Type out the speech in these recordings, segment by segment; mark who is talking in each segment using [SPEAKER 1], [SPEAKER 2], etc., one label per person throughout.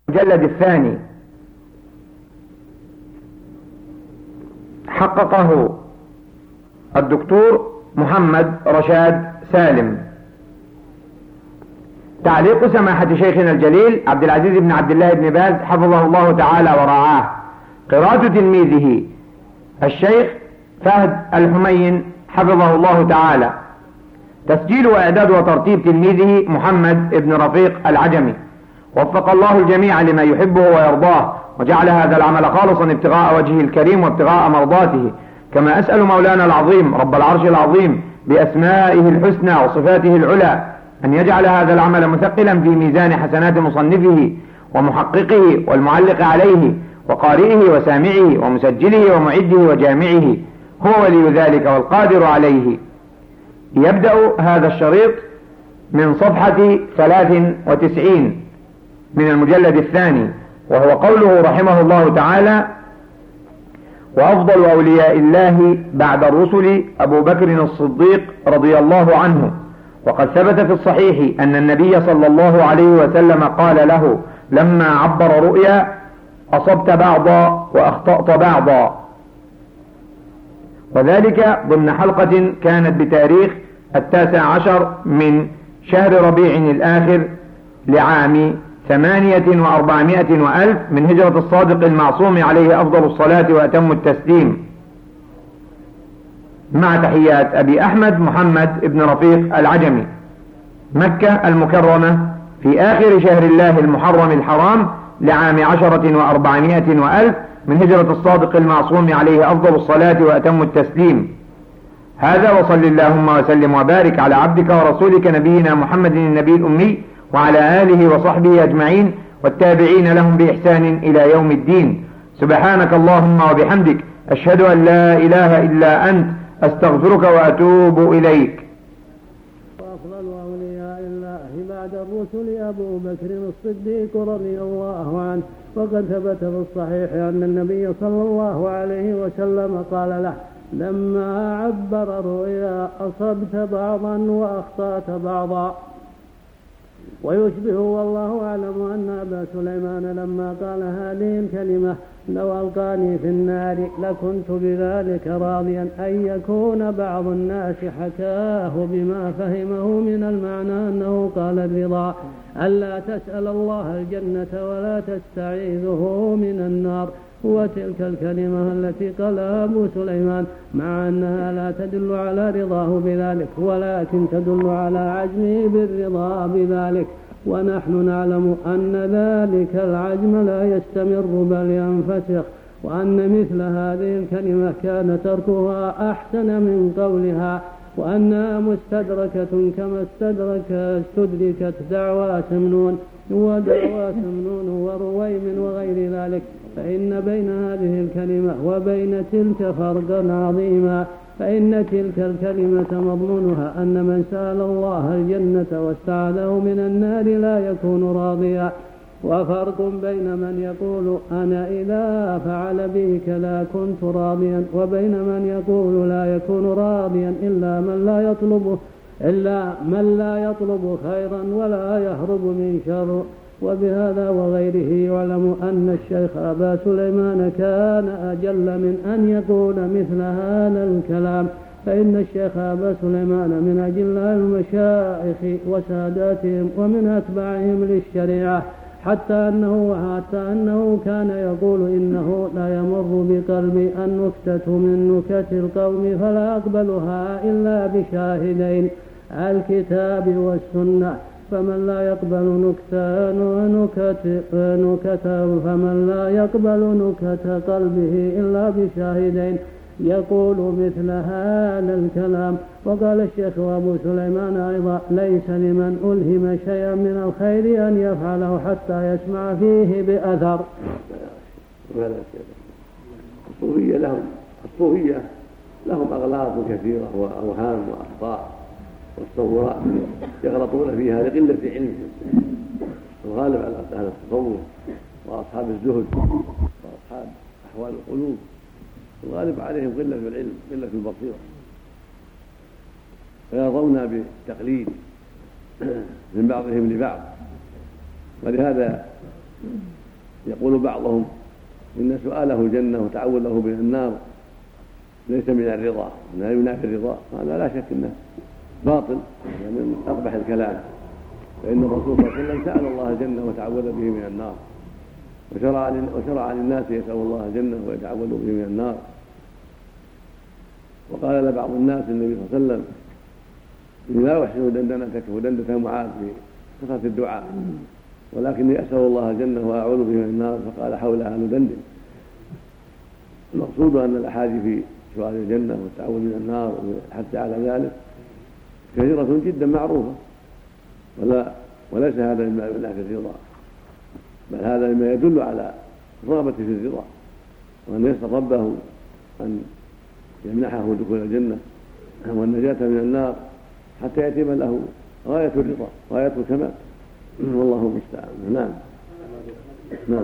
[SPEAKER 1] المجلد الثاني حققه الدكتور محمد رشاد سالم. تعليق سماحة شيخنا الجليل عبد العزيز بن عبد الله بن باز حفظه الله تعالى ورعاه. قراءة تلميذه الشيخ فهد الحمين حفظه الله تعالى. تسجيل وإعداد وترتيب تلميذه محمد بن رفيق العجمي. وفق الله الجميع لما يحبه ويرضاه، وجعل هذا العمل خالصا ابتغاء وجهه الكريم وابتغاء مرضاته. كما أسأل مولانا العظيم رب العرش العظيم بأسمائه الحسنى وصفاته العلى أن يجعل هذا العمل مثقلا في ميزان حسنات مصنفه ومحققه والمعلق عليه وقارئه وسامعه ومسجله ومعده وجامعه، هو ولي ذلك والقادر عليه. يبدأ هذا الشريط من صفحة 93 من المجلد الثاني، وهو قوله رحمه الله تعالى: وأفضل أولياء الله بعد الرسل أبو بكر الصديق رضي الله عنه. وقد ثبت في الصحيح أن النبي صلى الله عليه وسلم قال له لما عبر رؤيا: أصبت بعضا وأخطأت بعضا. وذلك ضمن حلقة كانت بتاريخ 19 من شهر ربيع الآخر لعام 800 وألف من هجرة الصادق المعصوم عليه أفضل الصلاة وأتم التسليم، مع تحيات أبي أحمد محمد بن رفيق العجمي، مكة المكرمة، في آخر شهر الله المحرم الحرام لعام 10 وألف من هجرة الصادق المعصوم عليه أفضل الصلاة وأتم التسليم. هذا، وصل اللهم وسلم وبارك على عبدك ورسولك نبينا محمد النبي الأمي وعلى آله وصحبه أجمعين والتابعين لهم بإحسان إلى يوم الدين. سبحانك اللهم وبحمدك، أشهد أن لا إله إلا أنت، أستغفرك وأتوب إليك.
[SPEAKER 2] وأفضل أولياء الله بعد الرسل أبو بكر الصديق رضي الله عنه. وقد ثبت في الصحيح أن النبي صلى الله عليه وسلم قال له لما عبر رؤيا: أصبت بعضا وأخطأت بعضا. ويشبه والله أعلم أن أبا سليمان لما قال هذه الكلمة: لو ألقاني في النار لكنت بذلك راضيا، أن يكون بعض الناس حكاه بما فهمه من المعنى أنه قال الرضا، ألا تسأل الله الجنة ولا تستعيذه من النار. وتلك الكلمة التي قالها أبو سليمان مع أنها لا تدل على رضاه بذلك، ولكن تدل على عزمه بالرضا بذلك. ونحن نعلم أن ذلك العزم لا يستمر بل ينفسخ، وأن مثل هذه الكلمة كان تركها أحسن من قولها، وأنها مستدركة كما استدركت دعوى سمنون ودعوى سمنون ورويم وغير ذلك. فإن بين هذه الكلمة وبين تلك فرقا عظيما، فإن تلك الكلمة مضمونها أن من سأل الله الجنة واستعاذه من النار لا يكون راضيا. وفرق بين من يقول أنا إذا فعل بي كذا كنت راضيا، وبين من يقول لا يكون راضيا إلا من لا يطلب خيرا ولا يهرب من شر. وبهذا وغيره يعلم أن الشيخ أبا سليمان كان أجل من أن يقول مثل هذا الكلام، فإن الشيخ أبا سليمان من أجل المشايخ وساداتهم ومن أتباعهم للشريعة، حتى أنه كان يقول إنه لا يمر بقلبي النكتة من نكت القوم فلا أقبلها إلا بشاهدين: الكتاب والسنة. فمن لا يقبل نكت قلبه إلا بشاهدين يقول مثل هذا الكلام. وقال الشيخ أبو سليمان أيضا: ليس لمن ألهم شيئا من الخير أن يفعله حتى يسمع فيه بأثر.
[SPEAKER 3] الصوفية لهم أغلاط كثيرة وأوهام وأخطاء والتصورات يغلطون فيها لقلة علمهم. الغالب على أهل التصوف وأصحاب الزهد وأصحاب أحوال القلوب الغالب عليهم قلة العلم قلة البصيرة، فيرضون بالتقليد من بعضهم لبعض. ولهذا يقول بعضهم إن سؤاله الجنة وتعوذه من النار ليس من الرضا، لا ينافي الرضا، هذا لا شك أنه باطل من أقبح الكلام، فإن الرسول صلى الله عليه وسلم سأل الله الجنة وتعوذ به من النار، وشرع للناس يسأل الله الجنة ويتعوذ به من النار. وقال لبعض الناس النبي صلى الله عليه وسلم إني لا أحسن دندنتك ودندة معاذ في كثرة الدعاء، ولكني أسأل الله الجنة وأعوذ به من النار، فقال حولها ندندن. المقصود أن الأحاديث في سؤال الجنة والتعوذ من النار حتى على ذلك كثيرة جدا معروفة، وليس هذا مما ينافي الرضا، بل هذا مما يدل على الرغبة في الرضا، وأن يسأل ربه أن يمنحه دخول الجنة والنجاة من النار حتى يتم له غاية الرضا غاية الكمال، والله المستعان. نعم. نعم.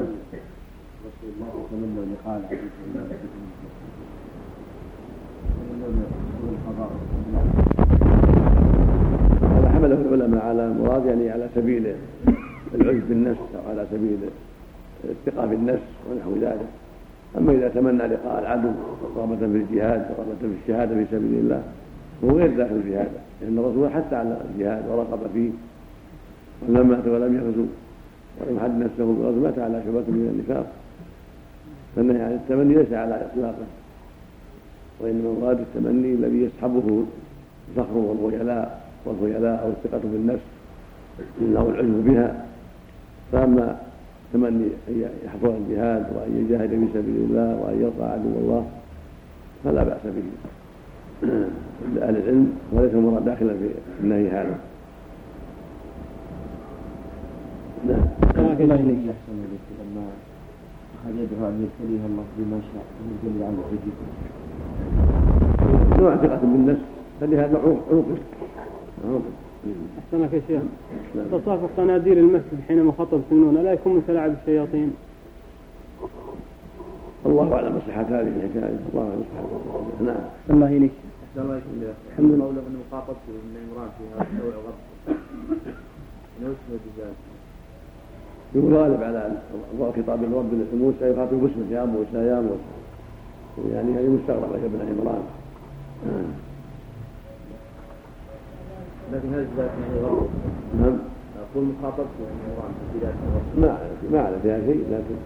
[SPEAKER 3] هذا حمله العلماء على مراد يعني على سبيل العجب بالنفس أو على سبيل الثقة بالنفس ونحو ذلك. أما إذا تمنى لقاء العدو رغبة في الجهاد ورغبة في الشهادة في سبيل الله وهو غير داخل الجهاد، لأن الرسول حتى على الجهاد ورغب فيه، ولما مات ولم يغزو ولم يحد نفسه بالغزو مات على شعبة من النفاق، فالنهي عن التمني ليس على إطلاقه، وإنما مراد التمني الذي يصحبه الفخر والخيلاء أو الثقة بالنفس أو العجب بها. فأما تمني أن يحفظ الجهاد وأن يجاهد في سبيل الله وأن يلقى عدو الله فلا بأس به لأهل العلم، وليس المراد داخلا في النهي هذا.
[SPEAKER 4] نعم. لما أخذ يدعو أن يبتليه الله بما شاء ويجل عنه ويجيب
[SPEAKER 3] نوع ثقة بالنفس، فلهذا عوقب.
[SPEAKER 2] أحسنك يا شيخ. تصافح قناديل المسجد حينما خطب سنون ألا يكون مثل لعب الشياطين؟
[SPEAKER 3] الله أعلم بصحة هذه الحكاية. الله أعلم بصحة. نعم.
[SPEAKER 2] الله إليك.
[SPEAKER 4] الحمد لله. قوله أن مخاطبته من عمران فيها الدولة غرب نوسم الجزاء
[SPEAKER 3] يقول غالب على خطاب الرب موسى يخاطب باسمه يا موسى يا موسى، يعني هي مستغربة ابن عمران.
[SPEAKER 4] لكن هذا الجزاء يعني غرب.
[SPEAKER 3] نعم.
[SPEAKER 4] أقول مخاطبته من عمران في بداية
[SPEAKER 3] ما أعرف فيها شيء، لكن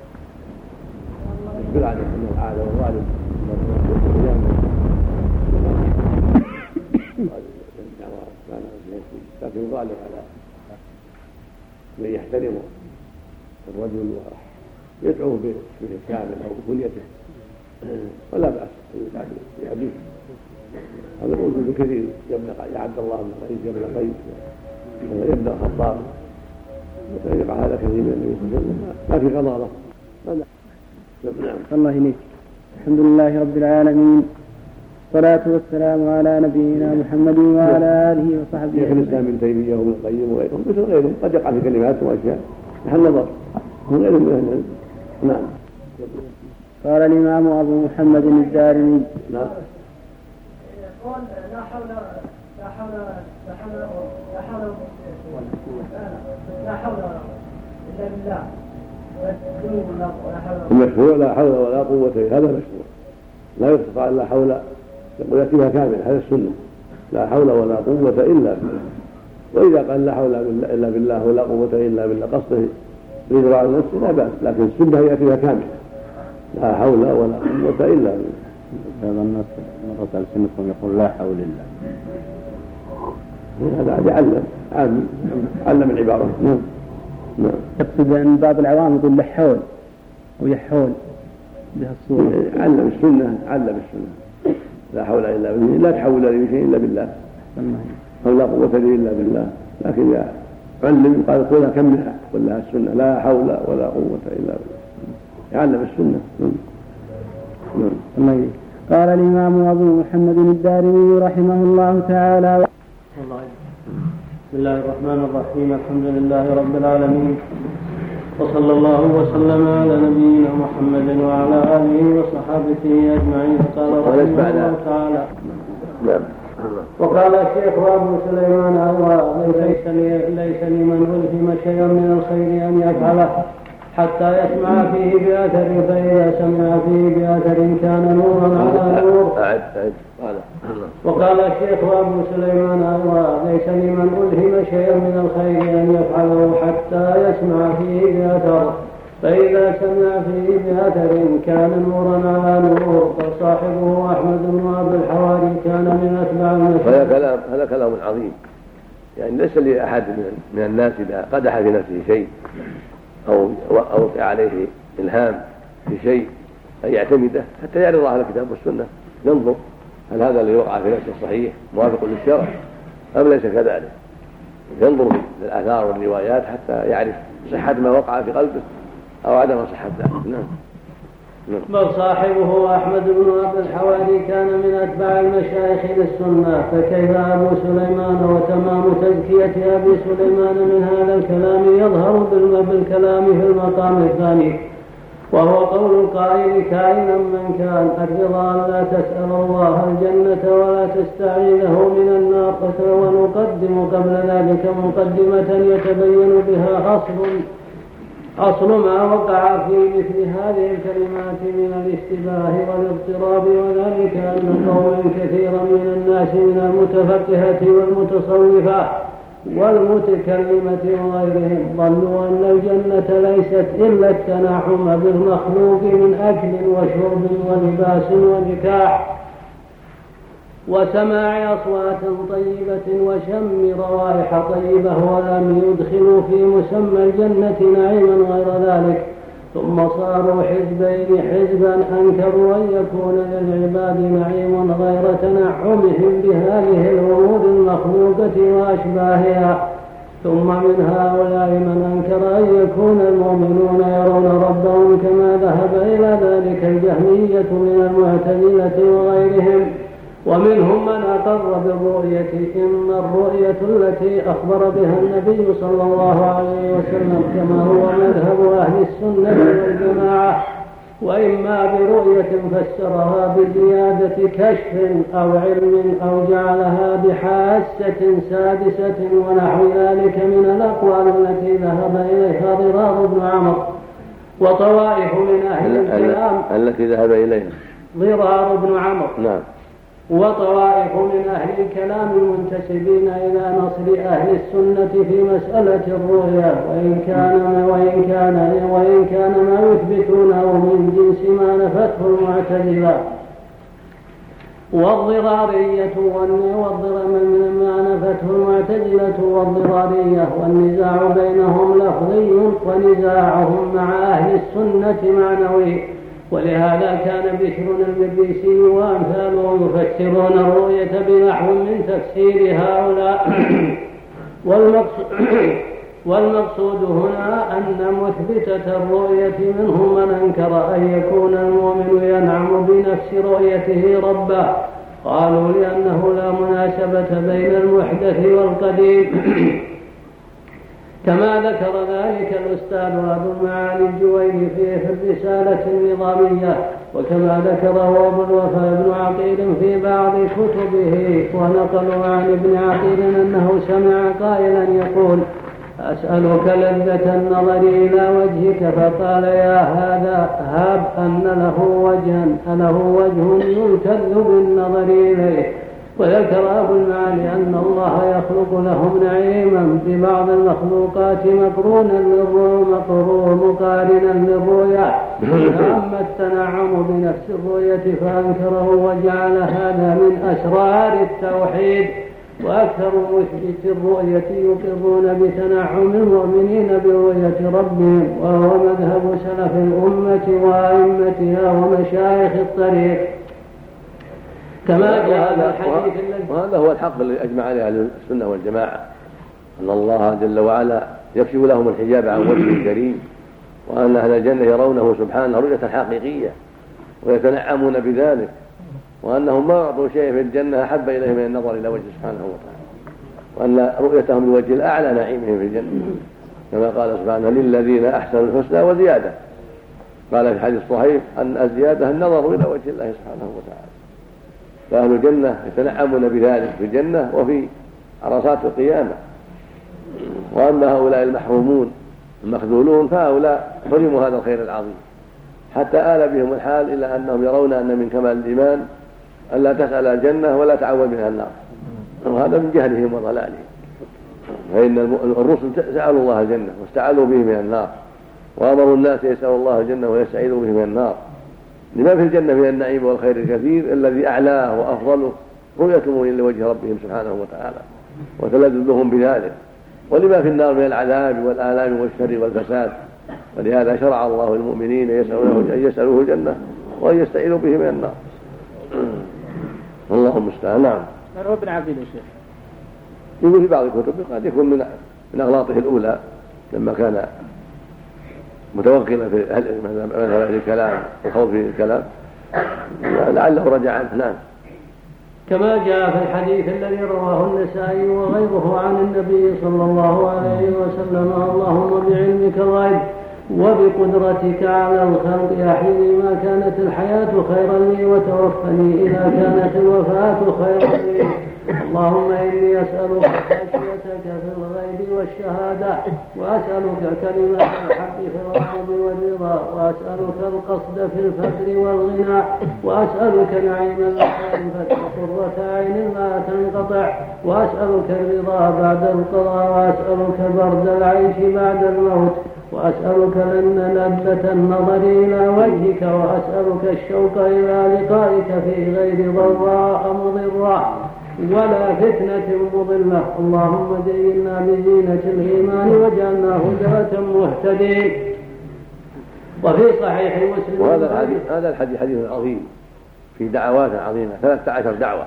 [SPEAKER 3] بالعادة أن العادة والغالب لكن يغالب على من يحترم الرجل ويدعوه باسمه الكامل أو بكنيته ولا بأس بأبيه. هذا موجود كثير، يا عبد الله بن قيس يا ابن قيس يا ابن الخطاب، يقع هذا كثير من النبي صلى الله عليه وسلم، ما في غضاضة.
[SPEAKER 2] نعم. الله إليك. الحمد لله رب العالمين، الصلاة والسلام على نبينا محمد وعلى آله وصحبه.
[SPEAKER 3] شيخ الإسلام ابن تيمية وابن القيم وغيرهم مثل غيرهم قد يقع في كلمات وأشياء محل نظر هم غيرهم من أهل العلم. نعم.
[SPEAKER 2] قال الإمام أبو محمد الدارمي.
[SPEAKER 3] نعم.
[SPEAKER 5] قال لا حول لا حول لا حول لا حول لا حول إلا بالله.
[SPEAKER 3] المشهور لا حول ولا قوة، هذا مشهور، لا يستطاع إلا حول، يقول يأتيها كامل، هذا السنة، لا حول ولا قوة إلا بالله. وإذا قال لا حول إلا بالله ولا قوة إلا بالله قصده لإجراء النفس لا بأس، لكن السنة يأتيها كامل، لا حول ولا قوة إلا بالله.
[SPEAKER 4] هذا الناس مرة على سنتهم يقول لا حول الله،
[SPEAKER 3] هذا علم العبارة. نعم.
[SPEAKER 2] نعم. يقصد أن بعض العوام يقول لحول أو يحول بها الصورة.
[SPEAKER 3] علم السنة لا حول إلا بالله، لا تحول لي شيء إلا بالله أو لا قوة لي إلا بالله، لكن إذا علم قال قولها كملها، قل لها السنة لا حول ولا قوة إلا بالله، يعلم السنة.
[SPEAKER 2] نعم. قال الإمام أبو محمد الدارمي رحمه الله تعالى.
[SPEAKER 6] بسم الله الرحمن الرحيم، الحمد لله رب العالمين، وصلى الله وسلم على نبينا محمد وعلى آله وصحابته أجمعين. قال رحمه الله تعالى: وقال الشيخ أبو سليمان: ليس لمن ألهم شيئا من الخير أن يفعله حتى يسمع فيه بأثر، فإذا سمع فيه بأثر كان نورا على نور. وقال الشيخ أبو سليمان أيضا: ليس لمن ألهم شيئا من الخير أن يفعله حتى يسمع فيه بأثر، فإذا سمع فيه بأثر كان نورا على نور. فصاحبه أحمد بن أبي الحواري كان من أتباع المشايخ.
[SPEAKER 3] هذا كلام عظيم، يعني ليس لأحد من الناس إذا قدح في نفسه شيء أو وقع عليه إلهام في شيء أن يعتمده حتى يعرض على الكتاب والسنة، ينظر هل هذا الذي وقع في نفسه صحيح موافق للشرع أم ليس كذلك، ينظر للآثار والروايات حتى يعرف صحة ما وقع في قلبه أو عدم صحة ذلك. نعم.
[SPEAKER 6] بل صاحبه أحمد بن أبي الحواري كان من أتباع المشايخ للسنة، فكيف أبو سليمان؟ وتمام تزكية أبي سليمان من هذا الكلام يظهر بالكلام في المقام الثاني، وهو قول القائل: كائنا من كان، الرضا أن لا تسأل الله الجنة ولا تستعيذه من النار. ونقدم قبل ذلك مقدمة يتبين بها أصل ما وقع في مثل هذه الكلمات من الاشتباه والاضطراب، وذلك أن قوما كثيرا من الناس من المتفقهة والمتصوفة والمتكلمة وغيرهم ظنوا أن الجنة ليست إلا التنعم بالمخلوق من أكل وشرب ولباس ونكاح وسماع أصوات طيبة وشم روائح طيبة، ولم يدخلوا في مسمى الجنة نعيما غير ذلك. ثم صاروا حزبين: حزبا أنكروا أن يكون للعباد نعيم غير تنعمهم بهذه الأمور المخلوقة وأشباهها. ثم من هؤلاء من أنكر أن يكون المؤمنون يرون ربهم، كما ذهب إلى ذلك الجهمية من المعتزلة وغيرهم. ومنهم من أقر بالرؤية، إن الرؤية التي أخبر بها النبي صلى الله عليه وسلم كما هو مذهب أهل السنة والجماعة، وإما برؤية فسرها بزيادة كشف أو علم أو جعلها بحاسة سادسة ونحو ذلك من الأقوال التي ذهب إليها ضرار بن عمرو وطوائف من أهل الكلام
[SPEAKER 3] التي ذهب إليها
[SPEAKER 6] ضرار بن عمرو.
[SPEAKER 3] نعم.
[SPEAKER 6] وطوائف من أهل الكلام المنتسبين إلى نصر أهل السنة في مسألة الرؤيا، وإن كان ما يثبتونه من جنس ما نفته المعتزلة والضرارية ما نفته المعتزلة والضرارية، والنزاع بينهم لفظي ونزاعهم مع أهل السنة معنوي. ولهذا كان بشر المريسي وأمثاله يفسرون الرؤية بنحو من تفسير هؤلاء. والمقصود هنا أن مثبتة الرؤية منهم من أنكر أن يكون المؤمن ينعم بنفس رؤيته ربه، قالوا لأنه لا مناسبة بين المحدث والقديم، كما ذكر ذلك الأستاذ أبو المعالي الجويني في الرسالة النظامية، وكما ذكره أبو الوفاء بن عقيل في بعض كتبه. ونقلوا عن ابن عقيل أنه سمع قائلا يقول: أسألك لذة النظر إلى وجهك، فقال: يا هذا هاب أن له وجه يلتذ بالنظر إليه. وذكر أبو المعالي أن الله يخلق لهم نعيما ببعض المخلوقات مقارنا للرؤيا، فأما التنعم بنفس الرؤية فأنكره وجعل هذا من أسرار التوحيد. وأكثر مثبت الرؤية يقرون بتنعم المؤمنين برؤية ربهم، وهو مذهب سلف الأمة وأئمتها ومشايخ الطريق، كما جاء في الحديث.
[SPEAKER 3] وهذا هو الحق الذي أجمع عليه أهل السنة والجماعة، أن الله جل وعلا يكشف لهم الحجاب عن وجهه الكريم، وأن أهل الجنة يرونه سبحانه رؤية حقيقية ويتنعمون بذلك، وأنهم ما أعطوا شيء في الجنة أحب إليهم من النظر إلى وجه سبحانه وتعالى، وأن رؤيتهم بوجه الأعلى نعيمهم في الجنة، كما قال سبحانه: للذين أحسنوا الحسنى وزيادة. قال في الحديث الصحيح أن الزيادة النظر إلى وجه الله سبحانه وتعالى. فأهل الجنة يتنعمون بذلك في الجنة وفي عرصات القيامة. وأما هؤلاء المحرومون المخذولون فهؤلاء حرموا هذا الخير العظيم، حتى آل بهم الحال إلى أنهم يرون أن من كمال الإيمان أن لا تسأل الجنة ولا تعوذ منها النار، وهذا من جهلهم وضلالهم. فإن الرسل سألوا الله الجنة واستعاذوا به من النار، وأمروا الناس يسألوا الله الجنة ويستعيذوا به من النار، لما في الجنة من النعيم والخير الكثير الذي أعلاه وأفضله رؤية المؤمنين لوجه ربهم سبحانه وتعالى وتلذذهم بذلك، ولما في النار من العذاب والآلام والشر والفساد. ولهذا شرع الله للمؤمنين أن يسألوه الجنة وأن يستعيذوا به من النار. اللهم المستعان. نعم.
[SPEAKER 4] من هو ابن عبيد الشيخ؟
[SPEAKER 3] يقول في بعض الكتب قد يكون من أغلاطه الأولى لما كان متوكلا في أهل الكلام والخوض في الكلام، لعله رجع عنه. نعم.
[SPEAKER 2] كما جاء في الحديث الذي رواه النسائي وغيره عن النبي صلى الله عليه وسلم: اللهم بعلمك الغيب وبقدرتك على الخلق أحيني ما كانت الحياة خيرا لي وتوفني إذا كانت الوفاة خيرا لي. اللهم إني أسألك خشيتك في الغيب والشهادة، وأسألك كلمة الحق في الغضب والرضا، وأسألك القصد في الفقر والغنى، وأسألك نعيم المعرفة وقرة عين لا تنقطع، وأسألك الرضا بعد القضاء، وأسألك برد العيش بعد الموت، وأسألك لذة النظر إلى وجهك، وأسألك الشوق إلى لقائك في غير ضراء مضرة ولا فتنة مضلة. اللهم زينا بزينة الإيمان واجعلنا هداة مهتدين. وفي صحيح مسلم
[SPEAKER 3] هذا الحديث حديث عظيم في دعوات عظيمة 13 دعوة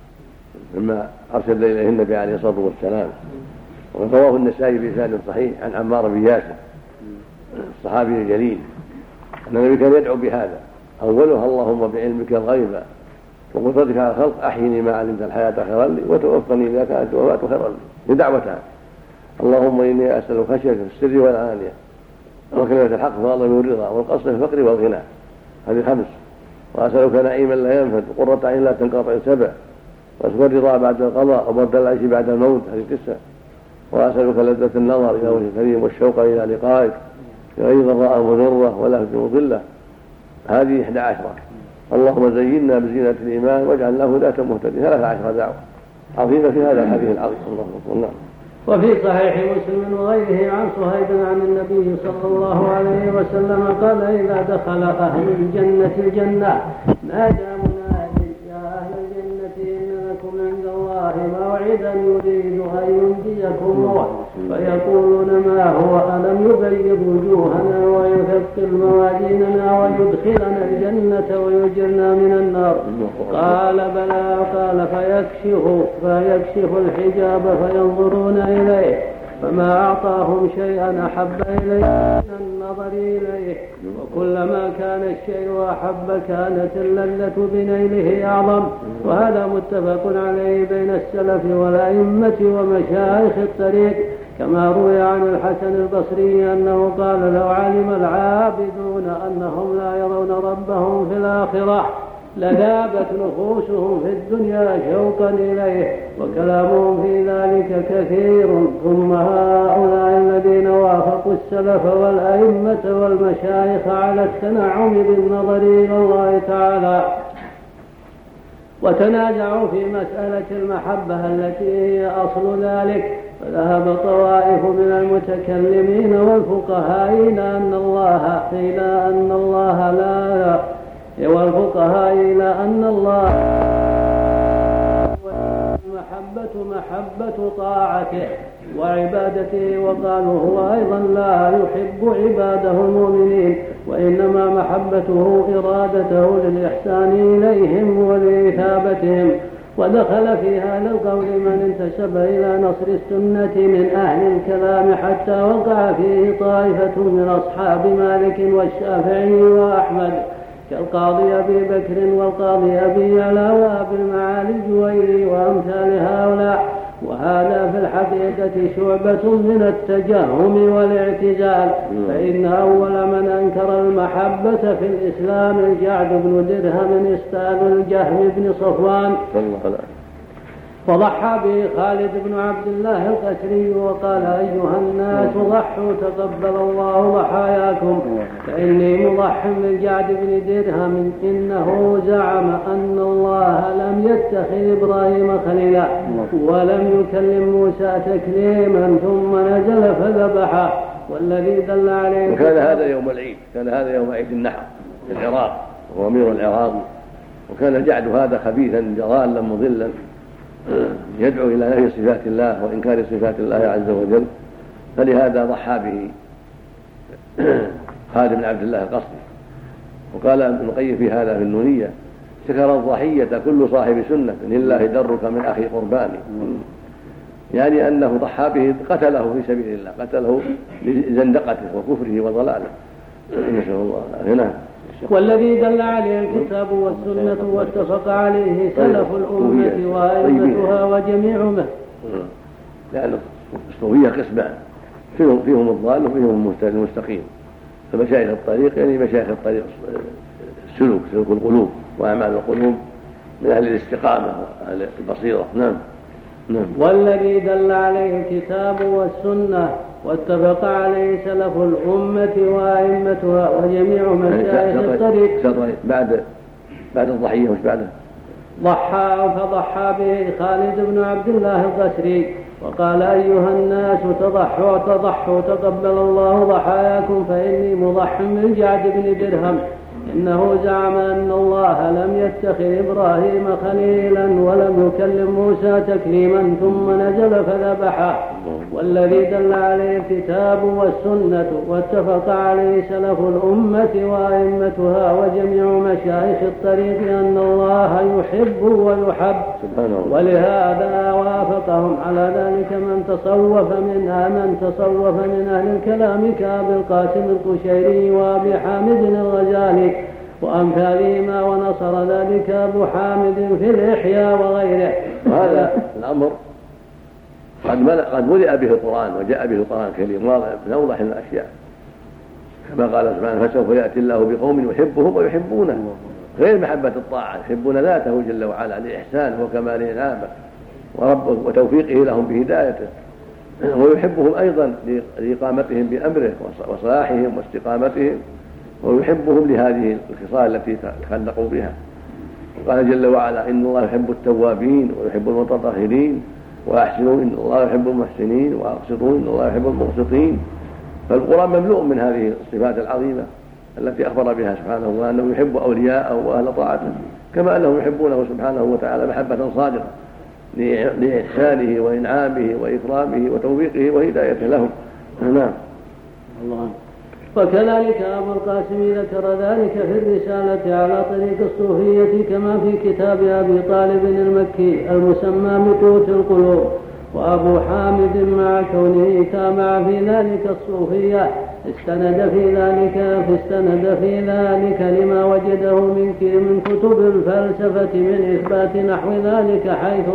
[SPEAKER 3] لما أرسل إليه النبي عليه الصلاة والسلام. ورواه النسائي بإسناد صحيح عن عمار بن ياسر الصحابي الجليل أن النبي كان يدعو بهذا: أولها اللهم بعلمك الغيب وقدرتك على الخلق أحيني ما علمت الحياة خيرا لي وتوفني إذا كانت الوفاة خيرا لي. لدعوتها: اللهم إني أسأل خشيتك في السر والعلانية، وكلمة الحق في الغضب والرضا، والقصد في الفقر والغنى، هذه 5. وأسألك نعيما لا ينفد وقرة عين لا تنقطع 7. وأسألك الرضا بعد القضاء وبرد العيش بعد الموت، هذه 9. وأسألك لذة النظر إلى وجه الكريم والشوق إلى لقائك في غير ضراء مضرة ولا فتنة مضلة، هذه 11. اللهم زينا بزينة الإيمان واجعلنا هداة مهتدين، 13 دعوة عظيمة في هذا الحديث العظيم. الله.
[SPEAKER 2] وفي صحيح مسلم وغيره عن صهيب عن النبي صلى الله عليه وسلم قال: إذا دخل أهل الجنة الجنة نادى مناد: يا أهل الجنة إن لكم عند الله موعدا يريد أن ينجيكم، فيقولون: ما هو؟ ألم يبيض وجوهنا ويثقل موازيننا ويدخلنا الجنة ويجرنا من النار؟ قال: بلى. قال: فيكشف الحجاب فينظرون إليه، فما أعطاهم شيئا أحب إليه من النظر إليه، وكلما كان الشيء أحب كانت اللذة بنيله أعظم. وهذا متفق عليه بين السلف والأئمة ومشايخ الطريق، كما روي عن الحسن البصري أنه قال: لو علم العابدون أنهم لا يرون ربهم في الآخرة لذابت نفوسهم في الدنيا شوقا إليه. وكلامهم في ذلك كثير. ثم هؤلاء الذين وافقوا السلف والأئمة والمشايخ على التنعم بالنظر إلى الله تعالى وتنازعوا في مسألة المحبة التي هي أصل ذلك، فذهب طوائف من المتكلمين والفقهاء إلى أن الله محبة طاعته وعبادته، وقالوا هو أيضا لا يحب عباده المؤمنين، وإنما محبته إرادته للإحسان إليهم ولإثابتهم. ودخل في هذا القول من انتسب إلى نصر السنة من أهل الكلام، حتى وقع فيه طائفة من أصحاب مالك والشافعي وأحمد كالقاضي أبي بكر والقاضي أبي يعلى وأبي المعالي الجويري وأمثال هؤلاء. وهذا في الحقيقة شعبة من التجهم والاعتزال، فإن أول من أنكر المحبة في الإسلام الجعد بن درهم استاذ الجهم بن صفوان، فضحى به خالد بن عبد الله القسري وقال أيها الناس ضحوا تقبل الله ضحاياكم فإني مضح بالجعد بن درهم إنه زعم أن الله لم يتخذ إبراهيم خليلا ولم يكلم موسى تكليما ثم نزل فذبحه والذي دل عليه.
[SPEAKER 3] وكان هذا يوم العيد، كان هذا يوم عيد النحر في العراق وهو أمير العراق، وكان الجعد هذا خبيثا ضالا مضلا يدعو إلى نفي صفات الله وإنكار صفات الله عز وجل، فلهذا ضحى به خالد بن عبد الله القسري. وقال ابن القيم في هذا في النونية شكر الضحية كل صاحب سنة لله درك من أخي قرباني، يعني أنه ضحى به قتله في سبيل الله، قتله لزندقته وكفره وضلاله، نسأل الله العافية.
[SPEAKER 2] والذي دل عليه الكتاب والسنة واتفق عليه سلف الأمة وأئمتها وجميعهم.
[SPEAKER 3] لأن الصوفية قسمان، فيهم الضال وفيهم المستقيم. فمشايخ الطريق يعني مشايخ الطريق سلوك القلوب وأعمال القلوب من أهل الاستقامة وأهل البصيرة. نعم.
[SPEAKER 2] والذي دل عليه الكتاب والسنة واتفق عليه سلف الأمة وأئمتها وجميع مشايخ الطريق.
[SPEAKER 3] بعد الضحية مش بعده
[SPEAKER 2] فضحى به خالد بن عبد الله القسري وقال أيها الناس تضحوا تقبل الله ضحاياكم فإني مضح بالجعد بن درهم إنه زعم أن الله لم يتخذ إبراهيم خليلا ولم يكلم موسى تكليما ثم نزل فذبحه. والذي دل عليه الكتاب والسنة واتفق عليه سلف الأمة وأئمتها وجميع مشايخ الطريق أن الله يحب ويحب، ولهذا وافقهم على ذلك من تصوف من أهل الكلام كأبي القاسم القشيري وأبي حامد الغزالي وأمثالهما، ونصر ذلك أبو حامد في الإحياء وغيره.
[SPEAKER 3] وهذا الأمر قد ملئ به القرآن وجاء به القرآن كريم واضح من أوضح الأشياء، كما قال سبحانه فسوف يأتي الله بقوم يحبهم ويحبونه، غير محبة الطاعة، يحبون ذاته جل وعلا لإحسانه وكمال إنعامه وتوفيقه لهم بهدايته، ويحبهم أيضا لإقامتهم بأمره وصلاحهم واستقامتهم، ويحبهم لهذه الخصال التي تخلقوا بها. وقال جل وعلا إن الله يحب التوابين ويحب المتطهرين وأحسنوا إن الله يحب المحسنين وأقسطوا إن الله يحب المقسطين. فالقرآن مملوء من هذه الصفات العظيمة التي أخبر بها سبحانه، وأنه يحب أولياءه وأهل طاعته كما أنهم يحبونه سبحانه وتعالى محبة صادقة لإحسانه وإنعامه وإكرامه وتوفيقه وهدايته لهم. نعم.
[SPEAKER 2] الله. وكذلك أبو القاسم ذكر ذلك في الرسالة على طريق الصوفية كما في كتاب أبي طالب المكي المسمى بقوت القلوب. وأبو حامد مع كونه تابع في ذلك الصوفية استند في ذلك لما وجده من كتب الفلسفة من إثبات نحو ذلك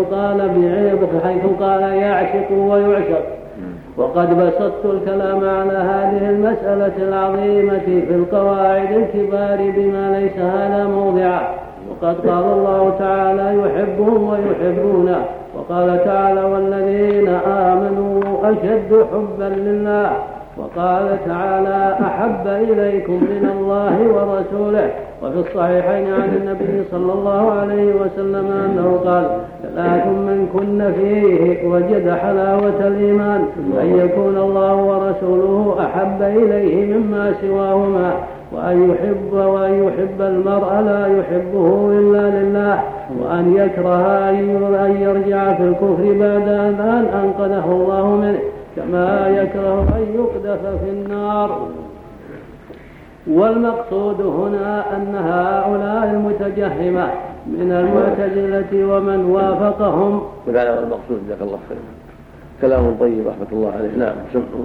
[SPEAKER 2] حيث قال يعشق ويعشق. وقد بسطت الكلام على هذه المسألة العظيمة في القواعد الكبار بما ليس هذا موضعه. وقد قال الله تعالى يحبهم ويحبونه، وقال تعالى والذين آمنوا أشد حبا لله، وقال تعالى أحب إليكم من الله ورسوله. وفي الصحيحين عن النبي صلى الله عليه وسلم أنه قال ثلاث من كن فيه وجد حلاوة الإيمان أن يكون الله ورسوله أحب إليه مما سواهما، وأن يحب المرء لا يحبه إلا لله، وأن يكره أن يرجع في الكفر بعد أن أنقذه الله منه، كما يكره أن يقذف في النار. والمقصود هنا أن هؤلاء المتجهمة من المعتزلة ومن وافقهم.
[SPEAKER 3] وهذا المقصود جزاك الله خير. كلام طيب رحمة الله عليه. نعم.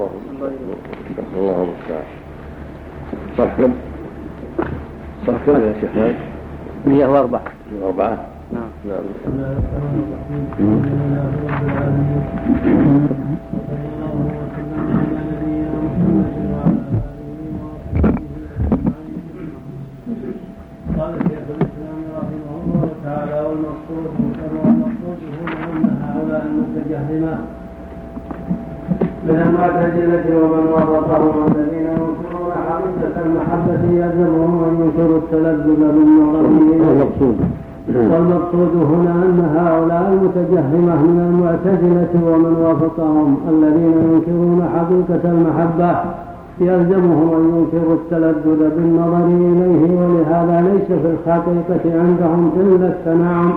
[SPEAKER 3] اللهم صح كم يا شيخ؟
[SPEAKER 1] 104.
[SPEAKER 3] 104.
[SPEAKER 6] نعم. قال شيخ الإسلام رحمه الله تعالى والمقصود هنا أن المتجهمة من المعتزلة ومن وافقهم الذين ينكرون حقيقة المحبة يلزمهم أن ينكروا التلذذ بالنظر. والمقصود هنا أن هؤلاء المتجهمة من المعتزلة ومن وافقهم الذين ينكرون حقيقة المحبة يلزمهم أن ينكروا التلذذ بالنظر إليه، ولهذا ليس في الحقيقة عندهم إلا التنعم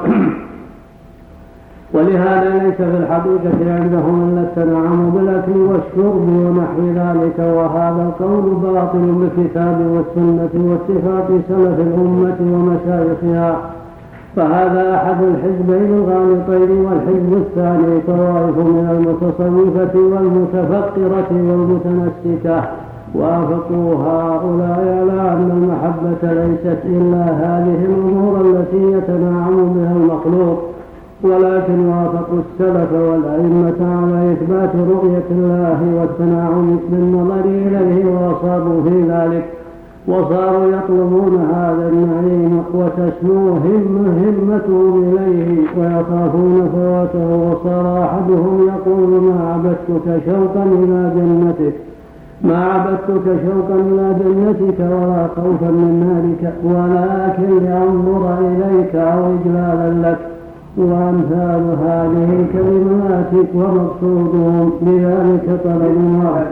[SPEAKER 6] بالأكل والشرب ونحو ذلك، وهذا القول باطل بالكتاب والسنة واتفاق سلف الأمة ومشايخها. فهذا أحد الحزبين الغالطين، والحزب الثاني طوائف من المتصوفة والمتفقرة والمتنسكة، وافقوا هؤلاء على أن المحبة ليست إلا هذه الأمور التي يتناعم بها المخلوق، ولكن وافقوا السلف والأئمة على إثبات رؤية الله والتناعم بالنظر إليه، وأصابوا في ذلك وصاروا يطلبون هذا النعيم وتسمو همتهم إليه ويخافون فواته. وصار أحدهم يقول ما عبدتك شوقا إلى جنتك ولا خوفا من نارك، ولكن لأنظر إليك أو إجلالا لك، وأمثال هذه الكلمات ومقصودهم بذلك طلب الله.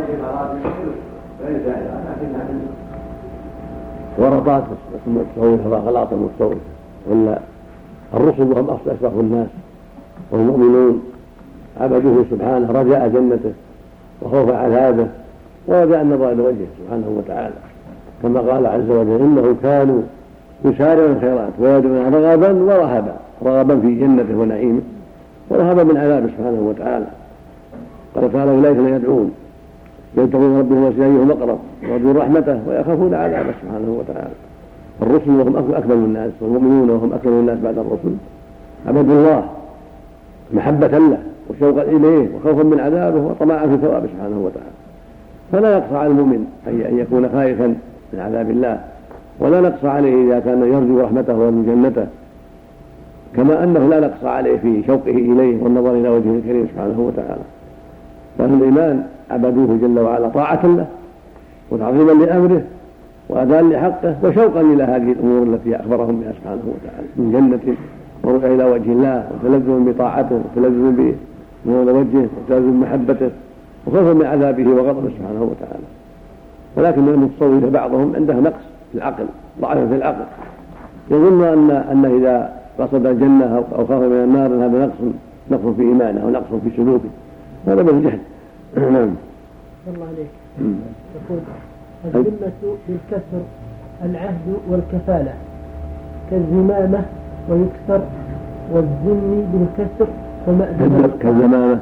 [SPEAKER 3] ورطات المتصوف غلاط المتصوف، ولا الرسل وهم أشرف الناس والمؤمنون عبدوه سبحانه رجاء جنته وخوف عذابه ورجاء النظر إلى وجهه سبحانه وتعالى، كما قال عز وجل إنه كانوا يسارعون الخيرات ويدعون رغبا ورهبا، رغبا في جنته ونعيمه ورهبا من عذابه سبحانه وتعالى. قال تعالى أولئك الذين يدعون يبتغون ربهم وسيئهم أقرب ويرجون رحمته ويخافون عذابه سبحانه وتعالى. الرسل وهم أكمل الناس والمؤمنون وهم أكمل الناس بعد الرسل عبدوا الله محبة له وشوقا إليه وخوفا من عذابه وطمعا في ثوابه سبحانه وتعالى. فلا يقصى على المؤمن أن يكون خائفا من عذاب الله، ولا نقصى عليه إذا كان يرجو رحمته ويرجو جنته، كما أنه لا نقصى عليه في شوقه إليه والنظر إلى وجهه الكريم سبحانه وتعالى. فأهل الإيمان عبدوه جل وعلا طاعة له وتعظيما لأمره وأداء لحقه وشوقا إلى هذه الأمور التي أخبرهم بها سبحانه وتعالى من جنة ورؤية إلى وجه الله وتلذذ بطاعته وتلذذ بنور وجهه وتلذذ بمحبته وخوفا من عذابه وغضبه سبحانه وتعالى. ولكن المتصوفة بعضهم عنده نقص في العقل، ضعف في العقل، يظن أن إذا قصد الجنة أو خاف من النار هذا نقص في إيمانه أو نقص في سلوكه، هذا من الجهل.
[SPEAKER 2] نعم. الله عليك. يقول الذمة بالكسر العهد والكفالة كالزمامة ويكسر، والذم بالكسر فمأدبة
[SPEAKER 3] كالزمامة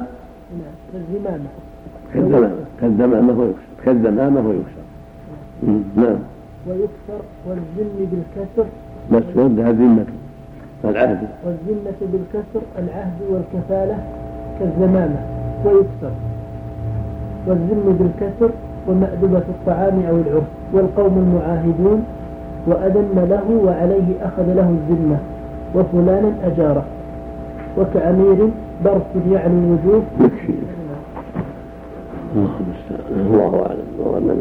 [SPEAKER 3] نعم
[SPEAKER 2] ويكسر، والذم بالكسر
[SPEAKER 3] بس وردها الذمة العهد،
[SPEAKER 2] والذمة بالكسر العهد والكفالة كالزمامة ويكسر، والذم بالكسر ومأدبة الطعام أو العرف، والقوم المعاهدون وأذن له وعليه أخذ له الذمة وفلانا أجاره، وكأمير برس يعني الوجوب.
[SPEAKER 3] الله أعلم.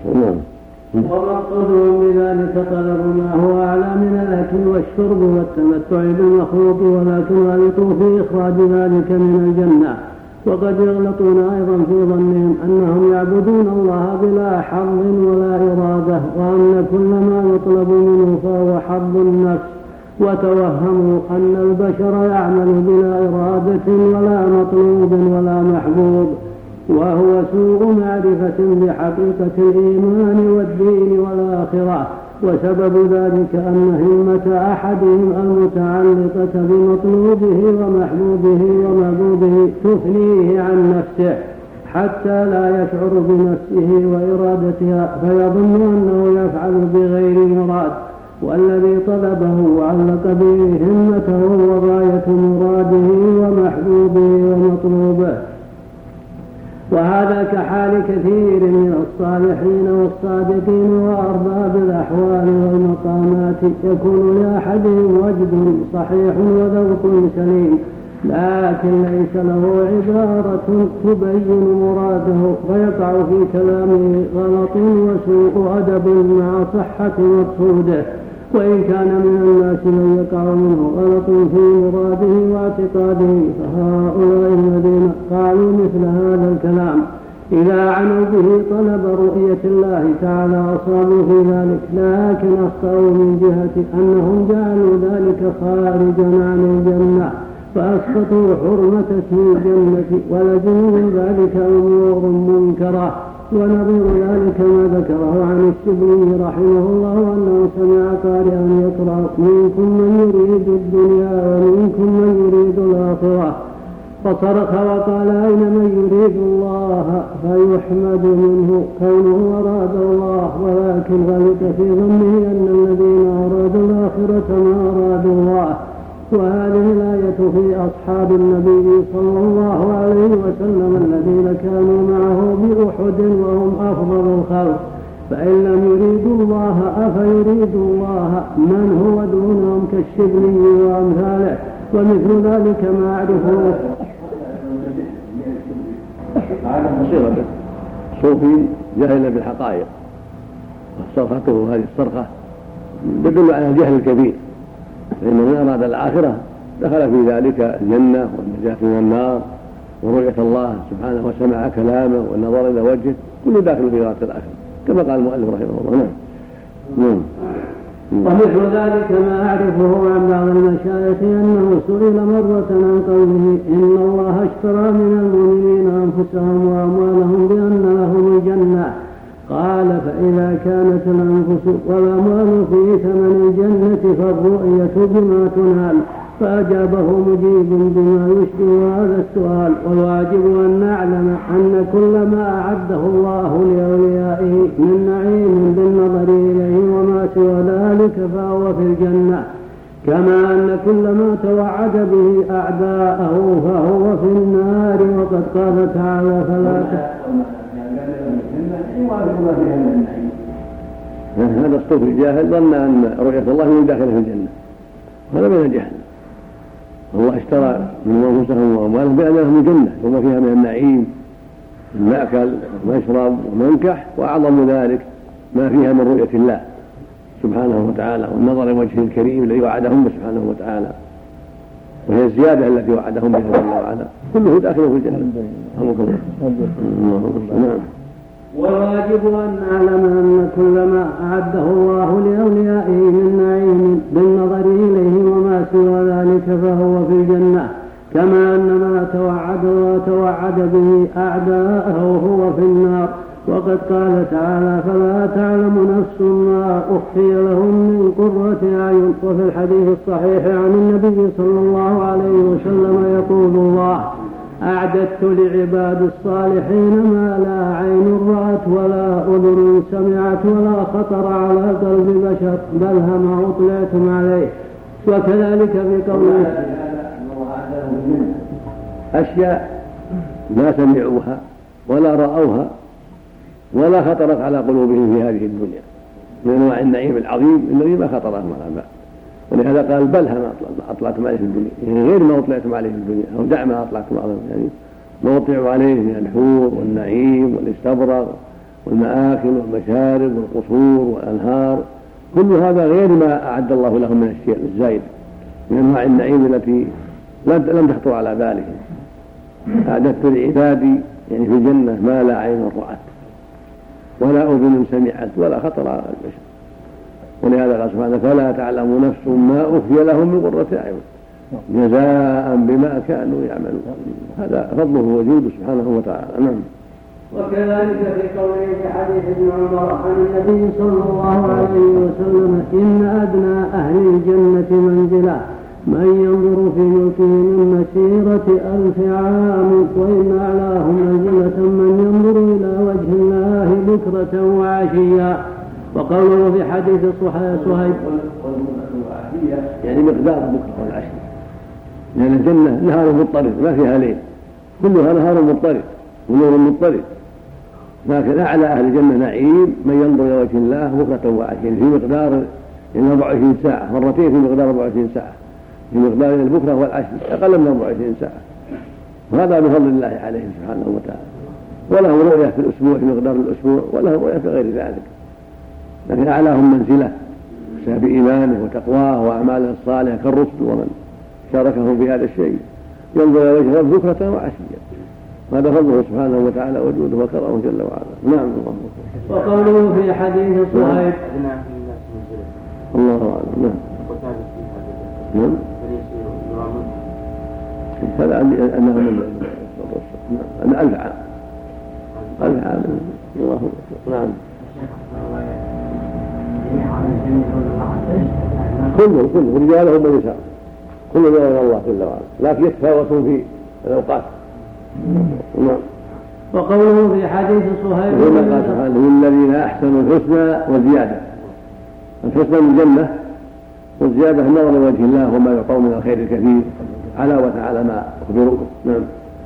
[SPEAKER 6] ومقصودهم بذلك طلب ما هو أعلى من الأكل والشرب والتمتع بالمخلوق، ولكن غلطوا في إخراج ذلك من الجنة. وقد يغلطون أيضا في ظنهم أنهم يعبدون الله بلا حظ ولا إرادة، وأن كل ما يطلب منه فهو حظ النفس، وتوهموا أن البشر يعمل بلا إرادة ولا مطلوب ولا محبوب، وهو سوء معرفة بحقيقة الإيمان والدين والآخرة. وسبب ذلك أن همة أحدهم المتعلقة بمطلوبه ومحبوبه ومعبوده تثنيه عن نفسه حتى لا يشعر بنفسه وإرادتها، فيظن أنه يفعل بغير مراد، والذي طلبه وعلق به همته وغاية مراده ومحبوبه ومطلوبه. وهذا كحال كثير من الصالحين والصادقين وأرباب الأحوال والمقامات، يكون لأحدهم وجد صحيح وذوق سليم
[SPEAKER 2] لكن ليس له عبارة تبين مراده، فيقع في كلامه غلط وسوء أدب مع صحة مقصوده. وإن كان من الناس من يقع منه غلط في مراده واعتقاده، فهؤلاء الذين قالوا مثل هذا الكلام إذا عنوا به طلب رؤية الله تعالى أصابوا في ذلك، لكن أخطأوا من جهة أنهم جعلوا ذلك خارجا عن الجنة، فأسقطوا حرمة اسم الجنة ولزموا من ذلك أمور منكرة. ونظير ذلك ما ذكره عن الشبلي رحمه الله أنه سمع قارئا يقرأ: منكم من يريد الدنيا ومنكم من يريد الآخرة، فصرخ وقال: أين من يريد الله؟ فيحمد منه كونه أراد الله، ولكن غلط في ظنه أن الذين أرادوا الآخرة ما أرادوا الله. وهذه الآية في أصحاب النبي صلى الله عليه وسلم الذين كانوا معه بأحد وهم أفضل الخلق، فإن لم يريدوا الله أفيريد الله من هو دونهم كالشبلي وأمثاله. ومثل ذلك ما أعرفه
[SPEAKER 3] مصيرة صوفي جاهل بالحقائق، صرخته هذه الصرخة تدل على الجهل الكبير، فإن من أراد الآخرة دخل في ذلك الجنة والنجاة من النار ورؤية الله سبحانه وسمع كلامه والنظر إلى وجهه، كل داخل في غاية الآخرة كما قال المؤلف رحمه الله. نعم.
[SPEAKER 2] ومثل ذلك ما أعرفه عن بعض المشايخ أنه سئل مرة عن قوله: إن الله اشترى من المؤمنين أنفسهم وأموالهم بأن لهم الجنة. قال: فإذا كانت الأنفس والأموال في ثمن الجنة فالرؤية بما تنال. فأجابه مجيب بما يشبه هذا السؤال: والواجب أن نعلم أن كل ما أعده الله لأوليائه من نعيم بالنظر إليه وما سوى ذلك فهو في الجنة، كما أن كل ما توعد به أعداءه فهو في النار. وقد قال تعالى: فلا
[SPEAKER 3] هذا الصوفي الجاهل ظن أن رؤية الله من داخله في الجنة، هذا من الجهل. الله اشترى من أنفسهم وأموالهم بأن لهم الجنة وما فيها من النعيم، المأكل ومشرب ومنكح، وأعظم ذلك ما فيها من رؤية الله سبحانه وتعالى والنظر إلى وجهه الكريم الذي وعدهم سبحانه وتعالى، وهي الزيادة التي وعدهم بها جل وعلا، كله داخل في الجنة. نعم.
[SPEAKER 2] والواجب أن نعلم أن كل ما أعده الله لأوليائه من نعيم بالنظر إليه وما سوى ذلك فهو في الجنة، كما أن ما توعد به أعداءه هو في النار. وقد قال تعالى: فلا تعلم نفس ما أخفي لهم من قرة أعين. وفي الحديث الصحيح عن النبي صلى الله عليه وسلم يقول الله: أعددت لعباد الصالحين ما لا عين رأت ولا أذن سمعت ولا خطر على قلب بشر بل ما أطلعتم عليه. وكذلك في قوله:
[SPEAKER 3] أشياء ما سمعوها ولا رأوها ولا خطرت على قلوبهم في هذه الدنيا من أنواع النعيم العظيم الذي ما خطرهم على بال. ولهذا قال: بل ما أطلعتم عليه في الدنيا، يعني غير ما أطلعتم عليه في الدنيا، أو دع ما أطلعتم عليه، يعني ما أطلعوا عليه من الحور والنعيم والاستبرق والمآكل والمشارب والقصور والأنهار، كل هذا غير ما أعد الله لهم من الشيء الزايد من أنواع النعيم التي لم تخطر على بالهم. أعددت لعبادي يعني في الجنة ما لا عين رأت ولا أذن سمعت ولا خطر على البشر. ولهذا قال سبحانه: فلا تعلم نفس ما أخفي لهم من قرة أعين جزاء بما كانوا يعملون. هذا فضله وجوده سبحانه وتعالى. نعم.
[SPEAKER 2] وكذلك في قوله في حديث ابن عمر عن النبي صلى الله عليه وسلم: إن أدنى أهل الجنة منزلا من ينظر في ملكه من مسيرة 1000 عام، وإن أعلاهم منزلة من ينظر إلى وجه الله بكرة وعشيا. وقوله في حديث صهيب
[SPEAKER 3] يعني مقدار بكرة والعشي، لأن الجنة نهار مضطرد ما فيها ليل، كلها نهار مضطرد ونور مضطرد، لكن أعلى أهل الجنة نعيم من ينظر إلى وجه الله بكرة وعشيا في مقدار 24 ساعة، مرتين في مقدار 24 ساعة، في مقدار البكرة والعشي أقل من 24 ساعة، وهذا بفضل الله عليه سبحانه وتعالى. وله رؤية في الأسبوع في مقدار الأسبوع، وله رؤية في غير ذلك، لكن أعلاهم منزلة بسبب إيمانه وتقواه وأعماله الصالحة كالرسل ومن شاركهم في هذا الشيء، ينظر إلى وجه رب بكرة وعشيا، هذا فضله سبحانه وتعالى وجوده وكرمه جل وعلا. نعم.
[SPEAKER 6] وقوله في حديث صهيب
[SPEAKER 3] الله أعلم. نعم. هذا أنه من 1000 عام. 1000 عام. الله. نعم. كله رجالهم ونساء كل يرون الله جل وعلا، لكن يتفاوتون في الأوقات. نعم.
[SPEAKER 6] وقوله في حديث صهيب
[SPEAKER 3] كما قال سبحانه للذين أحسنوا الحسنى وزيادة. الحسنى من الجنة، والزيادة النظر لوجه الله وما يعطون من الخير الكثير علاوة على ما أخبروا. نعم.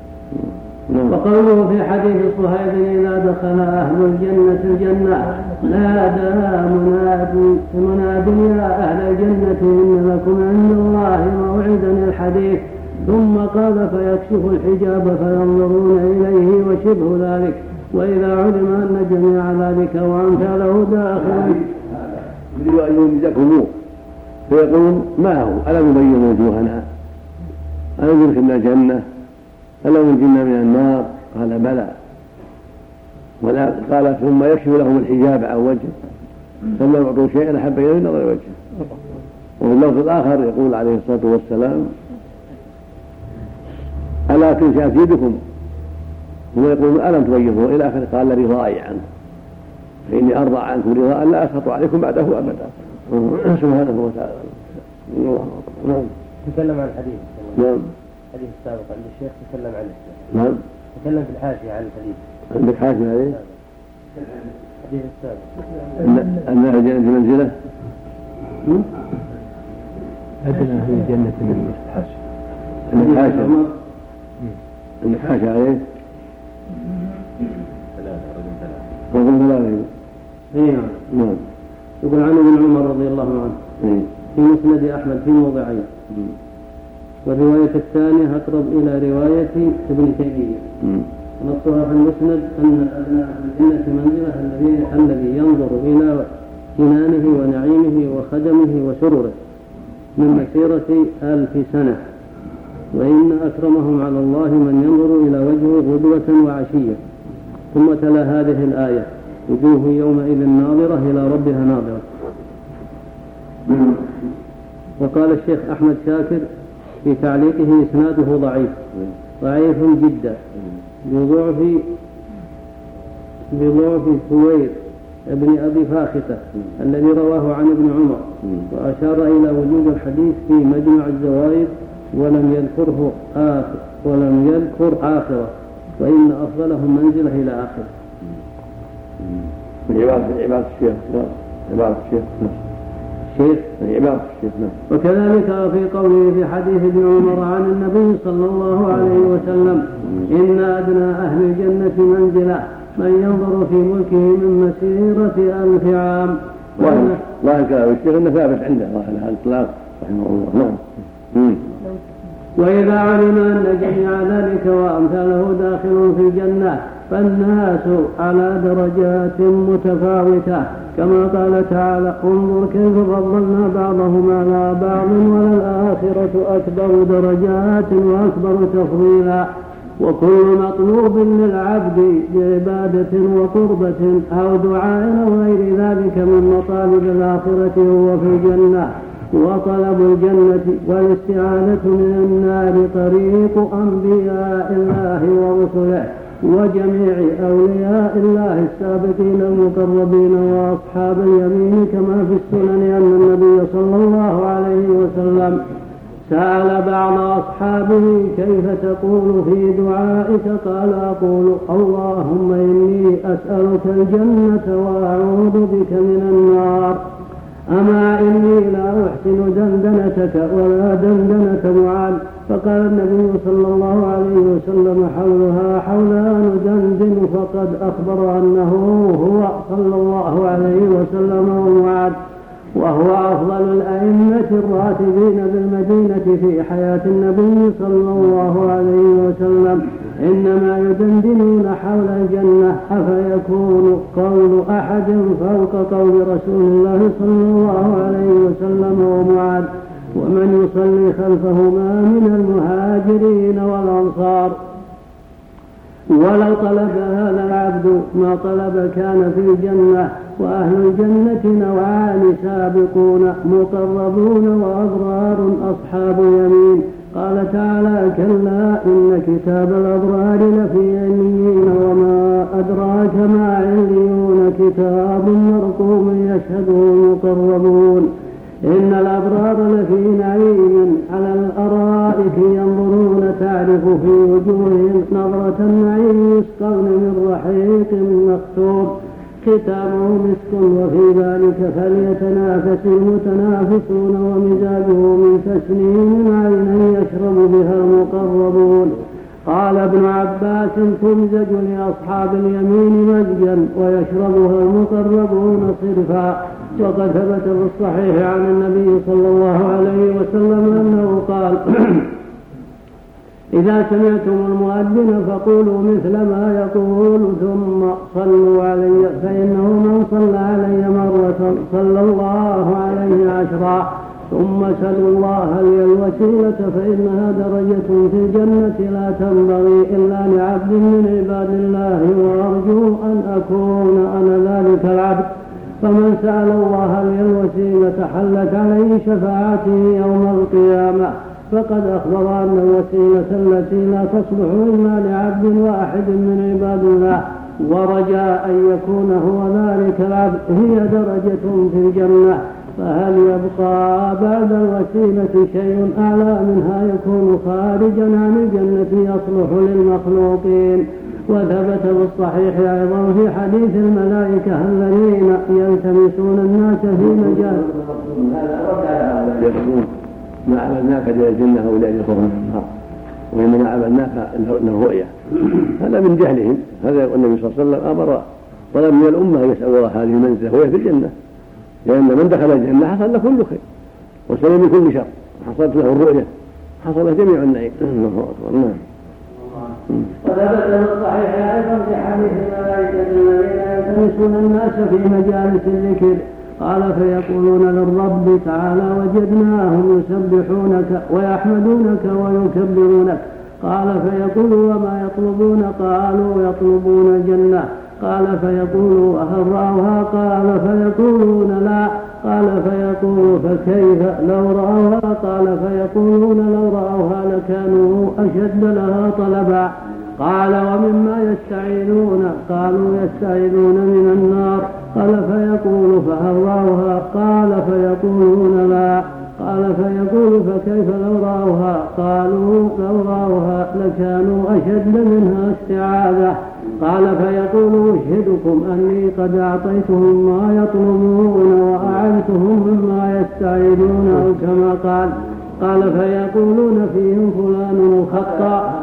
[SPEAKER 6] وقوله في حديث صهيب إذا دخل أهل الجنة الجنة نادى مناد يا أهل الجنة إن لكم عند الله موعدا الحديث، ثم قال فيكشف الحجاب فينظرون إليه وشبه ذلك، وإذا علم أن جميع ذلك وأمثاله داخل
[SPEAKER 3] يريد أن ينجزكم فيقولون ما هو ألم يبين وجوهنا، ألم يدخلنا الجنة، ألم ينجنا من النار؟ قال بلى. ولا قال ثم يكشف لهم الحجاب عن وجهه، ثم يعطوا شيئا أحب إليه من نظر وجهه. وفي اللفظ الآخر يقول عليه الصلاة والسلام ألا تنسى أكيدكم، ثم يقول ألم تبيضوا إلى آخر قال رضائي عنه، فإني أرضى عنكم رضاء لا أسخط عليكم بعده أبدا. سبحانه وتعالى.
[SPEAKER 6] نعم. تكلم عن الحديث.
[SPEAKER 3] نعم.
[SPEAKER 6] الحديث السابق عند الشيخ تكلم عنه.
[SPEAKER 3] نعم.
[SPEAKER 6] تكلم في الحاشية عن الحديث.
[SPEAKER 3] عندك حاشية عليه؟
[SPEAKER 6] الحديث السابق.
[SPEAKER 3] أن أهل الجنة منزلة.
[SPEAKER 1] أدنى أهل الجنة منزلة.
[SPEAKER 3] عندك حاشية. عندك حاشية عليه؟ ثلاثة. نعم.
[SPEAKER 6] يقول عنه ابن عمر رضي الله عنه في مسند أحمد في موضعين، والرواية الثانية أقرب إلى رواية ابن تيمية. نصها في المسند أن أبناء الجنة منزلة الذي ينظر إلى جنانه ونعيمه وخدمه وسروره من مسيرة 1000 سنة، وإن أكرمهم على الله من ينظر إلى وجهه غدوة وعشية. ثم تلا هذه الآية وجوه يومئذ ناظرة إلى ربها ناظرة. وقال الشيخ أحمد شاكر في تعليقه إسناده ضعيف جدا بضعف سوير ابن أبي فاختة الذي رواه عن ابن عمر، وأشار إلى وجود الحديث في مجمع الزوائد ولم يذكر آخره، وإن أفضلهم منزلة إلى آخره.
[SPEAKER 3] عبارة الشيخ.
[SPEAKER 6] وكذلك في قوله في حديث ابن عمر عن النبي صلى الله عليه وسلم إن أدنى أهل الجنة منزلة من ينظر في ملكه من مسيرة 1000 عام.
[SPEAKER 3] الله كلام الشيخ إنه ثابت عنده على الإطلاق رحمه الله. نعم.
[SPEAKER 6] وإذا علم أن جميع ذلك وأمثاله داخل في الجنة فالناس على درجات متفاوتة، كما قال تعالى انظر كيف فضلنا بعضهم على بعض وللآخرة أكبر درجات وأكبر تفضيلا. وكل مطلوب للعبد بعبادة وقربة أو دعاء أو غير ذلك من مطالب الآخرة هو في الجنة. وطلب الجنة والاستعانة من النار طريق أنبياء الله ورسله وجميع أولياء الله السابقين المقربين وأصحاب اليمين، كما في السنن أن النبي صلى الله عليه وسلم سأل بعض أصحابه كيف تقول في دعائك؟ قال أقول اللهم إني أسألك الجنة وأعوذ بك من النار. أما إني لا أحسن دندنتك ولا دندنة معاذ. فقال النبي صلى الله عليه وسلم حولها حولها ندندن، فقد أخبر أنه هو صلى الله عليه وسلم ومعاذ، وهو أفضل الأئمة
[SPEAKER 2] جملة الراتبين بالمدينة في حياة النبي صلى الله عليه وسلم إنما يدندنون حول الجنة، أفيكون قول أحد فوق قول رسول الله صلى الله عليه وسلم ومعاذ ومن يصلي خلفهما من المهاجرين والأنصار. ولو طلب هذا العبد ما طلب كان في الجنة. وأهل الجنة نوعان: سابقون مقربون وأبرار أصحاب يمين. قال تعالى: كلا إن كتاب الأبرار لفي عليين وما أدراك ما عليون كتاب مرقوم يشهده المقربون. إن الأبرار لفي نعيم على الأرائك ينظرون تعرف في وجوههم نظرة النعيم يسقون من رحيق مختوم ختامه مسك وفي ذلك فليتنافس المتنافسون ومزاجه من تسنيم عينا يشرب بها المقربون. قال ابن عباس: تمزج لأصحاب اليمين مزجا ويشربها المقربون صرفا. وقد ثبت في الصحيح عن النبي صلى الله عليه وسلم أنه قال: إذا سمعتم المؤذن فقولوا مثل ما يقول ثم صلوا علي، فإنه من صلى علي مرة صلى الله عليه 10. ثم سلوا الله لي الوسيلة فإنها درجة في الجنة لا تنبغي إلا لعبد من عباد الله، وأرجو أن أكون أنا ذلك العبد. فمن سأل الله لي الوسيلة حلت عليه شفاعته يوم القيامة. فقد أخبر أن الوسيلة التي لا تصلح إلا لعبد واحد من عباد الله، ورجاء أن يكون هو ذلك العبد، هي درجة في الجنة. فهل يبقى بعد الوسيلة شيء أعلى منها يكون خارجا عن الجنة يصلح للمخلوقين؟ وثبت في الصحيح أيضا في حديث الملائكة الذين يلتمسون الناس في مجال
[SPEAKER 3] ما عملناك إلى الجنة أو إلى الكفر وإنما عملناك له رؤيا. هذا من جهلهم. هذا النبي صلى الله عليه وسلم أمر طلب من الأمة يسأل الله هذه المنزلة وهي في الجنة، لأن من دخل الجنة حصل له كل خير وسلم من كل شر، حصلت له الرؤيا، حصل جميع النعيم.
[SPEAKER 2] وثبت في الصحيح أيضا في حديث الملائكة الذين يلتمسون الناس في مجالس الذكر. قال: فيقولون للرب تعالى: وجدناهم يسبحونك ويحمدونك ويكبرونك. قال: فيقول: وما يطلبون؟ قالوا: يطلبون الجنة. قال: فيقول: هل رأوها؟ قال: فيقولون لا. قال: فيقول: فكيف لو رأوها؟ قال: فيقولون: لو رأوها لكانوا أشد لها طلبا. قال: ومما يستعينون؟ قالوا: يستعينون من النار. قال: فيقول: فهل رأوها؟ قال: فيقولون لا. قال: فيقول: فكيف لو رأوها؟ قالوا: لو رأوها لكانوا أشد منها استعاذة. قال: فيقول: أشهدكم أني قد أعطيتهم ما يطلبون وأعنتهم مما يستعينون، أو كما قال. قال: فيقولون: فيهم فلان خطأ.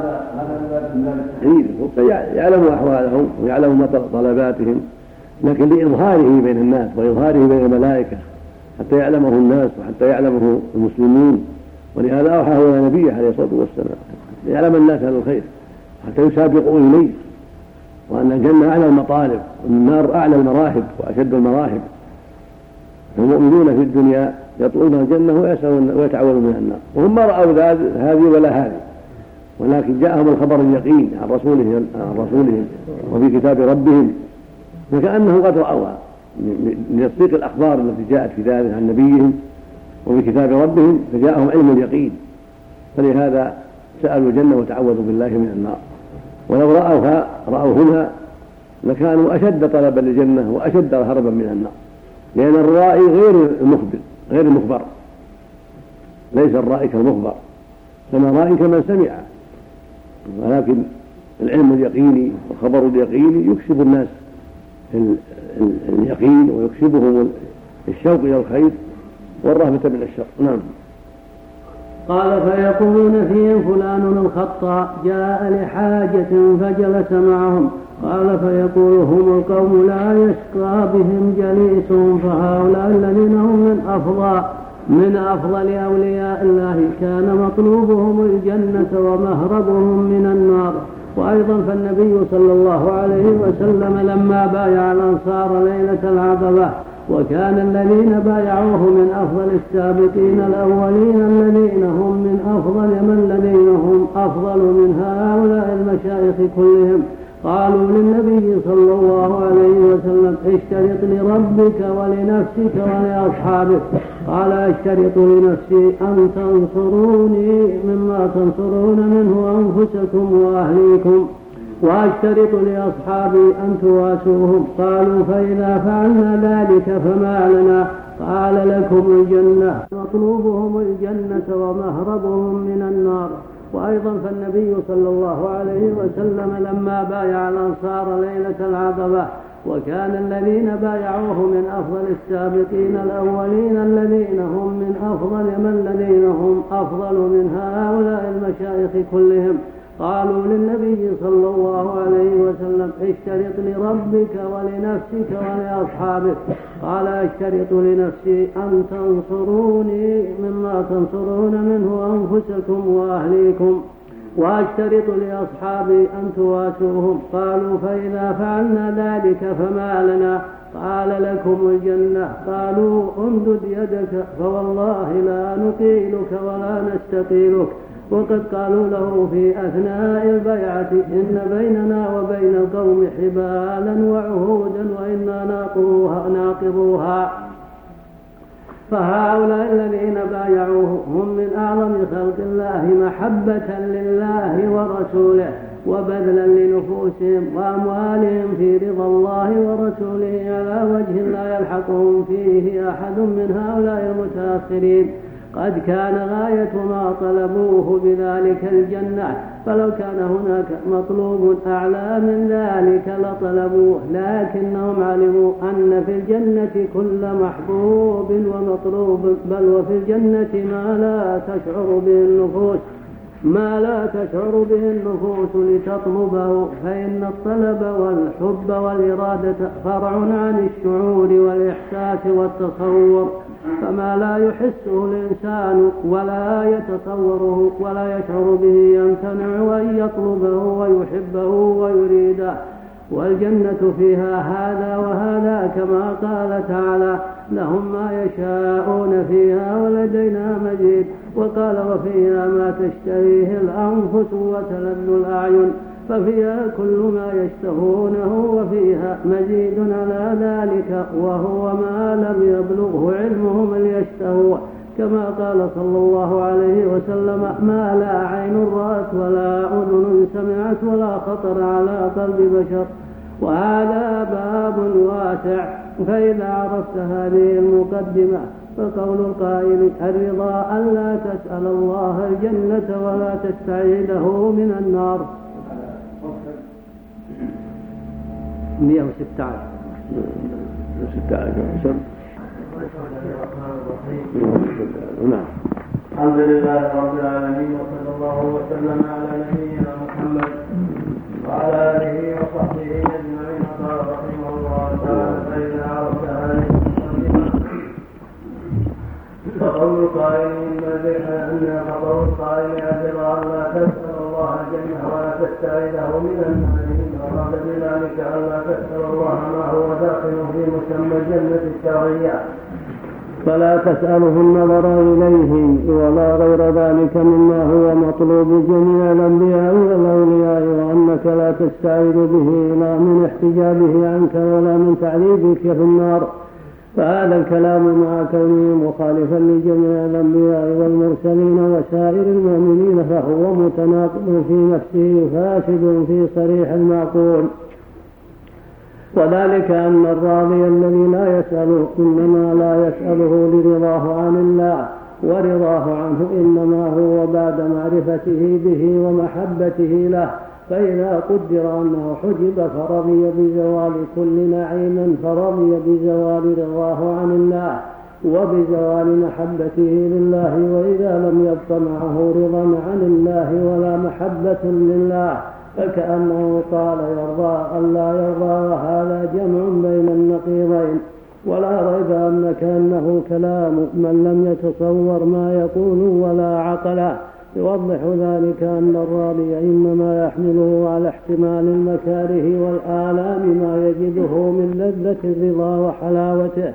[SPEAKER 3] يعلم أحوالهم ويعلم طلباتهم، لكن لإظهاره بين الناس وإظهاره بين الملائكة حتى يعلمه الناس وحتى يعلمه المسلمين. ولهذا أوحى إلى نبيه عليه الصلاة والسلام ليعلم الناس أهل الخير حتى يسابقوا إليه، وأن الجنة أعلى المطالب والنار أعلى المراهب وأشد المراهب. المؤمنون في الدنيا يطلبون الجنة ويتعوذون من النار، وهم ما رأوا هذه ولا هذه، ولكن جاءهم الخبر اليقين عن رسولهم وفي كتاب ربهم، فكأنهم قد رأوها لتصديق الأخبار التي جاءت في ذلك عن نبيهم وفي كتاب ربهم، فجاءهم علم اليقين، فلهذا سألوا الجنة وتعوذوا بالله من النار. ولو رأوها لكانوا أشد طلبا للجنة وأشد هربا من النار، لأن الرائي غير المخبر، ليس الرائي كالمخبر، كما رائي كمن سمع، ولكن العلم اليقيني والخبر اليقيني يكسب الناس اليقين ويكسبهم الشوق إلى الخير والرهبة من الشر. نعم.
[SPEAKER 2] قال: فيقولون: فيهم فلان الخطأ جاء لحاجة فجلس معهم. قال: فيقول: هم القوم لا يشقى بهم جليسهم، فهؤلاء الذين هم من أفضى من أفضل أولياء الله كان مطلوبهم الجنة ومهربهم من النار. وأيضا فالنبي صلى الله عليه وسلم لما بايع الأنصار ليلة العقبة وكان الذين بايعوه من أفضل السابقين الأولين الذين هم من أفضل من الذين هم أفضل من هؤلاء المشايخ كلهم قالوا للنبي صلى الله عليه وسلم اشترط لربك ولنفسك ولأصحابك. قال اشترط لنفسي أن تنصروني مما تنصرون منه أنفسكم وأهليكم واشترط لأصحابي أن تواسوهم. قالوا فإذا فعلنا ذلك فما لنا؟ قال لكم الجنة مطلوبهم الجنة ومهربهم من النار. وأيضا فالنبي صلى الله عليه وسلم لما بايع الأنصار ليلة العقبة وكان الذين بايعوه من أفضل السابقين الأولين الذين هم من أفضل من الذين هم أفضل من هؤلاء المشايخ كلهم قالوا للنبي صلى الله عليه وسلم اشترط لربك ولنفسك ولأصحابك. قال اشترط لنفسي أن تنصروني مما تنصرون منه أنفسكم وأهليكم واشترط لأصحابي أن تواسوهم. قالوا فإذا فعلنا ذلك فما لنا؟ قال لكم الجنة. قالوا امدد يدك فوالله لا نقيلك ولا نستقيلك. وقد قالوا له في أثناء البيعة إن بيننا وبين القوم حبالا وعهودا وإنا ناقضوها. فهؤلاء الذين بايعوه هم من أعظم خلق الله محبة لله ورسوله وبذلا لنفوسهم وأموالهم في رضا الله ورسوله على وجه لا يلحقهم فيه أحد من هؤلاء المتأخرين. قد كان غاية ما طلبوه بذلك الجنة فلو كان هناك مطلوب أعلى من ذلك لطلبوه لكنهم علموا أن في الجنة كل محبوب ومطلوب بل وفي الجنة ما لا تشعر به النفوس لتطلبه فإن الطلب والحب والإرادة فرع عن الشعور والإحساس والتصور فما لا يحسه الإنسان ولا يتصوره ولا يشعر به يمتنع أن يطلبه ويحبه ويريده. والجنة فيها هذا وهذا كما قال تعالى لهم ما يشاءون فيها ولدينا مزيد. وقال وفيها ما تشتهيه الأنفس وتلذ الأعين ففيها كل ما يشتهونه وفيها مزيد على ذلك وهو ما لم يبلغه علمهم ليشتهوه كما قال صلى الله عليه وسلم ما لا عين رأت ولا أذن سمعت ولا خطر على قلب بشر. وهذا باب واسع. فإذا عرفت هذه المقدمة فقول القائل الرضا ألا تسأل الله الجنة ولا تستعيده من النار. 116
[SPEAKER 3] نعم.
[SPEAKER 6] الحمد لله رب العالمين وصلى الله وسلم على نبينا محمد وعلى آله وصحبه أجمعين. قال رحمه الله تعالى فإذا عرفت هذه المقدمة فقول القائل فقول القائل الرضا ألا تسأل الله الجنة ولا تستعيده من النار أراد بذلك ألا تسأل الله ما هو داخل في مسمى الجنة الشرعية فلا تسأله النظر إليه ولا غير ذلك مما هو مطلوب جميع الأنبياء والأولياء وأنك لا تستعيد به لا من احتجابه عنك ولا من تعذيبك في النار. فهذا الكلام مع كونه مخالفا لجميع الأنبياء والمرسلين وسائر المؤمنين فهو متناقض في نفسه فاسد في صريح المعقول. وذلك أن الراضي الذي لا يسأله إنما لا يسأله لرضاه عن الله ورضاه عنه إنما هو بعد معرفته به ومحبته له. فإذا قدر أنه حجب فرضي بزوال كل نعيم فرضي بزوال رضاه عن الله وبزوال محبته لله. وإذا لم يبق معه رضا عن الله ولا محبة لله فكأنه قال يرضى ألا يرضى وهذا جمع بين النقيضين.
[SPEAKER 2] ولا ريب أن كأنه كلام من لم يتصور ما يقول ولا عقله. يوضح ذلك أن الراضي إنما يحمله على احتمال المكاره والآلام ما يجده من لذة الرضا وحلاوته،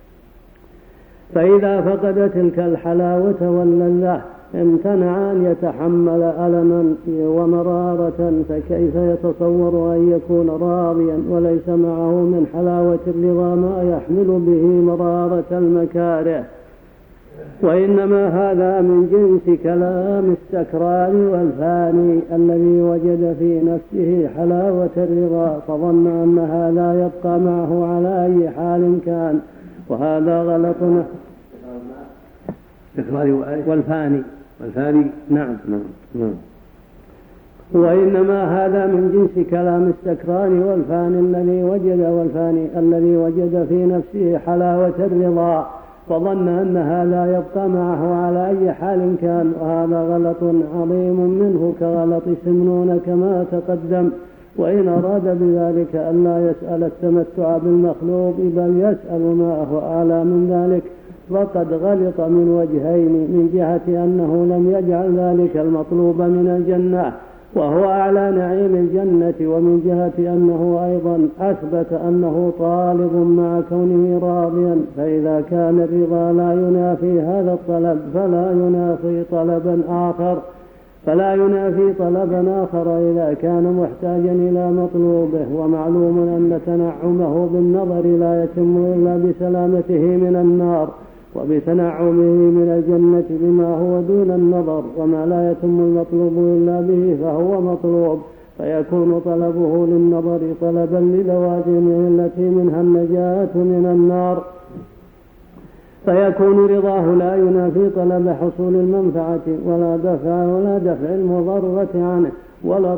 [SPEAKER 2] فإذا فقد تلك الحلاوة واللذة امتنع أن يتحمل ألما ومرارة، فكيف يتصور أن يكون راضيا وليس معه من حلاوة الرضا ما يحمل به مرارة المكاره؟ وإنما هذا من جنس كلام السكران والفاني الذي وجد في نفسه حلاوة الرضا فظن أن هذا يبقى معه على أي حال كان، وهذا غلط. والفاني نعم. وإنما هذا من جنس كلام السكران والفاني الذي وجد في نفسه حلاوة الرضا فظن أن هذا يبقى معه على أي حال كان، وهذا غلط عظيم منه كغلط سمنون كما تقدم. وإن أراد بذلك أن لا يسأل التمتع بالمخلوق بل يسأل ما هو أعلى من ذلك فقد غلط من وجهين: من جهة أنه لم يجعل ذلك المطلوب من الجنة وهو أعلى نعيم الجنة، ومن جهة أنه أيضا أثبت أنه طالب مع كونه راضيا، فإذا كان الرضا لا ينافي هذا الطلب فلا ينافي طلبا آخر إذا كان محتاجا إلى مطلوبه. ومعلوم أن تنعمه بالنظر لا يتم إلا بسلامته من النار، وبتنعمه من الجنة بما هو دون النظر، وما لا يتم المطلوب إلا به فهو مطلوب، فيكون طلبه للنظر طلبا للوازمه التي منها النجاة من النار، فيكون رضاه لا ينافي طلب حصول المنفعة ولا دفع المضرة عنه، ولا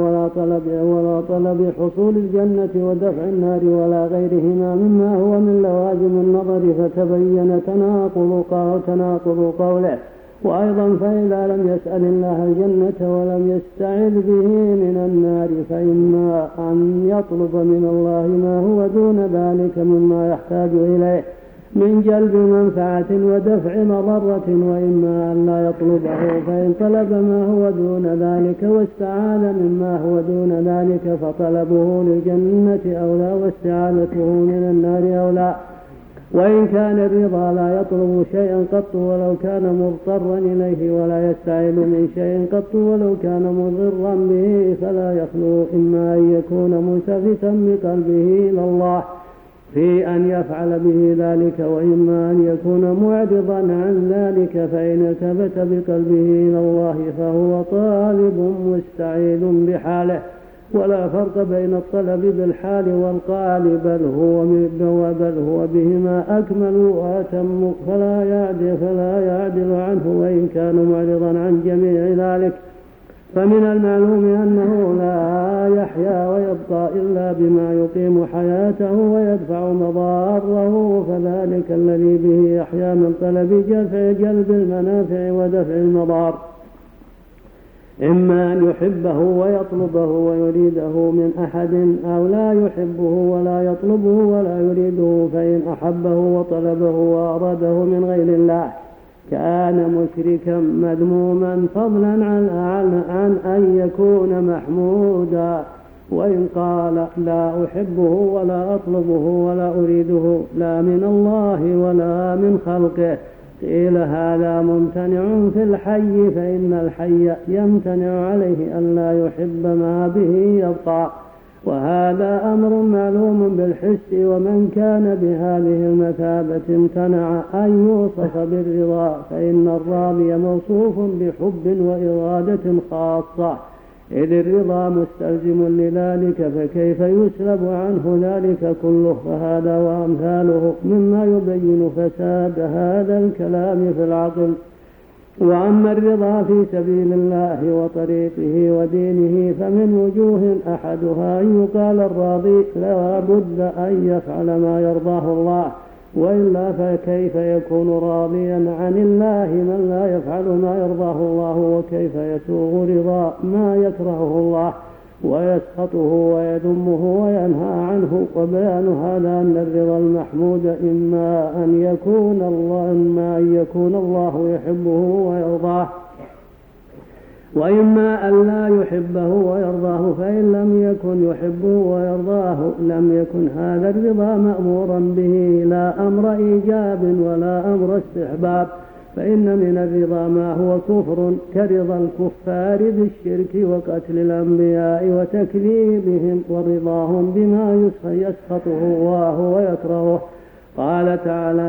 [SPEAKER 2] طلب حصول الجنة ودفع النار ولا غيرهما مما هو من لوازم النظر، فتبين تناقض قوله. وأيضا فإذا لم يسأل الله الجنة ولم يستعذ به من النار فإما أن يطلب من الله ما هو دون ذلك مما يحتاج إليه من جلب منفعة ودفع مضرة، وإما أن لا يطلبه، فإن طلب ما هو دون ذلك واستعاذ مما هو دون ذلك فطلبه للجنة أولى واستعاذته من النار أولى. وإن كان الرضا لا يطلب شيئا قط ولو كان مضطرا إليه ولا يستعيذ من شيء قط ولو كان مضرا به، فلا يخلو إما أن يكون ملتفتا بقلبه إلى الله في أن يفعل به ذلك، وإما أن يكون معرضا عن ذلك، فإن التفت بقلبه إلى الله فهو طالب مستعيذ بحاله. ولا فرق بين الطلب بالحال والقال، بل هو بهما أكمل وأتم، فلا يعدل عنه وإن كان معرضا عن جميع ذلك. فمن المعلوم أنه لا يحيا ويبقى إلا بما يقيم حياته ويدفع مضاره، فذلك الذي به يحيا من طلب جلب المنافع ودفع المضار، إما أن يحبه ويطلبه ويريده من أحد، أو لا يحبه ولا يطلبه ولا يريده، فإن أحبه وطلبه وأراده من غير الله كان مشركا مذموما فضلا عن أن يكون محمودا. وإن قال لا أحبه ولا أطلبه ولا أريده لا من الله ولا من خلقه، قيل هذا ممتنع في الحي، فإن الحي يمتنع عليه أن لا يحب ما به يبقى، وهذا أمر معلوم بالحس. ومن كان بهذه المثابة امتنع أن يوصف بالرضا، فإن الراضي موصوف بحب وإرادة خاصة، إذ الرضا مستلزم لذلك، فكيف يسلب عنه ذلك كله؟ فهذا وأمثاله مما يبين فساد هذا الكلام في العقل. وأما الرضا في سبيل الله وطريقه ودينه فمن وجوه أحدها أن يقال الراضي لا بد أن يفعل ما يرضاه الله، وإلا فكيف يكون راضيا عن الله من لا يفعل ما يرضاه الله، وكيف يسوغ رضا ما يكرهه الله؟ ويسخطه ويذمه وينهى عنه. وبيان هذا أن الرضا المحمود إما أن يكون الله يحبه ويرضاه، وإما أن لا يحبه ويرضاه. فإن لم يكن يحبه ويرضاه لم يكن هذا الرضا مأمورا به، لا أمر إيجاب ولا أمر استحباب. فإن من الرضا ما هو كفر كرضا الكفار بالشرك وقتل الأنبياء وتكذيبهم ورضاهم بما يسخطه الله ويكرهه. قال تعالى: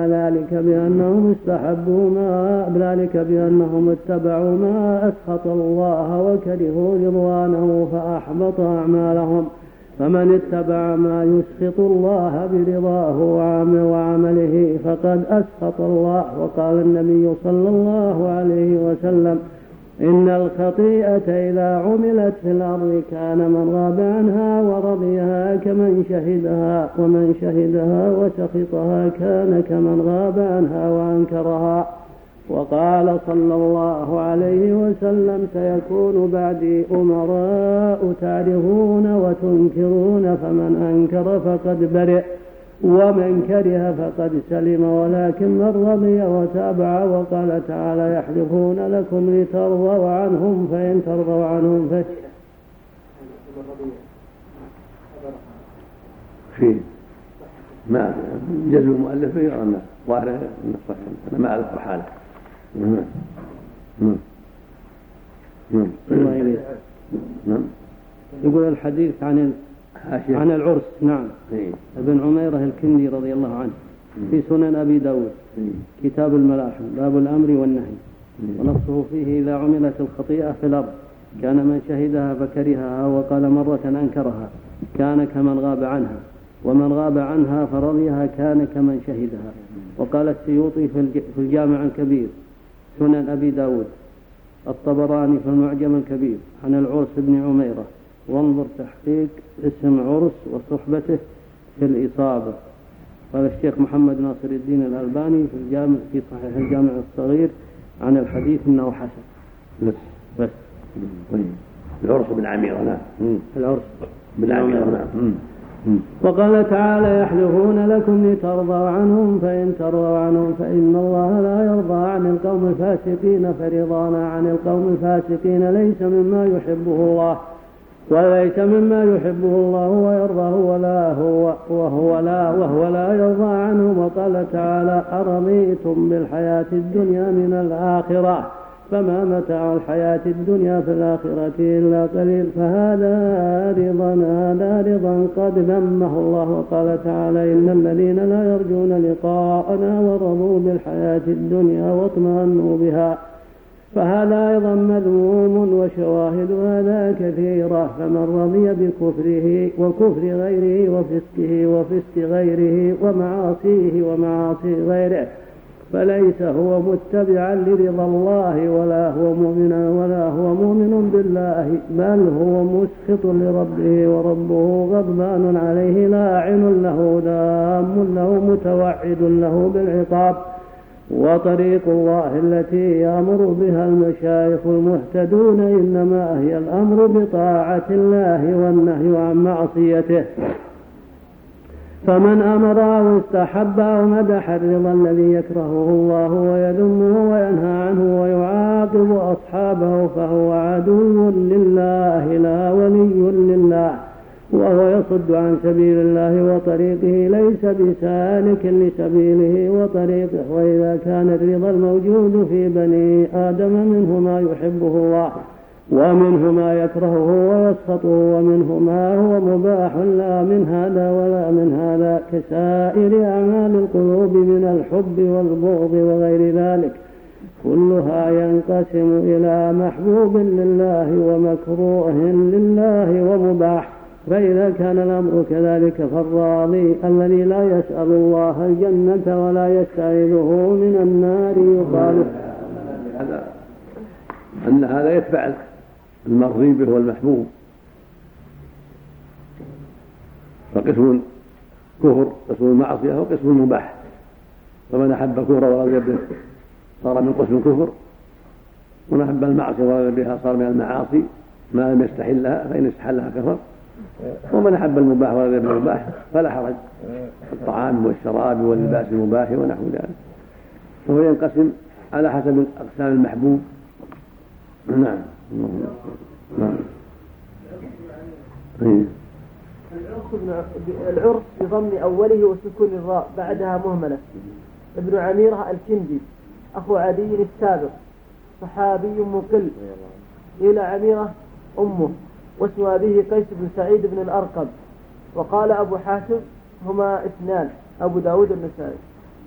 [SPEAKER 2] ذلك بأنهم اتبعوا ما أسخط الله وكرهوا رضوانه فأحبط أعمالهم. فمن اتبع ما يسخط الله برضاه وعمله فقد أسخط الله. وقال النبي صلى الله عليه وسلم: إن الخطيئة إذا عملت في الأرض كان من غاب عنها ورضيها كمن شهدها، ومن شهدها وسخطها كان كمن غاب عنها وأنكرها. وقال صلى الله عليه وسلم: سيكون بعدي أمراء تعرفون وتنكرون، فمن أنكر فقد برئ ومن كره فقد سلم، ولكن من رضي وتابع. وقال تعالى: يحلفون لكم لترضوا عنهم، فإن ترضوا عنهم
[SPEAKER 3] في ما جزم المؤلف يرى أنه ظاهره أنه صحيح، أنا ما أذكر حاله.
[SPEAKER 2] يقول الحديث عن العرس. نعم. ابن عميرة الكندي رضي الله عنه في سنن أبي داود كتاب الملاحم باب الأمر والنهي، ونصه فيه: إذا عملت الخطيئة في الأرض كان من شهدها فكرهها وقال مرة أنكرها كان كمن غاب عنها، ومن غاب عنها فرضيها كان كمن شهدها. وقال السيوطي في الجامع الكبير سنن أبي داود، الطبراني في المعجم الكبير عن العرس بن عميرة، وانظر تحقيق اسم عرس وصحبته في الإصابة. قال الشيخ محمد ناصر الدين الألباني في صحيح الجامع الصغير عن الحديث إنه حسن. بس
[SPEAKER 3] العرس بن عميرة.
[SPEAKER 2] العرس
[SPEAKER 3] بن عميرة.
[SPEAKER 2] وقال تعالى: يحلفون لكم لترضوا عنهم، فإن ترضوا عنهم فإن الله لا يرضى عن القوم الفاسقين. فرضانا عن القوم الفاسقين ليس مما يحبه الله ويرضاه وهو لا يرضى عنهم. وقال تعالى: أرضيتم بالحياة الدنيا من الآخرة فما متاع الحياة الدنيا في الآخرة إلا قليل. فهذا رضا قد ذمه الله. وقال تعالى: إن الذين لا يرجون لقاءنا ورضوا بالحياة الدنيا واطمأنوا بها. فهذا أيضا مذموم، وشواهد هذا كثيرة. فمن رضي بكفره وكفر غيره وفسقه وفسق غيره ومعاصيه ومعاصي غيره فليس هو متبعا لرضا الله ولا هو مؤمن بالله، بل هو مسخط لربه، وربه غضبان عليه لاعن له دام له متوعد له بالعقاب. وطريق الله التي يأمر بها المشايخ المهتدون إنما هي الأمر بطاعة الله والنهي عن معصيته. فمن أمر أو استحب أو مدح الرضا الذي يكرهه الله ويذمه وينهى عنه ويعاقب أصحابه فهو عدو لله لا ولي لله، وهو يصد عن سبيل الله وطريقه، ليس بسالك لسبيله وطريقه. وإذا كان الرضا الموجود في بني آدم منه ما يحبه الله ومنه ما يكرهه ويسخطه، ومنه ما هو مباح لا من هذا ولا من هذا، كسائر أعمال القلوب من الحب والبغض وغير ذلك، كلها ينقسم إلى محبوب لله ومكروه لله ومباح. فإذا كان الأمر كذلك فالراضي الذي لا يسأل الله الجنة ولا يستعيذه من النار يقال
[SPEAKER 3] أن هذا يتبع المرضي به والمحبوب. فقسم كفر، قسم المعصية، وقسم المباح. فمن أحب كفر ورضي به صار من قسم الكفر، ومن أحب المعصية ورضي بها صار من المعاصي، ما لم يستحلها، فإن استحلها كفر. ومن أحب المباح ورغب المباح فلا حرج، الطعام والشراب واللباس المباح ونحو ذلك. فهو ينقسم على حسب أقسام المحبوب. نعم.
[SPEAKER 7] العرس بضم أوله وسكون الراء بعدها مهملة. ابن عميرة الكندي أخو عدي السابق، صحابي مقل. إلى عميرة أمه، واسم أبيه قيس بن سعيد بن الأرقم. وقال أبو حاتم هما اثنان، أبو داود النسائي.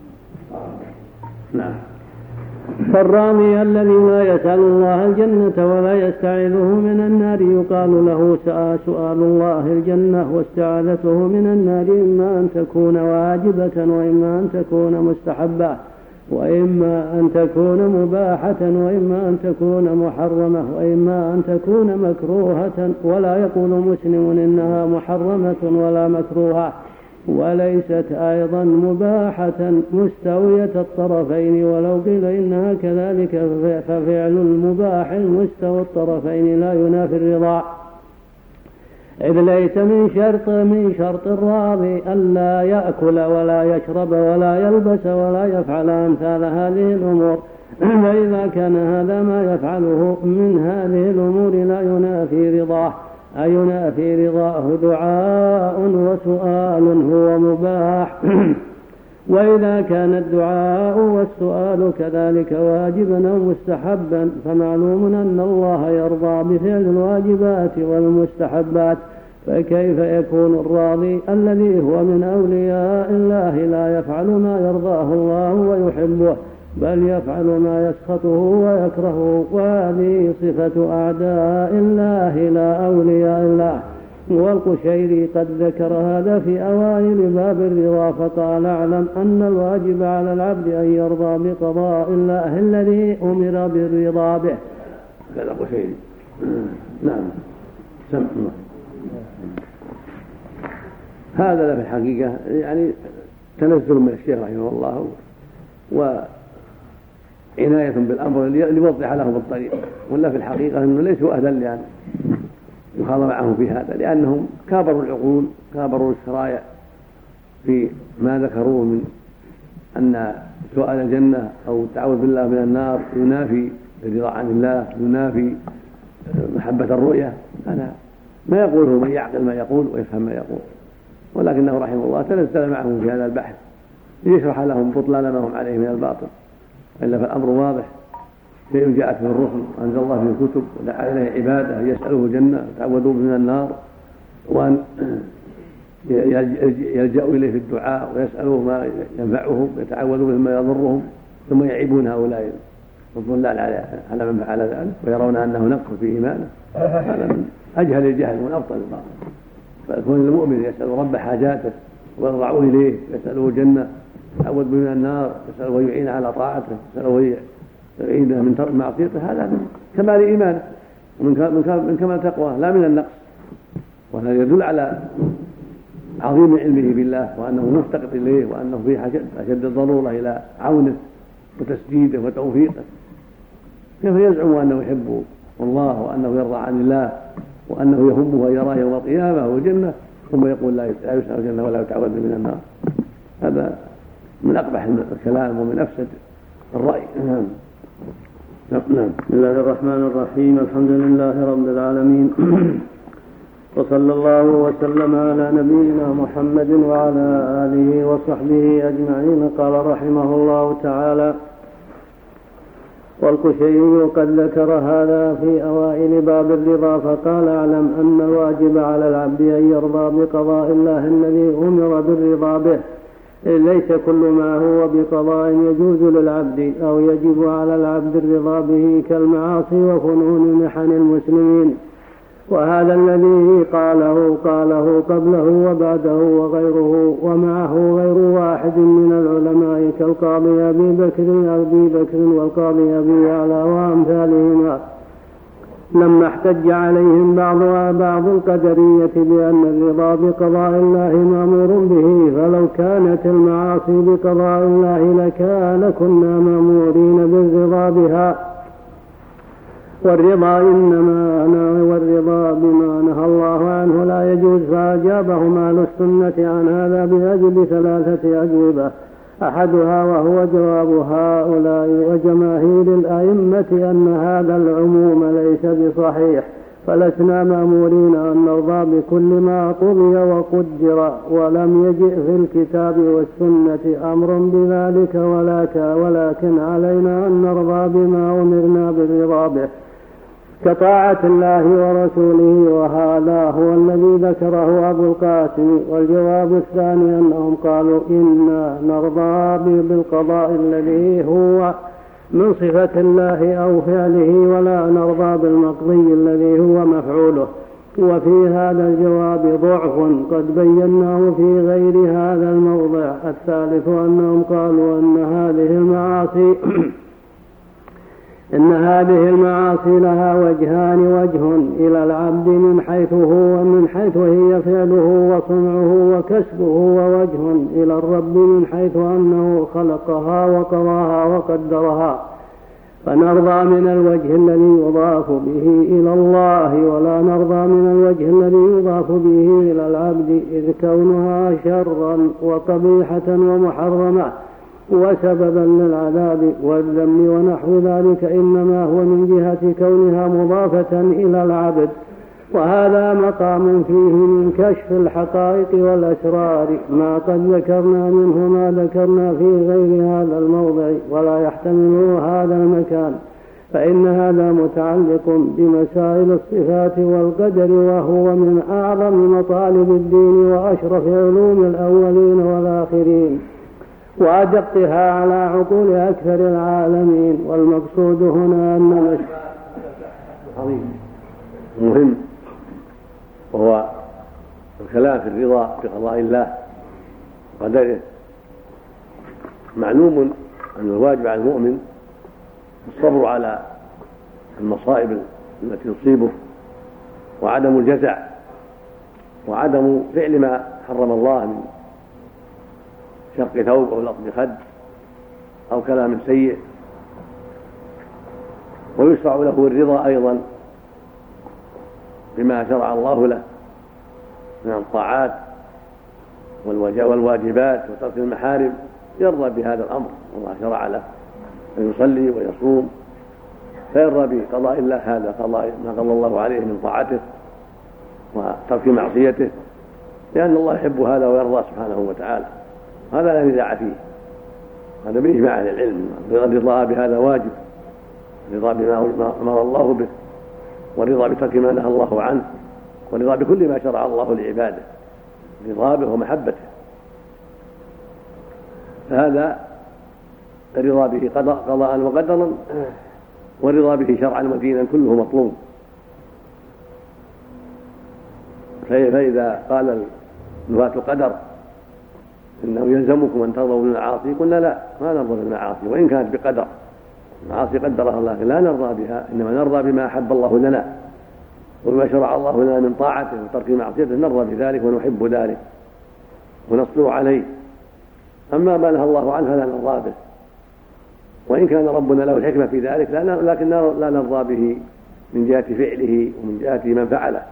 [SPEAKER 3] نعم.
[SPEAKER 2] فالرامي الذي لا يسأل الله الجنة ولا يستعيذه من النار يقال له سؤال الله الجنة، واستعاذته من النار إما أن تكون واجبة وإما أن تكون مستحبة وإما أن تكون مباحة وإما أن تكون محرمة وإما أن تكون مكروهة، ولا يقول مسلم إنها محرمة ولا مكروهة، وليست أيضا مباحة مستوية الطرفين، ولو قيل إنها كذلك ففعل المباح المستوى الطرفين لا ينافي الرضا، إذ ليس من شرط الراضي ألا يأكل ولا يشرب ولا يلبس ولا يفعل أمثال هذه الأمور، فإذا كان هذا ما يفعله من هذه الأمور لا ينافي رضاه، أي ينافي رضاه دعاء وسؤال هو مباح. وإذا كان الدعاء والسؤال كذلك واجبا أو مستحبا فمعلوم أن الله يرضى بفعل الواجبات والمستحبات، فكيف يكون الراضي الذي هو من أولياء الله لا يفعل ما يرضاه الله ويحبه، بل يفعل ما يسخطه ويكرهه، وهذه صفة أعداء الله لا أولياء الله. والقشيري قد ذكر هذا في أوائل باب الرضا فقال اعلم أن الواجب على العبد أن يرضى بقضاء الله الذي أمر بالرضا به.
[SPEAKER 3] هذا قشيري. نعم. هذا في الحقيقة يعني تنزل من الشيخ رحمه الله وعناية بالأمر ليوضح له بالطريق، ولا في الحقيقة أنه ليسوا أهلا لأن يخاض معهم في هذا، لأنهم كابروا العقول، كابروا الشرائع في ما ذكروه من أن سؤال الجنة أو التعوذ بالله من النار ينافي الرضا عن الله، ينافي محبة الرؤية. هذا ما يقوله من يعقل ما يقول ويفهم ما يقول، ولكنه رحمه الله تنزل معهم في هذا البحث ليشرح لهم بطلان ما هم عليه من الباطل، إلا فالأمر واضح، شيء جاءت من الرسل أنزل الله في الكتب ودعا إليه عباده يسألوه الجنة وتعوذوا من النار، وأن يلجأوا إليه في الدعاء ويسألوه ما ينفعهم ويتعوذوا مما يضرهم، ثم يعيبون هؤلاء الضلال على من فعل ذلك ويرون أنه نقص في إيمانه. هذا من أجهل الجهل ومن أبطل الباطل. فيكون المؤمن يسأل رب حاجاته ويضرعه إليه، يسأله الجنة، يتعوذ من النار، يسأله ويعين على طاعته، يسأله يعينه من ترك معصيته، هذا من كمال إيمانه ومن كمال تقواه لا من النقص. وهذا يدل على عظيم علمه بالله وأنه مفتقر إليه وأنه فيه أشد الضرورة إلى عونه وتسديده وتوفيقه. كيف يزعم أنه يحب الله وأنه يرضى عن الله وأنه يهمه أن يراه يوم القيامة والجنة، ثم يقول لا يسأل الجنة ولا يتعوذ من النار؟ هذا من أقبح الكلام ومن أفسد الرأي.
[SPEAKER 2] نعم. بسم الله الرحمن الرحيم، الحمد لله رب العالمين، وصلى الله وسلم على نبينا محمد وعلى آله وصحبه أجمعين. قال رحمه الله تعالى: والقشيري قد ذكر هذا في أوائل باب الرضا فقال اعلم أن الواجب على العبد أن يرضى بقضاء الله الذي أمر بالرضا به، ليس كل ما هو بقضاء يجوز للعبد أو يجب على العبد الرضا به كالمعاصي وفنون محن المسلمين، وهذا الذي قاله قبله وبعده وغيره ومعه غير واحد من العلماء كالقاضي أبي بكر والقاضي أبي يعلى وأمثالهما، لما احتج عليهم بعض القدرية بأن الرضا بقضاء الله مأمور به، فلو كانت المعاصي بقضاء الله لكان كنا مأمورين بالرضا بها. والرضا بما نهى الله عنه لا يجوز. فأجابهم أهل السنة عن هذا بأجل 3 أجوبة، أحدها وهو جواب هؤلاء وجماهير الأئمة أن هذا العموم ليس بصحيح، فلسنا مأمورين أن نرضى بكل ما قضي وقدر، ولم يجئ في الكتاب والسنة أمر بذلك، ولكن علينا أن نرضى بما أمرنا بالرضا به كطاعة الله ورسوله، وهذا هو الذي ذكره أبو القاسم. والجواب الثاني أنهم قالوا إنا نرضى بالقضاء الذي هو من صفة الله أو فعله، ولا نرضى بالمقضي الذي هو مفعوله. وفي هذا الجواب ضعف قد بيناه في غير هذا الموضع. الثالث أنهم قالوا إن هذه المعاصي لها وجهان، وجه إلى العبد من حيث هو ومن حيث هي فعله وصنعه وكسبه، ووجه إلى الرب من حيث أنه خلقها وقضاها وقدرها. فنرضى من الوجه الذي يضاف به إلى الله، ولا نرضى من الوجه الذي يضاف به إلى العبد، إذ كونها شرا وقبيحة ومحرمة وسببا للعذاب والذم ونحو ذلك إنما هو من جهة كونها مضافة إلى العبد، وهذا مقام فيه من كشف الحقائق والأسرار ما قد ذكرنا منه ما ذكرنا في غير هذا الموضع ولا يحتمل هذا المكان، فإن هذا متعلق بمسائل الصفات والقدر، وهو من أعظم مطالب الدين وأشرف علوم الأولين والآخرين وأدقها على عقول أكثر العالمين. والمقصود هنا أن
[SPEAKER 3] مهم، وهو الكلام في الرضا بقضاء الله وقدره. معلوم أن الواجب على المؤمن الصبر على المصائب التي تصيبه، وعدم الجزع، وعدم فعل ما حرم الله من شق ثوب أو لطم خد أو كلام سيء. ويشرع له الرضا أيضا بما شرع الله له من الطاعات والواجبات وترك المحارم، يرضى بهذا الأمر والله شرع له أن يصلي ويصوم، فيرضى بقضاء الله هذا قضاء ما قضى الله عليه من طاعته وترك معصيته، لأن الله يحب هذا ويرضى سبحانه وتعالى، هذا لا نزاع فيه، هذا بإجماع أهل العلم. الرضا بهذا واجب، الرضا بما أمر الله به، والرضا بترك ما نهى الله عنه، والرضا بكل ما شرع الله لعباده، الرضا به ومحبته. فهذا الرضا به قضاء وقدرا، والرضا به شرعا ودينا كله مطلوب. فإذا قال نفاة القدر إنه يلزمكم أن ترضوا بالمعاصي، قلنا لا، ما نرضى بالمعاصي وإن كانت بقدر، المعاصي قدرها الله لا نرضى بها، إنما نرضى بما أحب الله لنا وبما شرع الله لنا من طاعته وترك معصيته، نرضى بذلك ونحب ذلك ونصبر عليه. أما ما نهى الله عنه فلا نرضى به، وإن كان ربنا له الحكمة في ذلك لكن لا نرضى به من جهة فعله ومن جهة من فعله.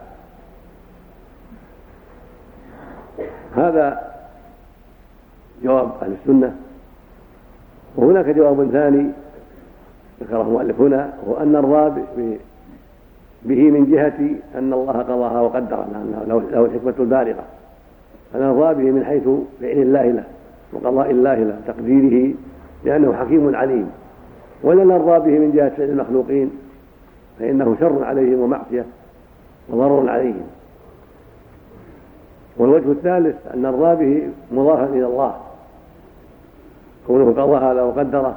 [SPEAKER 3] هذا جواب أهل السنة. وهناك جواب ثاني ذكره المؤلف هنا، وهو أن نرضى به من جهة أن الله قضاها وقدرها، له الحكمة البالغة، فنرضى به من حيث فعل الله له وقضاء الله له تقديره، لأنه حكيم عليم. ولا نرضى به من جهة فعل المخلوقين، فإنه شر عليهم ومعصية وضرر عليهم. والوجه الثالث أن نرضى به مضافا إلى الله، كونه قضى هذا وقدره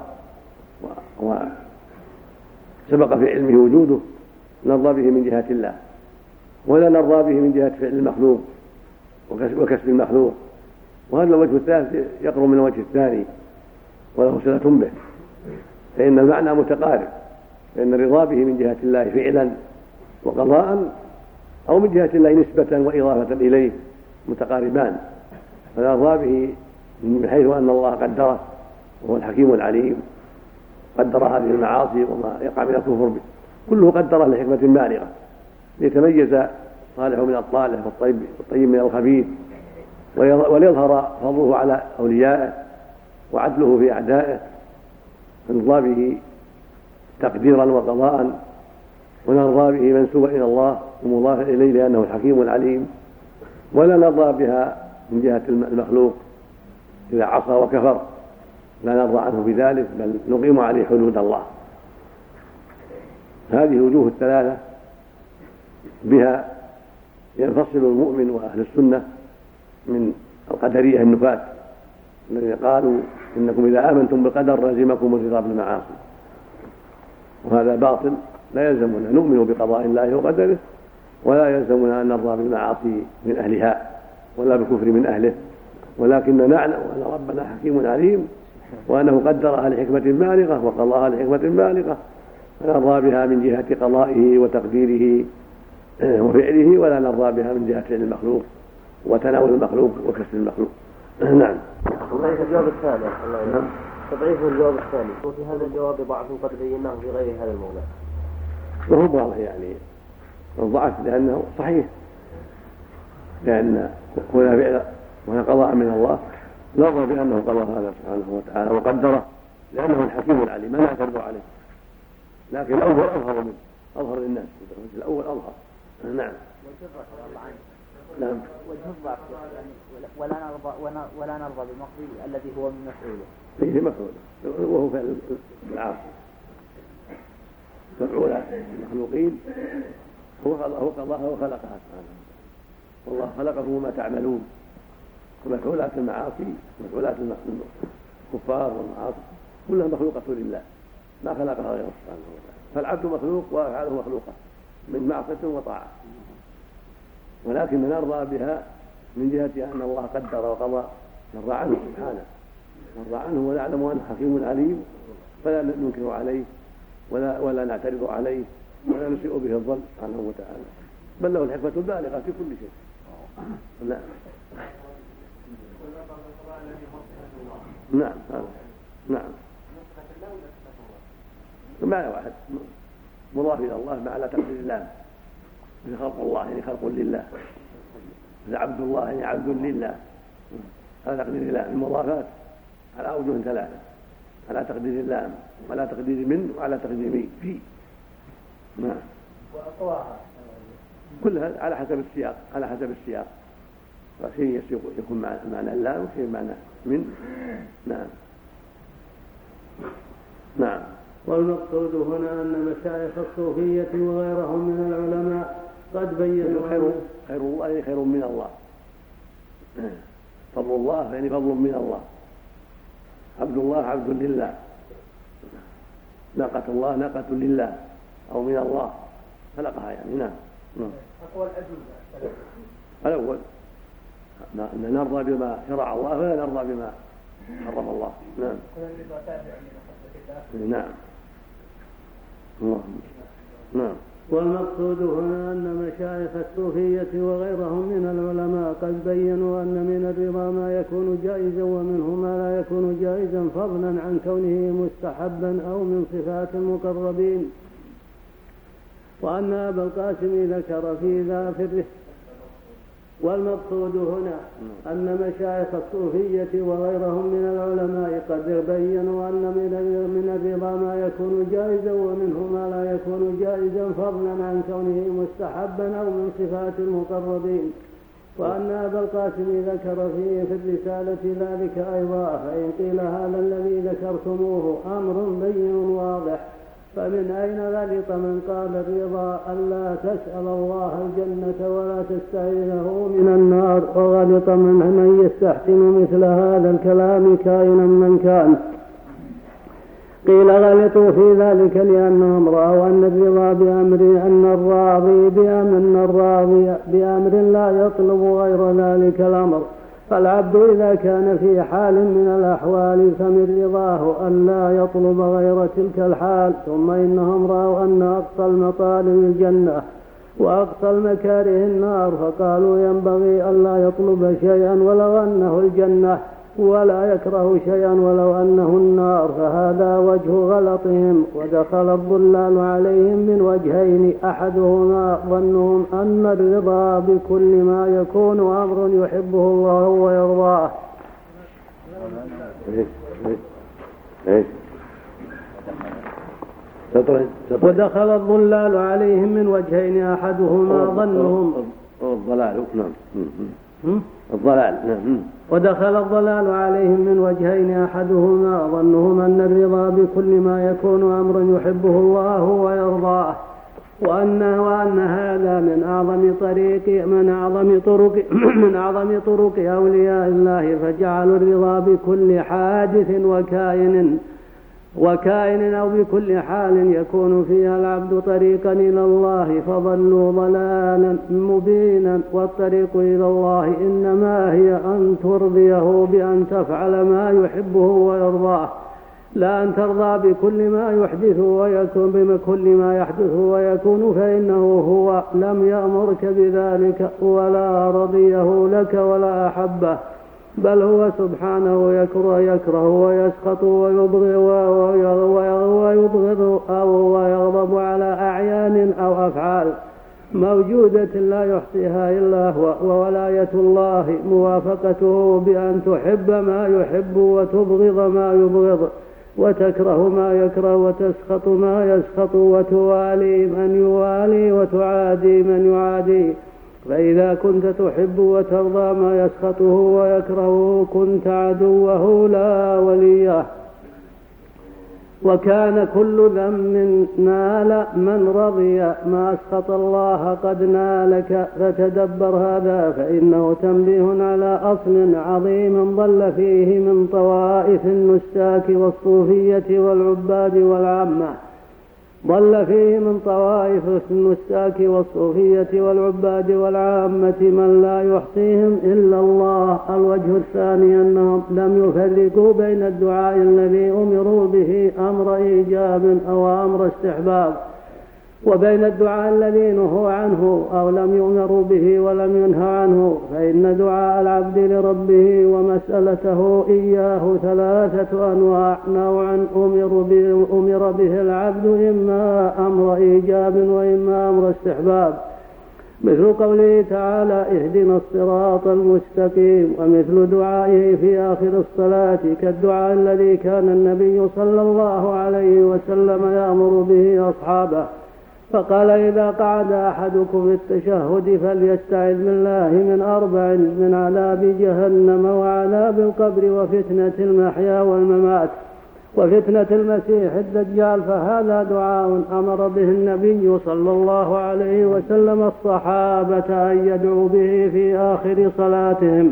[SPEAKER 3] وسبق في علمه وجوده، نرضى به من جهة الله، ولا نرضى به من جهة فعل المخلوق وكسب المخلوق. وهذا الوجه الثالث يقرب من الوجه الثاني وله صلة به، فإن المعنى متقارب، فإن الرضا به من جهة الله فعلا وقضاء، أو من جهة الله نسبة وإضافة إليه متقاربان. فنرضى به من حيث أن الله قدره وهو الحكيم العليم، قدر هذه المعاصي وما يقع من الكفر كله قدره لحكمة بالغة ليتميز الصالح من الطالح والطيب من الخبيث، وليظهر فضله على أوليائه وعدله في أعدائه، فنرضى به تقديرا وقضاء، ونرضى به منسوبا إلى الله ومضافا إليه لأنه الحكيم العليم، ولا نرضى بها من جهة المخلوق إذا عصى وكفر، لا نرضى عنه بذلك، بل نقيم عليه حدود الله. هذه الوجوه الثلاثة بها ينفصل المؤمن وأهل السنة من القدرية النفاة الذين قالوا إنكم إذا آمنتم بالقدر لازمكم الرضا بالمعاصي، وهذا باطل. لا يلزمنا نؤمن بقضاء الله وقدره، ولا يلزمنا أن نرضى بالمعاصي من أهلها ولا بالكفر من أهله، ولكننا نعلم أن ربنا حكيم عليم، وأنه قدرها لحكمة بالغة وقضاها لحكمة بالغة، فنرضى بها من جهة قضائه وتقديره وفعله، ولا نرضى بها من جهة فعل المخلوق وتناول المخلوق وكسر المخلوق. نعم.
[SPEAKER 7] تضعيف الجواب الثاني. نعم. تضعيف الجواب الثاني، وفي هذا الجواب ضعف قد بيناه في غير هذا الموضع.
[SPEAKER 3] وهو واضح يعني الضعف لأنه صحيح، لأن هنا فعل وهنا قضاء من الله نرضى بأنه قضى هذا سبحانه وتعالى وقدره، لأنه الحكيم العليم ما نعترض عليه، لكن الأول أظهر منه، أظهر للناس، الأول أظهر. نعم. نعم.
[SPEAKER 8] وجه الضعف ولا نرضى بالمقضي الذي هو من مفعوله.
[SPEAKER 3] ليس مفعوله، وهو فعل العاصي. مفعول المخلوقين هو قضاها وخلقها سبحانه، والله خلقه وما تعملون. ومفعولات المعاصي مفعولات الكفار والمعاصي كلها مخلوقة لله، ما خلقها غيره سبحانه وتعالى. فالعبد مخلوق وأفعاله مخلوقة من معصية وطاعة، ولكن نرضى بها من جهة أن الله قدر وقضى، نرضى عنه سبحانه، نرضى عنه ونعلم أنه حكيم عليم، فلا ننكر عليه ولا نعترض عليه ولا نسيء به الظن سبحانه وتعالى، بل له الحكمة البالغة في كل شيء. نعم. نعم. معنى واحد، مضاف إلى الله على تقدير الله، مثل خلق الله يعني خلق لله، مثل عبد الله يعني عبد لله، على تقدير الله. المضافات على أوجه ثلاثة، على تقدير الله وعلى تقدير من وعلى تقدير فيه. نعم.
[SPEAKER 5] وأقواها
[SPEAKER 3] كلها على حسب السياق، فشيء يكون معنى الله وشيء معنى من. نعم. نعم.
[SPEAKER 6] والمقصود هنا أن مشايخ الصوفية وغيرهم من العلماء قد بينوا
[SPEAKER 3] خير الله خير من الله، فضل الله يعني فضل من الله، عبد الله عبد لله، ناقة الله ناقة لله أو من الله خلقها يعني. نعم.
[SPEAKER 5] أقوى الأدلة
[SPEAKER 3] الأول أن نرضى بما شرع الله ولا نرضى بما حرم الله. نعم. نعم. نعم.
[SPEAKER 6] والمقصود هنا أن مشايخ الصوفية وغيرهم من العلماء قد بينوا أن من الرضا ما يكون جائزا ومنه ما لا يكون جائزا، فضلا عن كونه مستحبا أو من صفات المقربين. وأن أبا القاسم ذكر في ذا في الرحلة. والمقصود هنا أن مشايخ الصوفية وغيرهم من العلماء قد بينوا أن من الرضا ما يكون جائزا ومنه ما لا يكون جائزا، فضلا عن كونه مستحبا أو من صفات المقربين. وأن أبا القاسم ذكر فيه في الرسالة ذلك أيضا، فإن قيل هذا الذي ذكرتموه أمر بين واضح، فمن أين غلط من قال الرضا ألا تسأل الله الجنة ولا تستعيذه من النار، وغلط من يستحسن مثل هذا الكلام كائنا من كان. قيل غلطوا في ذلك لأنهم رأوا أن الرضا الراضي بأمر لا يطلب غير ذلك الأمر، فالعبد إذا كان في حال من الأحوال فمن رضاه أن لا يطلب غير تلك الحال. ثم إنهم رأوا أن أقصى المطالب الجنة وأقصى المكاره النار، فقالوا ينبغي أن لا يطلب شيئا ولو أنه الجنة،
[SPEAKER 2] ولا يكره شيئا ولو أنه النار، فهذا وجه غلطهم. ودخل الضلال عليهم من وجهين: أحدهما ظنهم أن الرضا بكل ما يكون أمر يحبه الله ويرضاه. ودخل الضلال عليهم من وجهين: أحدهما ظنهم
[SPEAKER 3] الضلال الضلال.
[SPEAKER 2] ودخل الضلال عليهم من وجهين: أحدهما ظنهم أن الرضا بكل ما يكون أمر يحبه الله ويرضاه، وأن هذا من أعظم طرق أولياء الله، فجعلوا الرضا بكل حادث وكائن أو بكل حال يكون فيها العبد طريقا إلى الله، فضلوا ضلالا مبينا. والطريق إلى الله إنما هي أن ترضيه بأن تفعل ما يحبه ويرضاه، لا أن ترضى بكل ما يحدث ويكون فإنه هو لم يأمرك بذلك ولا رضيه لك ولا أحبه، بل هو سبحانه يكره ويسخط ويبغض أو ويغضب على أعيان أو أفعال موجودة لا يحصيها إلا هو. وولاية الله موافقته بأن تحب ما يحب وتبغض ما يبغض وتكره ما يكره وتسخط ما يسخط وتوالي من يوالي وتعادي من يعادي. فإذا كنت تحب وترضى ما يسخطه ويكرهه كنت عدوه لا وليه. وكان كل ذم نال من رضي ما أسخط الله قد نالك، فتدبر هذا فإنه تنبيه على أصل عظيم ضل فيه من طوائف النساك والصوفية والعباد والعامة. من لا يحصيهم إلا الله. الوجه الثاني أنهم لم يفرقوا بين الدعاء الذي أمروا به أمر إيجاب أو أمر استحباب، وبين الدعاء الذي نهوا عنه أو لم يؤمروا به ولم ينهى عنه. فإن دعاء العبد لربه ومسألته إياه ثلاثة أنواع: نوع أمر به العبد إما أمر إيجاب وإما أمر استحباب، مثل قوله تعالى: اهدنا الصراط المستقيم، ومثل دعائه في آخر الصلاة كالدعاء الذي كان النبي صلى الله عليه وسلم يأمر به أصحابه، فقال: إذا قعد أحدكم في التشهد فليستعذ بالله من 4: من عذاب جهنم وعذاب القبر وفتنة المحيا والممات وفتنة المسيح الدجال. فهذا دعاء أمر به النبي صلى الله عليه وسلم الصحابة أن يدعوا به في آخر صلاتهم.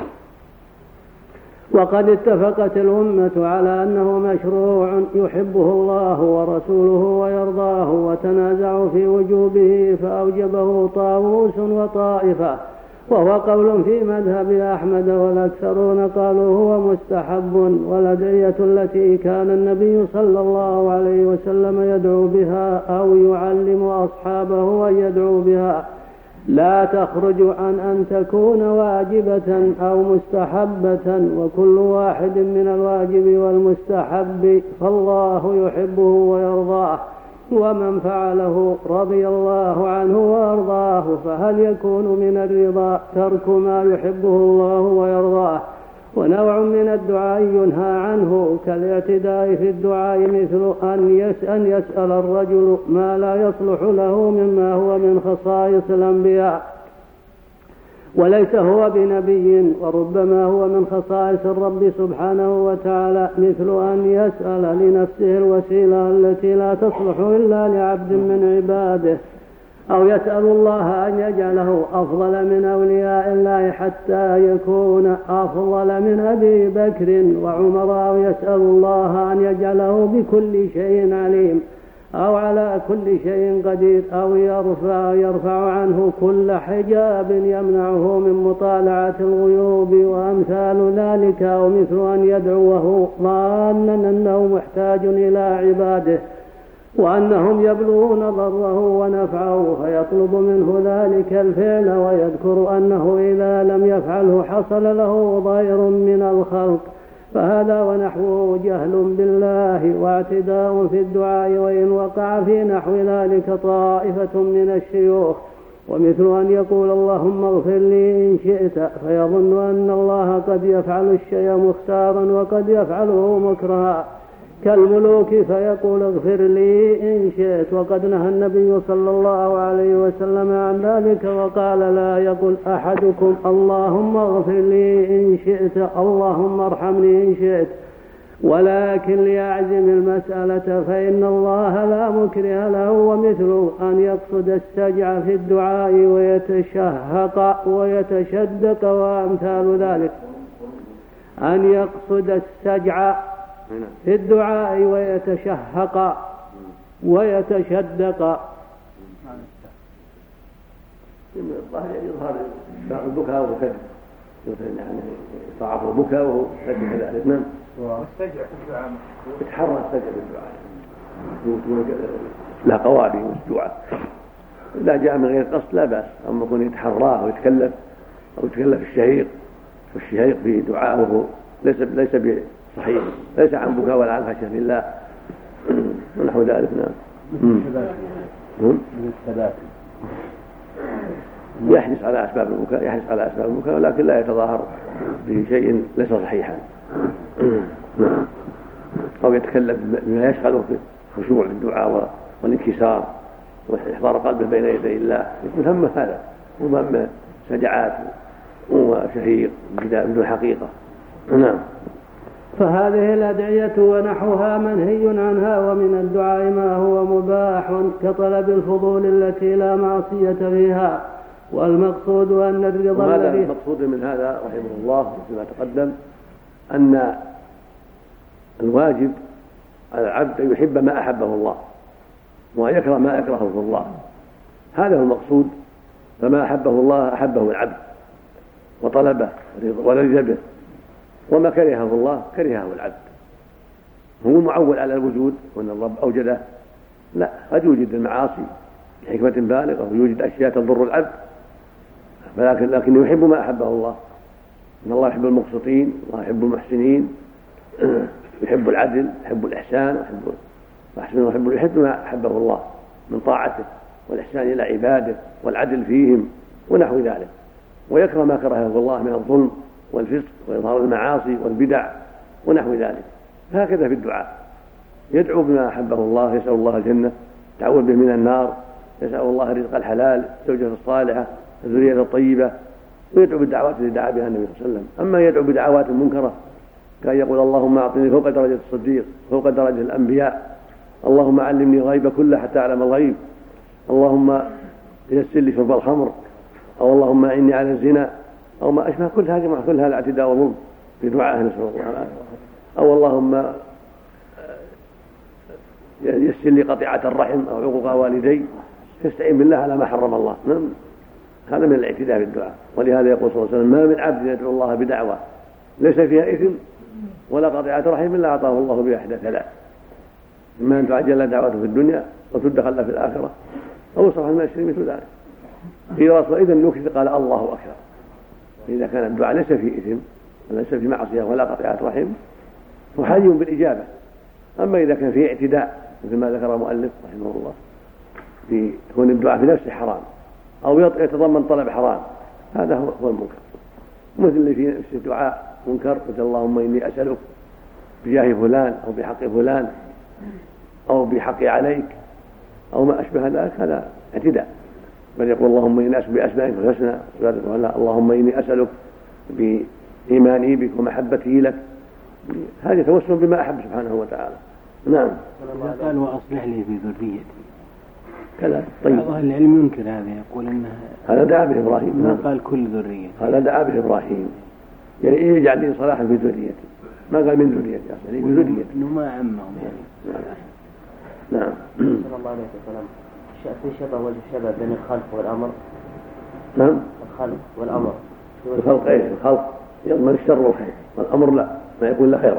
[SPEAKER 2] وقد اتفقت الأمة على أنه مشروع يحبه الله ورسوله ويرضاه، وتنازعوا في وجوبه فأوجبه طاووس وطائفة، وهو قول في مذهب أحمد، والأكثرون قالوا هو مستحب. والأدعية التي كان النبي صلى الله عليه وسلم يدعو بها أو يعلم أصحابه أن يدعوا بها لا تخرج عن أن تكون واجبة أو مستحبة، وكل واحد من الواجب والمستحب فالله يحبه ويرضاه، ومن فعله رضي الله عنه وأرضاه. فهل يكون من الرضا ترك ما يحبه الله ويرضاه؟ ونوع من الدعاء ينهى عنه كالاعتداء في الدعاء، مثل أن يسأل الرجل ما لا يصلح له مما هو من خصائص الأنبياء وليس هو بنبي، وربما هو من خصائص الرب سبحانه وتعالى، مثل أن يسأل لنفسه الوسيلة التي لا تصلح إلا لعبد من عباده، أو يسأل الله أن يجعله أفضل من أولياء الله حتى يكون أفضل من أبي بكر وعمر، أو يسأل الله أن يجعله بكل شيء عليم أو على كل شيء قدير، أو يرفع عنه كل حجاب يمنعه من مطالعة الغيوب وأمثال ذلك، أو مثل أن يدعوه ظانا أنه محتاج إلى عباده وأنهم يبلغون ضره ونفعه فيطلب منه ذلك الفعل، ويذكر أنه إذا لم يفعله حصل له ضير من الخلق، فهذا ونحوه جهل بالله واعتداء في الدعاء، وإن وقع في نحو ذلك طائفة من الشيوخ، ومثل أن يقول اللهم اغفر لي إن شئت، فيظن أن الله قد يفعل الشيء مختارا وقد يفعله مكرها كالملوك، فيقول اغفر لي إن شئت، وقد نهى النبي صلى الله عليه وسلم عن ذلك وقال لا يقول أحدكم اللهم اغفر لي إن شئت اللهم ارحمني إن شئت، ولكن ليعزم المسألة فإن الله لا مكره له. ومثل أن يقصد السجع في الدعاء ويتشهق ويتشدق وأمثال ذلك. أن يقصد السجع في الدعاء ويتشهق ويتشدق.
[SPEAKER 3] يظهر البكاء وكذب، يعني يضاعف البكاء وهو كذلك. نعم.
[SPEAKER 4] والسجع في الدعاء
[SPEAKER 3] يتحرى السجع في الدعاء، لا قوابي والدعاء إذا جاء من غير قصد لا بأس، أما يكون يتحراه ويتكلف أو يتكلف الشهيق في دعاءه ليس بصحيح، ليس عن بكاء ولا عن خشية لله ونحو ذلك. نعم. يحرص على أسباب البكاء ولكن لا يتظاهر بشيء ليس صحيحا. أو يتكلم بما يشغله في الخشوع للدعاء والانكسار وإحضار قلبه بين يدي الله، يكون همه هذا وهم سجعات وشهيق بدون حقيقة. نعم.
[SPEAKER 2] فهذه الأدعية ونحوها منهي عنها، ومن الدعاء ما هو مباح كطلب الفضول التي لا معصية فيها، والمقصود أن الرضا
[SPEAKER 3] وهذا المقصود من هذا رحمه الله كما تقدم أن الواجب على العبد أن يحب ما أحبه الله وأن يكره ما يكرهه الله، هذا هو المقصود. فما أحبه الله أحبه العبد وطلبه ورضي به، وما كرهه الله كرهه العبد. هو معول على الوجود وأن الرب أوجده، لا، قد يوجد المعاصي لحكمة بالغة ويوجد أشياء تضر العبد، لكن يحب ما أحبه الله. إن الله يحب المقسطين، الله يحب المحسنين، يحب العدل، يحب الإحسان، يحب ما أحبه الله من طاعته والإحسان إلى عباده والعدل فيهم ونحو ذلك، ويكره ما كرهه الله من الظلم والفسق وإظهار المعاصي والبدع ونحو ذلك. هكذا في الدعاء، يدعو بما أحبه الله، يسأل الله الجنة، تعوذ به من النار، يسأل الله الرزق الحلال، الزوجة الصالحة، الذرية الطيبة، ويدعو بالدعوات التي دعا بها النبي صلى الله عليه وسلم. أما يدعو بدعوات منكرة كان يقول اللهم أعطني فوق درجة الصديق، فوق درجة الأنبياء، اللهم علمني الغيب كله حتى أعلم الغيب، اللهم يسر لي شرب الخمر، أو اللهم أعني على الزنا، أو ما أشبه كل هذا الاعتداء والظلم في دعائه نسأل الله العافية، أو اللهم يسر لي قطيعة الرحم أو عقوق والدي، يستعين بالله على ما حرم الله. هذا من الاعتداء في الدعاء. ولهذا يقول صلى الله عليه وسلم ما من عبد يدعو الله بدعوة ليس فيها إثم ولا قطيعة رحم إلا أعطاه الله بها إحدى ثلاث: إما أن تعجل دعوته في الدنيا وتدخل في الآخرة، أو صرح من الشر مثل ذلك. في رسول إذا نكث قال الله أكبر. إذا كان الدعاء ليس فيه إثم وليس فيه معصية ولا قطيعة رحم فحري بالإجابة. أما إذا كان فيه اعتداء مثل ما ذكر المؤلف رحمه الله في كون الدعاء في نفسه حرام أو يتضمن طلب حرام، هذا هو المنكر. مثل اللي في نفس الدعاء منكر مثل اللهم إني أسألك بجاه فلان أو بحق فلان أو بحقي عليك أو ما أشبه ذلك، هذا اعتداء. بل يقول اللهم إني أسألك بأسمائك الحسنى، اللهم إني أسألك بإيماني بك ومحبتي لك، هذا توسل بما أحب سبحانه وتعالى. نعم.
[SPEAKER 9] قال وأصلح لي في ذريتي
[SPEAKER 3] كذا. طيب
[SPEAKER 9] بعض أهل العلم ينكر هذا، يقول إنها
[SPEAKER 3] هذا دعا به إبراهيم،
[SPEAKER 9] ما قال كل ذرية،
[SPEAKER 3] هذا دعا به إبراهيم، يعني يجعل لي صلاحا في ذريتي، ما قال من ذريتي أصلا، في ذريتي،
[SPEAKER 9] إنه ما عمهم يعني.
[SPEAKER 3] نعم.
[SPEAKER 8] صلى الله عليه وسلم في شبه والشبه بين الخلق والأمر.
[SPEAKER 3] نعم.
[SPEAKER 8] الخلق والأمر.
[SPEAKER 3] الخلق إيه؟ الخلق يضمن الشر والخير، والأمر لا، ما يكون لا خيرا.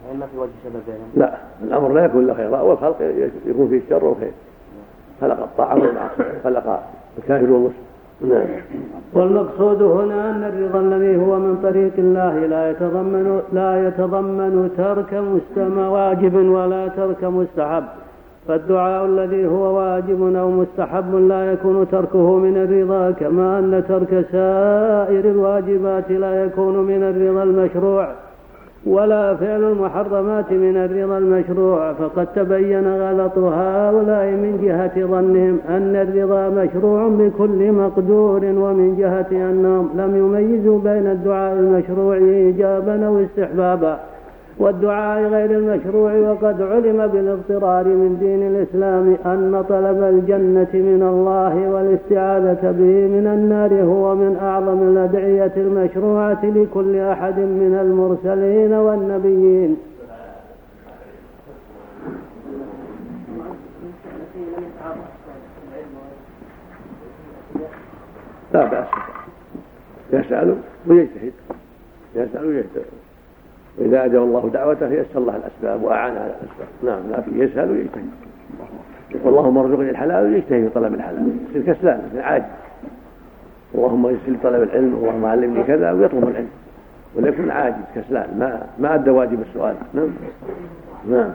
[SPEAKER 8] يعني ما في وجه شبه بينهم؟
[SPEAKER 3] لا، الأمر لا يكون إلا خيرا، والخلق يكون فيه الشر والخير. خلق الطاعة والمعصية، خلق الكافر والمسلم. نعم.
[SPEAKER 2] والمقصود هنا أن الرضا الذي هو من طريق الله لا يتضمن ترك واجب ولا ترك مستحب، فالدعاء الذي هو واجب أو مستحب لا يكون تركه من الرضا، كما أن ترك سائر الواجبات لا يكون من الرضا المشروع، ولا فعل المحرمات من الرضا المشروع. فقد تبين غلط هؤلاء من جهة ظنهم أن الرضا مشروع بكل مقدور، ومن جهة أنهم لم يميزوا بين الدعاء المشروع إيجابا أو استحبابا والدعاء غير المشروع. وقد علم بالاضطرار من دين الإسلام أن طلب الجنة من الله والاستعاذة به من النار هو من أعظم الأدعية المشروعة لكل أحد من المرسلين والنبيين.
[SPEAKER 3] لا بأس، يسأل ويجتهد، وإذا أجاب الله دعوته يسر الله الأسباب وأعان على الأسباب. نعم، لكن يسأل ويجتهد، اللهم ارزقني الحلال ويجتهد في طلب الحلال، يصير كسلان يصير عاجز. اللهم يسر طلب العلم، اللهم علمني كذا، ويطلب العلم، ولا يكون عاجز كسلان ما أدى واجب السؤال. نعم. نعم.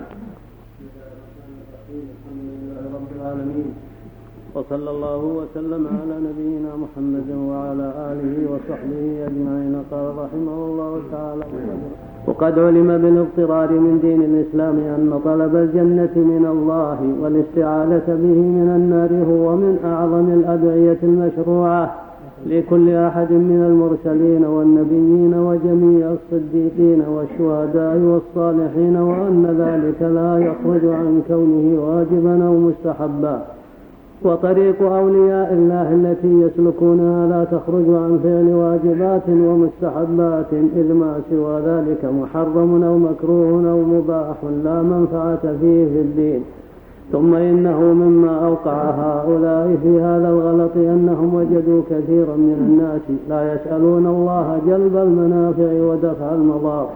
[SPEAKER 2] رب العالمين، وصلى الله وسلم على نبينا محمد وعلى آله وصحبه أجمعين. قال رحمه الله تعالى: وقد علم بالاضطرار من دين الإسلام أن طلب الجنة من الله والاستعاذة به من النار هو من أعظم الأدعية المشروعة لكل أحد من المرسلين والنبيين وجميع الصديقين والشهداء والصالحين، وأن ذلك لا يخرج عن كونه واجبا أو مستحبا. وطريق أولياء الله التي يسلكونها لا تخرج عن فعل واجبات ومستحبات، إذ ما سوى ذلك محرم أو مكروه أو مباح لا منفعة فيه في الدين. ثم إنه مما أوقع هؤلاء في هذا الغلط أنهم وجدوا كثيرا من الناس لا يسألون الله جلب المنافع ودفع المضار،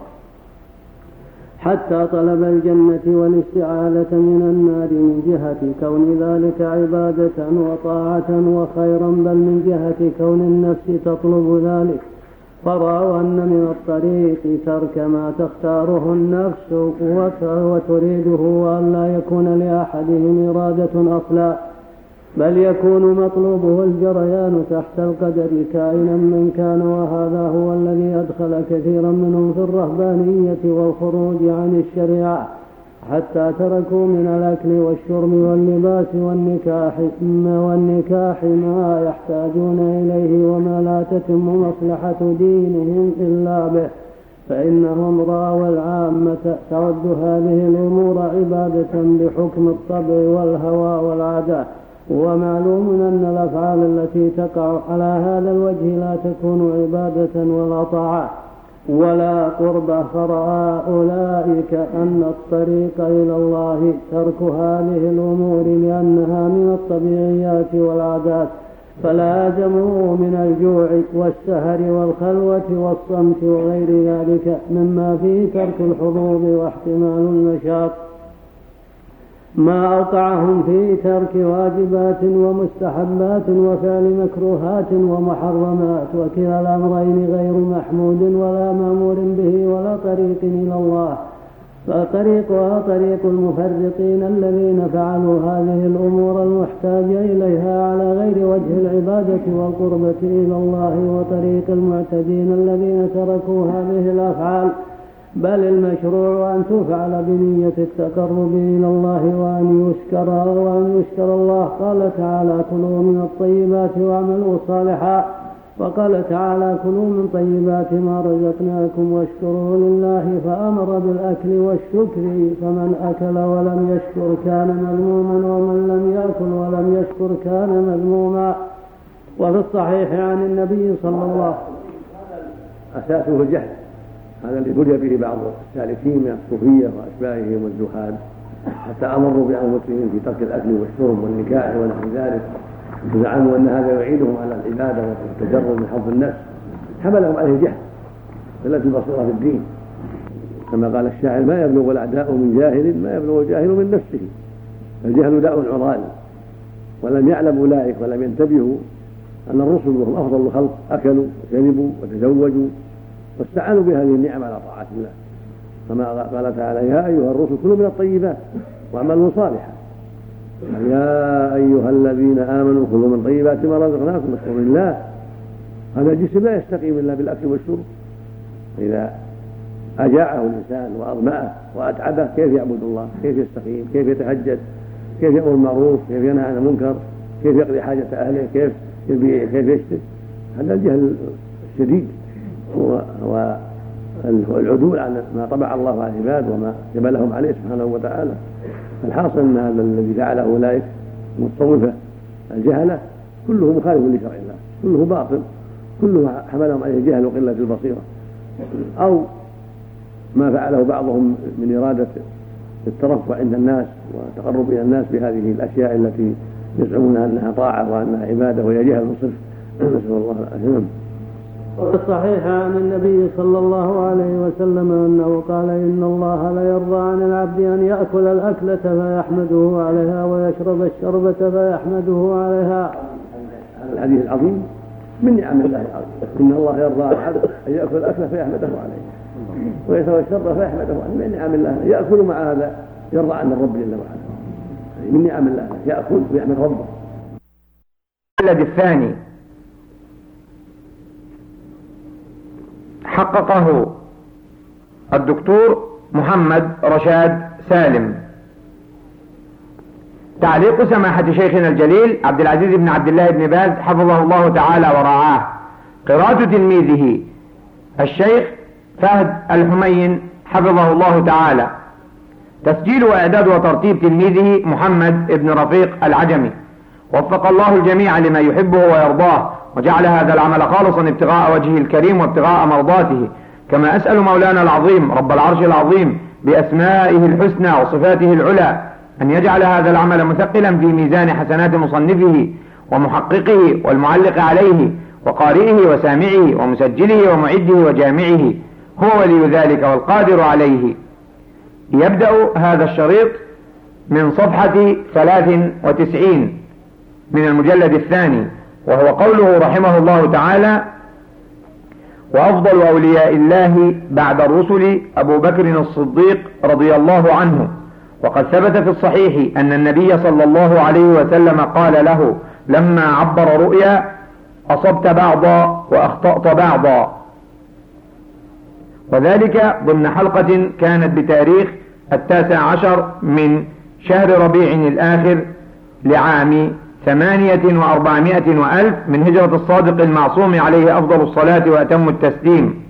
[SPEAKER 2] حتى طلب الجنة والاستعاذة من النار من جهة كون ذلك عبادة وطاعة وخيرا، بل من جهة كون النفس تطلب ذلك، فرأوا أن من الطريق ترك ما تختاره النفس وتريده، وأن لا يكون لأحدهم إرادة أصلا، بل يكون مطلوبه الجريان تحت القدر كائنا من كان. وهذا هو الذي أدخل كثيرا منهم في الرهبانية والخروج عن الشريعة، حتى تركوا من الأكل والشرب واللباس والنكاح ما يحتاجون إليه، وما لا تتم مصلحة دينهم إلا به، فإنهم رأوا العامة تعد هذه الأمور عبادة بحكم الطبع والهوى والعادة. ومعلوم أن الأفعال التي تقع على هذا الوجه لا تكون عبادة ولا طاعة ولا قربة، فرأى أولئك أن الطريق إلى الله ترك هذه الأمور لأنها من الطبيعيات والعادات، فلازموا من الجوع والسهر والخلوة والصمت وغير ذلك مما فيه ترك الحظوظ واحتمال المشاق، ما أوقعهم في ترك واجبات ومستحبات وفعل مكروهات ومحرمات، وكلا الأمرين غير محمود ولا مأمور به ولا طريق إلى الله، فطريقها طريق المفرطين الذين فعلوا هذه الأمور المحتاجة إليها على غير وجه العبادة والقربة إلى الله، وطريق المعتدين الذين تركوا هذه الأفعال، بل المشروع أن تفعل بنية التقرب إلى الله وأن يشكر الله. قال تعالى: كلوا من الطيبات واعملوا صالحا، وقال تعالى: كلوا من طيبات ما رزقناكم واشكروا لله، فأمر بالأكل والشكر، فمن أكل ولم يشكر كان مذموما، ومن لم يأكل ولم يشكر كان مذموما. وفي الصحيح عن النبي صلى الله عليه
[SPEAKER 3] وسلم أساسه الجهل، هذا اللي بلي به بعض السالكين من الصوفية وأشباههم والزهاد، حتى أمروا بعض المسلمين في ترك الأكل والشرب والنكاح ونحو ذلك، وزعموا أن هذا يعيدهم على العبادة والتجرد من حظ النفس، حملهم عليه الجهل التي بصيرة في الدين. كما قال الشاعر: ما يبلغ الأعداء من جاهل ما يبلغ الجاهل من نفسه. الجهل داء عضال، ولم يعلم أولئك ولم ينتبهوا أن الرسل وهم أفضل الخلق أكلوا وشربوا وتزوجوا واستعانوا بهذه النعم على طاعة الله، كما قال تعالى: يا أيها الرسل كلوا من الطيبات واعملوا صالحا. يا أيها الذين آمنوا كلوا من طيبات ما رزقناكم واشكروا لله. هذا الجسم لا يستقيم إلا بالأكل والشرب، فإذا أجاعه الإنسان وأظمأه وأتعبه كيف يعبد الله؟ كيف يستقيم؟ كيف يتهجد؟ كيف يأمر بالمعروف؟ كيف ينهى عن المنكر؟ كيف يقضي حاجة أهله؟ كيف يبيع؟ كيف يشتري؟ هذا الجهل الشديد والعدول عن ما طبع الله على العباد وما جبلهم عليه سبحانه وتعالى. فالحاصل أن هذا الذي فعله أولئك المتصوفة الجهلة كله مخالف لشرع الله، كله باطل، كله حملهم عليه الجهل وقلة البصيرة، أو ما فعله بعضهم من إرادة الترفع عند الناس وتقرب إلى الناس بهذه الأشياء التي يزعمون أنها طاعة وأنها عبادة وهي جهل صرف. نسأل الله العافية.
[SPEAKER 2] وفي الصحيح عن النبي صلى الله عليه وسلم أنه قال: إن الله لا يرضى عن العبد أن يأكل الأكلة فيحمده عليها ويشرب الشربة فيحمده عليها.
[SPEAKER 3] هذا الحديث العظيم من نعم الله العظيم. إن الله يرضى عن العبد أن يأكل الأكلة فيحمده عليها ويشرب الشربة فيحمده عليها. من نعم الله يأكل مع هذا يرضى عن الرب جل وعلا. من نعم الله يأكل ويحمد ربه.
[SPEAKER 1] المجلد الثاني حققه الدكتور محمد رشاد سالم. تعليق سماحة شيخنا الجليل عبد العزيز بن عبد الله بن باز حفظه الله تعالى ورعاه. قراءة تلميذه الشيخ فهد الحمين حفظه الله تعالى. تسجيل وإعداد وترتيب تلميذه محمد بن رفيق العجمي. وفق الله الجميع لما يحبه ويرضاه، وجعل هذا العمل خالصا ابتغاء وجهه الكريم وابتغاء مرضاته. كما أسأل مولانا العظيم رب العرش العظيم بأسمائه الحسنى وصفاته العلى أن يجعل هذا العمل مثقلا في ميزان حسنات مصنفه ومحققه والمعلق عليه وقارئه وسامعه ومسجله ومعده وجامعه، هو ولي ذلك والقادر عليه. يبدأ هذا الشريط من صفحة 93 من المجلد الثاني، وهو قوله رحمه الله تعالى: وأفضل أولياء الله بعد الرسل أبو بكر الصديق رضي الله عنه. وقد ثبت في الصحيح أن النبي صلى الله عليه وسلم قال له لما عبر رؤيا: أصبت بعضا وأخطأت بعضا. وذلك ضمن حلقة كانت بتاريخ 19 من شهر ربيع الآخر لعام 800 من هجرة الصادق المعصوم عليه أفضل الصلاة وأتم التسليم،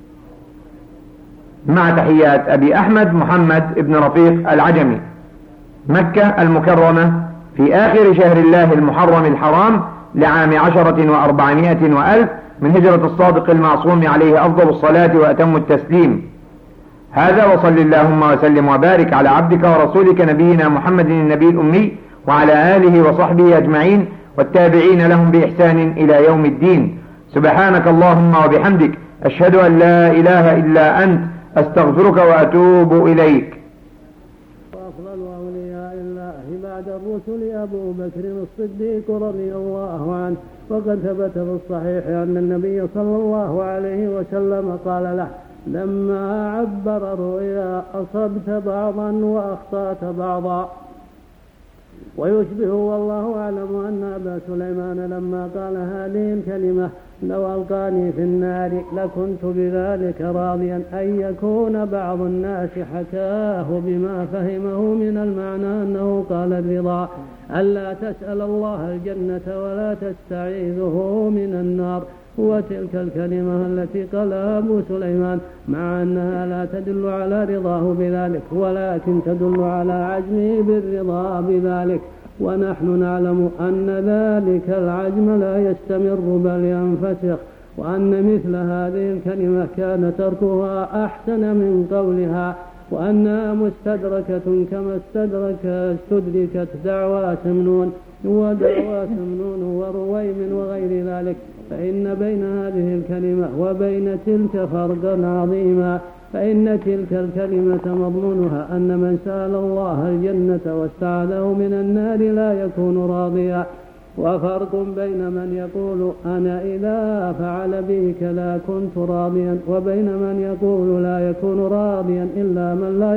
[SPEAKER 1] مع تحيات أبي أحمد محمد بن رفيق العجمي، مكة المكرمة، في آخر شهر الله المحرم الحرام لعام 10 من هجرة الصادق المعصوم عليه أفضل الصلاة وأتم التسليم. هذا، وصل اللهم وسلم وبارك على عبدك ورسولك نبينا محمد النبي الأمي وعلى آله وصحبه أجمعين والتابعين لهم بإحسان إلى يوم الدين. سبحانك اللهم وبحمدك، أشهد أن لا إله إلا أنت، أستغفرك وأتوب إليك.
[SPEAKER 2] وأفضل أولياء الله بعد الرسل أبو بكر الصديق رضي الله عنه. وقد ثبت في الصحيح أن النبي صلى الله عليه وسلم قال له لما عبر الرؤيا: أصبت بعضا وأخطأت بعضا. ويشبه والله أعلم أن أبا سليمان لما قال هذه الكلمة: لو ألقاني في النار لكنت بذلك راضيا، أن يكون بعض الناس حكاه بما فهمه من المعنى أنه قال الرضا: ألا تسأل الله الجنة ولا تستعيذه من النار. وتلك الكلمة التي قالها أبو سليمان مع أنها لا تدل على رضاه بذلك، ولكن تدل على عزمه بالرضا بذلك. ونحن نعلم أن ذلك العزم لا يستمر بل ينفسخ، وأن مثل هذه الكلمة كان تركها أحسن من قولها، وأنها مستدركة كما استدركت دعوى سمنون ودعوى سمنون ورويم وغير ذلك، فإن بين هذه الكلمة وبين تلك فرقا عظيما. فإن تلك الكلمة مضمونها أن من سأل الله الجنة واستعاذه من النار لا يكون راضيا. وفرق بين من يقول أنا إذا فعل بي كذا كنت راضيا وبين من يقول لا يكون راضيا إلا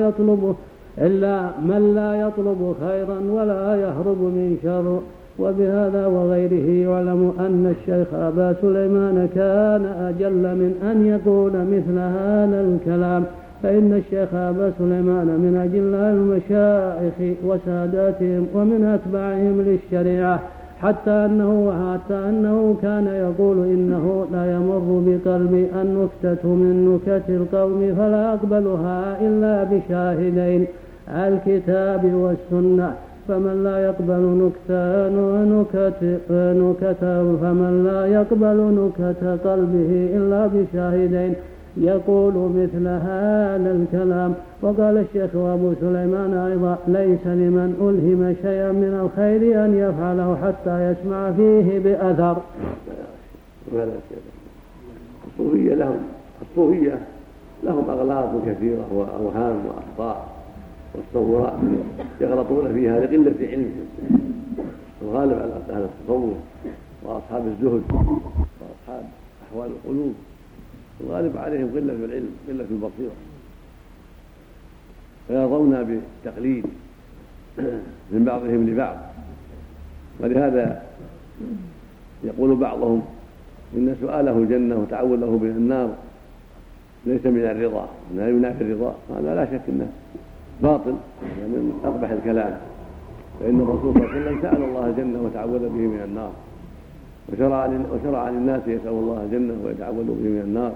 [SPEAKER 2] من لا يطلب خيرا ولا يهرب من شر. وبهذا وغيره يعلم أن الشيخ أبا سليمان كان أجل من أن يقول مثل هذا الكلام، فإن الشيخ أبا سليمان من أجل المشايخ وساداتهم ومن أتباعهم للشريعة، حتى أنه كان يقول إنه لا يمر بقلبي النكتة من نكت القوم فلا أقبلها إلا بشاهدين الكتاب والسنة، فمن لا يقبل نكت قلبه إلا بشاهدين يقول مثل هذا الكلام. وقال الشيخ أبو سليمان أيضا ليس لمن ألهم شيئا من الخير أن يفعله حتى يسمع فيه بأثر.
[SPEAKER 3] الصوفية لهم أغلاط كثيرة وأوهام وأخطاء والتصورات يغلطون فيها لقلة علمهم. الغالب على أهل التصوف وأصحاب الزهد وأصحاب أحوال القلوب الغالب عليهم قلة العلم قلة البصيرة، فيرضون بالتقليد من بعضهم لبعض. ولهذا يقول بعضهم إن سؤاله الجنة وتعوذه من النار ليس من الرضا، لا ينافي الرضا. هذا لا شك أنه باطل من أقبح الكلام، فإن الرسول صلى الله عليه وسلم سأل الله الجنة وتعوذ به من النار، وشرع للناس يسأل الله الجنة ويتعوذ به من النار.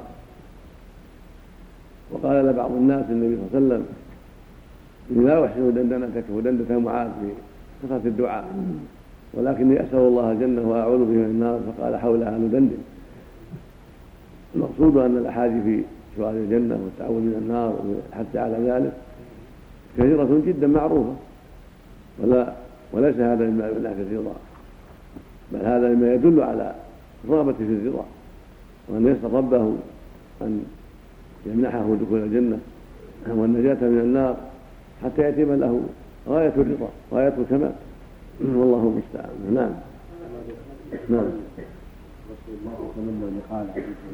[SPEAKER 3] وقال لبعض الناس النبي صلى الله عليه وسلم إني لا أحسن دندنتك ودندة معاذ في صفة الدعاء، ولكني أسأل الله الجنة وأعوذ به من النار، فقال حولها ندندن. المقصود أن الأحاديث في سؤال الجنة والتعوذ من النار حتى على ذلك كثيرة جدا معروفة، وليس هذا مما ينافي الرضا، بل هذا مما يدل على الرغبة في الرضا، وأن يسأل ربه أن يمنحه دخول الجنة والنجاة من النار حتى يتم له غاية الرضا غاية الكمال، والله المستعان. نعم.
[SPEAKER 9] رسول الله صلى الله عليه وسلم قال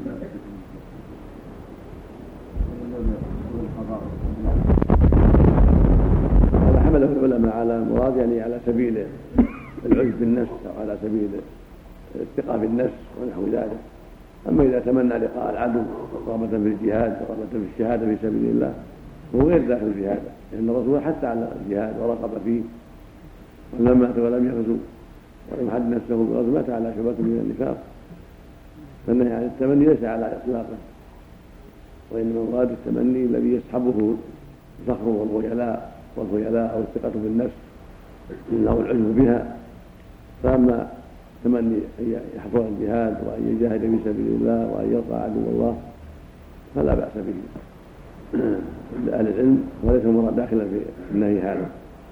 [SPEAKER 3] هذا حمله العلماء على المراد يعني على سبيل العجب بالنفس أو على سبيل الثقة بالنفس ونحو ذلك. أما إذا تمنى لقاء العدو رغبة في الجهاد ورغبة في الشهادة في سبيل الله هو غير داخل في هذا، لأن الرسول حتى على الجهاد ورغب فيه، ولما مات ولم يغزو ولم يحد نفسه بالغزو مات على شعبة من النفاق. فالنهي عن التمني ليس على إطلاقه، وإنما مراد التمني الذي يصحبه الفخر والخيلاء أو الثقة بالنفس أو العلم بها. فأما تمني أن يحضر الجهاد وأن يجاهد في سبيل الله وأن يلقى عدو الله فلا بأس به لأهل العلم، وليس المراد داخلا في النهي هذا.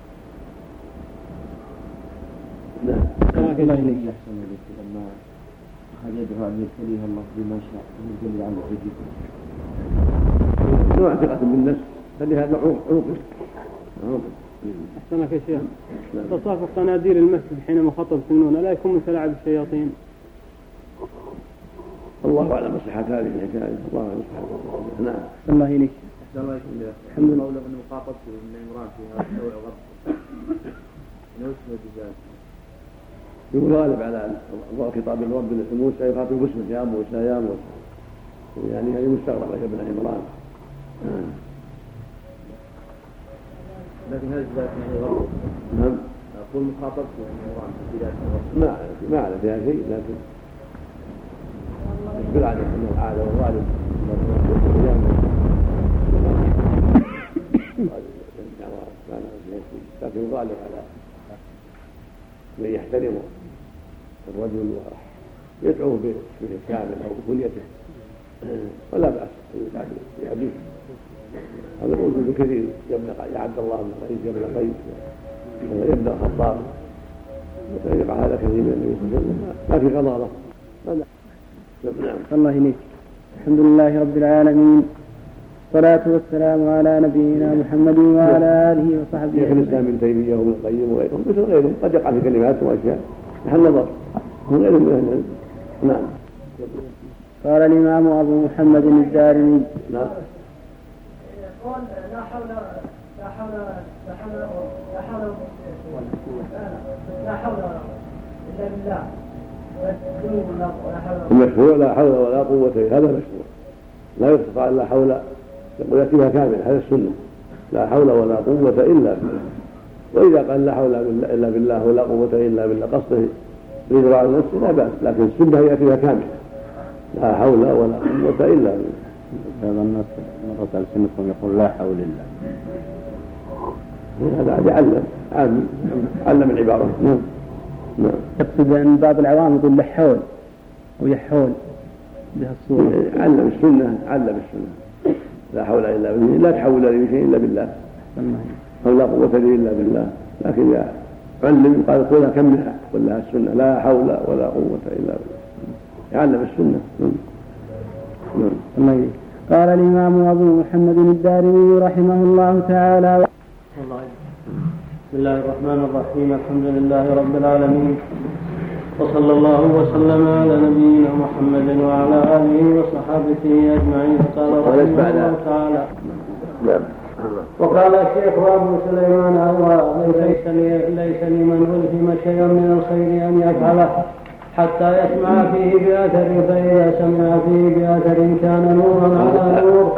[SPEAKER 9] لما أخذ يدعو أن يبتليه الله بما شاء من جل عنه وجهه
[SPEAKER 3] نوع ثقة بالنفس، فلهذا عوقب.
[SPEAKER 6] أحسنك يا شيخ. تصافق قناديل المسجد حينما خطب سنون ألا يكون مثل لعب الشياطين؟
[SPEAKER 3] الله أعلم بصحة هذه الحكاية. الله أعلم. نعم.
[SPEAKER 6] الله إليك.
[SPEAKER 4] الحمد لله. قوله أن مخاطبته من عمران في هذا النوع غرب نوسم الجزاء
[SPEAKER 3] يقول غالب على خطاب الرب موسى يخاطب باسمه يا موسى يا موسى، يعني هذه مستغربة يا ابن عمران.
[SPEAKER 4] لكن هذا الجزاء يعني غرب.
[SPEAKER 3] نعم.
[SPEAKER 4] أقول مخاطبته من عمران في بداية الغرب.
[SPEAKER 3] ما أعرف فيها شيء، لكن يخبر عنه أنه العادة والغالب لكن الغالب على من يحترم الرجل ويدعوه باسمه الكامل او بكنيته ولا باس يعديه. هذا موجود كثير، يا عبد الله بن قيس يا ابن قيس يا ابن الخطاب، يقع هذا كثير من النبي صلى الله عليه وسلم، ما في غضاضه.
[SPEAKER 6] الله إليك. الحمد لله رب العالمين،
[SPEAKER 2] الصلاة والسلام على نبينا محمد وعلى آله وصحبه.
[SPEAKER 3] شيخ الإسلام ابن تيمية وابن القيم وغيرهم مثل غيرهم قد يقع في كلمات وأشياء محل نظر هم غيرهم من أهل العلم. نعم.
[SPEAKER 2] قال الإمام أبو محمد الدارمي.
[SPEAKER 3] نعم.
[SPEAKER 5] قال لا حول لا حول لا حول لا حول لا حول إلا بالله.
[SPEAKER 3] المشهور لا حول ولا قوة إلا هذا مشهور، لا يقطع إلا حول، يقول يأتيها كامل، هذا السنة لا حول ولا قوة إلا بالله. وإذا قال لا حول إلا بالله ولا قوة إلا بالله قصده لإجراء النفس لا بأس، لكن السنة يأتيها كامل لا حول ولا قوة إلا بالله.
[SPEAKER 9] هذا الناس مرة ألسنتهم يقول لا حول الله،
[SPEAKER 3] هذا علم العبارة. نعم.
[SPEAKER 2] يقصد أن بعض العوام يقول لحول ويحول بها الصورة.
[SPEAKER 3] علم السنة لا حول إلا بالله، لا تحول لي شيء إلا بالله أو لا قوة لي إلا بالله، لكن إذا علم قال قولها كملها قل لها السنة لا حول ولا قوة إلا بالله، يعلم السنة.
[SPEAKER 2] قال الإمام أبو محمد الدارمي رحمه الله تعالى.
[SPEAKER 6] بسم الله الرحمن الرحيم. الحمد لله رب العالمين، وصلى الله وسلم على نبينا محمد وعلى آله وصحابته أجمعين. قال رحمه الله تعالى: وقال الشيخ أبو سليمان: ليس لمن ألهم شيئا من الخير أن يفعله حتى يسمع فيه بأثر، فإذا سمع فيه بأثر كان نورا على نور.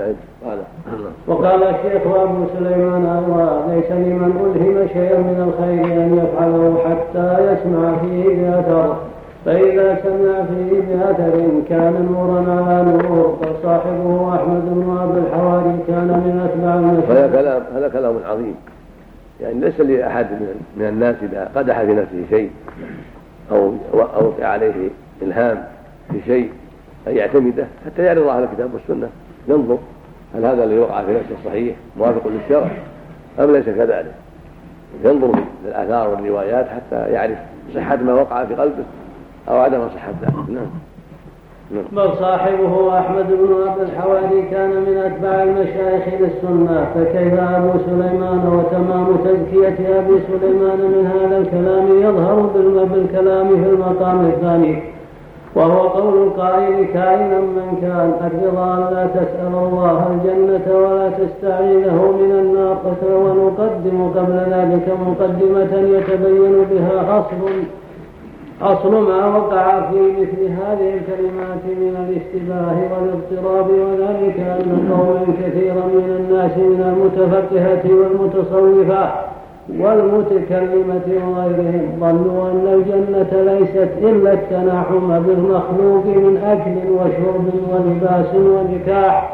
[SPEAKER 6] وقال الشيخ أبو سليمان: ليس لمن ألهم شيئا من الخير أن يفعله حتى يسمع فيه بأثر، فإذا سمع فيه بأثر كان نورا على نور. فصاحبه أحمد بن أبي الحواري كان من أتباع المشايخ.
[SPEAKER 3] هذا كلام عظيم، يعني ليس لأحد من الناس إذا قدح في نفسه شيء أو وقع عليه إلهام في شيء أن يعتمده حتى يعرض على الكتاب والسنة، ينظر هل هذا الذي وقع في نفسه صحيح موافق للشرع أم ليس كذلك، ينظر للآثار والروايات حتى يعرف صحة ما وقع في قلبه أو عدم صحة ذلك.
[SPEAKER 6] بل صاحبه أحمد بن أبي الحواري كان من أتباع المشايخ للسنة، فكيف أبو سليمان؟ وتمام تزكية أبي سليمان من هذا الكلام يظهر بالكلام في المقام الثاني، وهو قول القائل: كائنا من كان، الرضا لا تسأل الله الجنة ولا تستعيذه من النار. ونقدم قبل ذلك مقدمة يتبين بها أصل ما وقع في مثل هذه الكلمات من الاشتباه والاضطراب، وذلك أن قوما كثيرا من الناس من المتفقهة والمتصوفة والمتكلمة وغيرهم ظنوا أن الجنة ليست إلا التنعم بالمخلوق من أكل وشرب ولباس ونكاح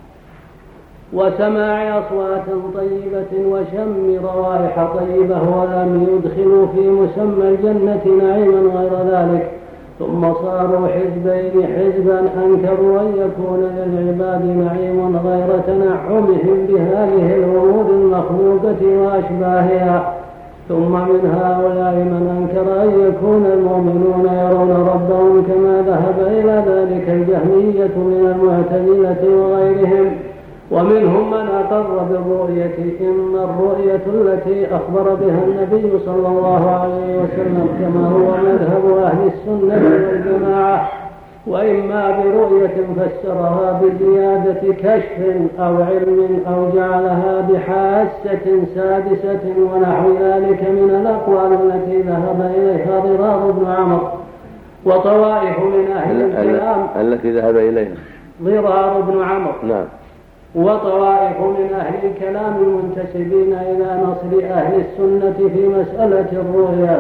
[SPEAKER 6] وسماع أصوات طيبة وشم روائح طيبة، ولم يدخلوا في مسمى الجنة نعيما غير ذلك. ثم صاروا حزبين: حزبا أنكروا أن يكون للعباد نعيم غير تنعمهم بهذه الأمور المخلوقة وأشباهها. ثم من هؤلاء من أنكر أن يكون المؤمنون يرون ربهم، كما ذهب إلى ذلك الجهمية من المعتزلة وغيرهم. ومنهم من أقر بالرؤية، إما الرؤية التي أخبر بها النبي صلى الله عليه وسلم كما هو مذهب أهل السنة والجماعة، وإما برؤية فسرها بزيادة كشف أو علم أو جعلها بحاسة سادسة ونحو ذلك من الأقوال التي ذهب إليها ضرار بن عمرو وطوائف من أهل الكلام
[SPEAKER 3] التي ذهب إليها
[SPEAKER 6] ضرار بن عمرو.
[SPEAKER 3] نعم.
[SPEAKER 6] وطوائف من أهل الكلام المنتسبين إلى نصر أهل السنة في مسألة الرؤيا،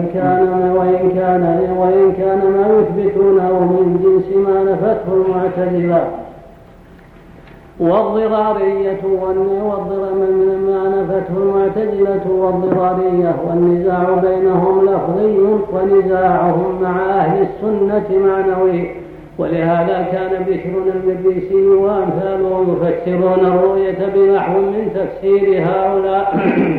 [SPEAKER 6] وإن كان ما يثبتونه من جنس ما نفته المعتزلة والضرارية والضرارية، والنزاع بينهم لفظي ونزاعهم مع أهل السنة معنوي. ولهذا كان بشر المريسي وأمثاله يفسرون الرؤية بنحو من تفسير هؤلاء.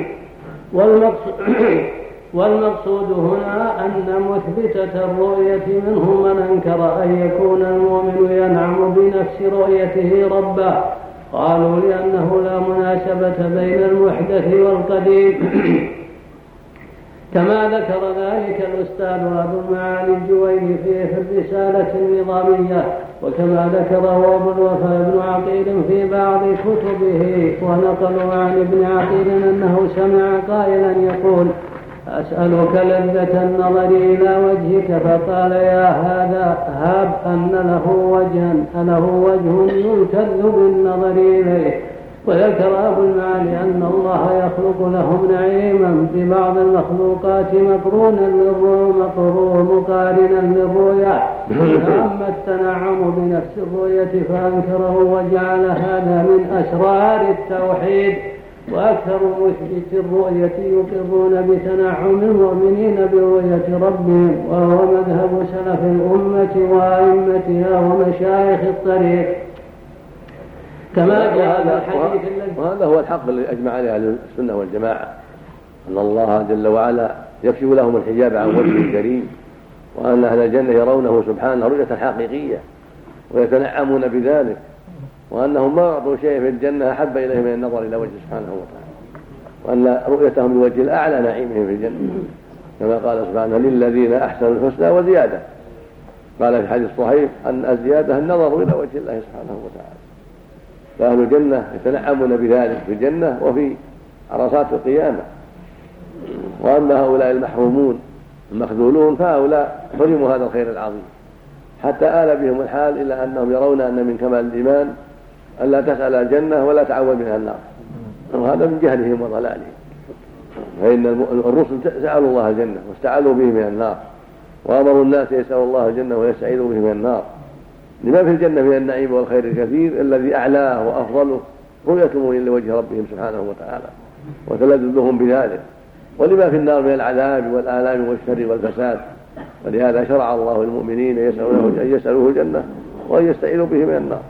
[SPEAKER 6] والمقصود هنا أن مثبتة الرؤية منهم من أنكر أن يكون المؤمن ينعم بنفس رؤيته ربه، قالوا لأنه لا مناسبة بين المحدث والقديم. كما ذكر ذلك الأستاذ أبو المعالي الجويني في الرسالة النظامية، وكما ذكره أبو الوفاء بن عقيل في بعض كتبه. ونقلوا عن ابن عقيل أنه سمع قائلا يقول: أسألك لذة النظر إلى وجهك، فقال: يا هذا هاب أن له وجه يلتذ بالنظر إليه. وذكر أبو المعالي أن الله يخلق لهم نعيما ببعض المخلوقات مقارنا للرؤيا، فأما التنعم بنفس الرؤية فأنكره وجعل هذا من أسرار التوحيد. وأكثر مثبت الرؤية يقرون بتنعم المؤمنين برؤية ربهم، وهو مذهب سلف الأمة وأئمتها ومشايخ الطريق. كما جاء الحديث
[SPEAKER 3] وهذا هو الحق الذي أجمع عليه أهل السنة والجماعة، أن الله جل وعلا يكشف لهم الحجاب عن وجهه الكريم، وأن أهل الجنة يرونه سبحانه رؤية حقيقية ويتنعمون بذلك، وأنهم ما أعطوا شيء في الجنة أحب إليهم من النظر إلى وجه سبحانه وتعالى، وأن رؤيتهم لوجه الأعلى نعيمهم في الجنة، كما قال سبحانه: للذين أحسنوا الحسنى وزيادة. قال في حديث صحيح أن الزيادة النظر إلى وجه الله سبحانه وتعالى. فأهل الجنة يتنعمون بذلك في الجنة وفي عرصات القيامة. وأما هؤلاء المحرومون المخذولون فهؤلاء حرموا هذا الخير العظيم، حتى آل بهم الحال إلى أنهم يرون أن من كمال الإيمان ألا تسأل الجنة ولا تعوذ منها النار، وهذا من جهلهم وضلالهم. فإن الرسل سألوا الله الجنة واستعاذوا به من النار، وأمروا الناس يسألوا الله الجنة ويستعيذوا به من النار، لما في الجنة من النعيم والخير الكثير الذي أعلاه وأفضله رؤية المؤمنين لوجه ربهم سبحانه وتعالى وتلذذهم بذلك، ولما في النار من العذاب والآلام والشر والفساد. ولهذا شرع الله المؤمنين أن يسألوه الجنة وأن يستعيذوا به من النار.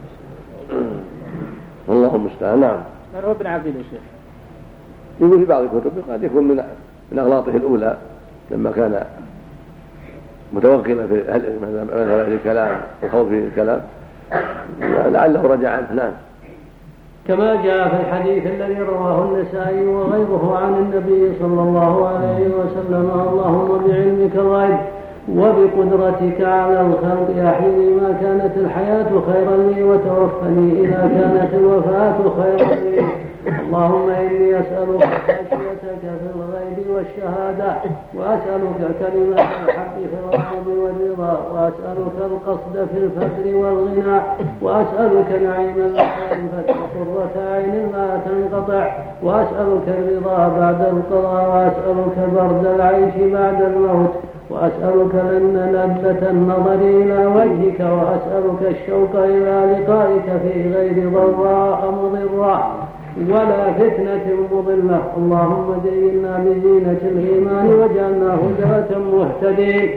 [SPEAKER 3] اللهم المستعان. نعم.
[SPEAKER 4] من هو ابن عقيل يا شيخ؟
[SPEAKER 3] يقول في بعض الكتب قد يكون من أغلاطه الأولى لما كان متوكلا في مذهب الكلام وخوض في الكلام، لعله رجع عنه. نعم.
[SPEAKER 6] كما جاء في الحديث الذي رواه النسائي وغيره عن النبي صلى الله عليه وسلم: اللهم بعلمك الغيب وبقدرتك على الخلق أحيني ما كانت الحياة خيرا لي وتوفني إذا كانت الوفاة خيرا لي. اللهم إني أسألك خشيتك في الغيب والشهادة، وأسألك كلمة الحق في الغضب والرضا، وأسألك القصد في الفقر والغنى، وأسألك نعيما لا ينفد وقرة عين لا تنقطع، وأسألك الرضا بعد القضاء، وأسألك برد العيش بعد الموت، وأسألك لذة النظر إلى وجهك، وأسألك الشوق إلى لقائك في غير ضراء مضرة ولا فتنة مضلة. اللهم زينا بزينة الإيمان واجعلنا هداة مهتدين.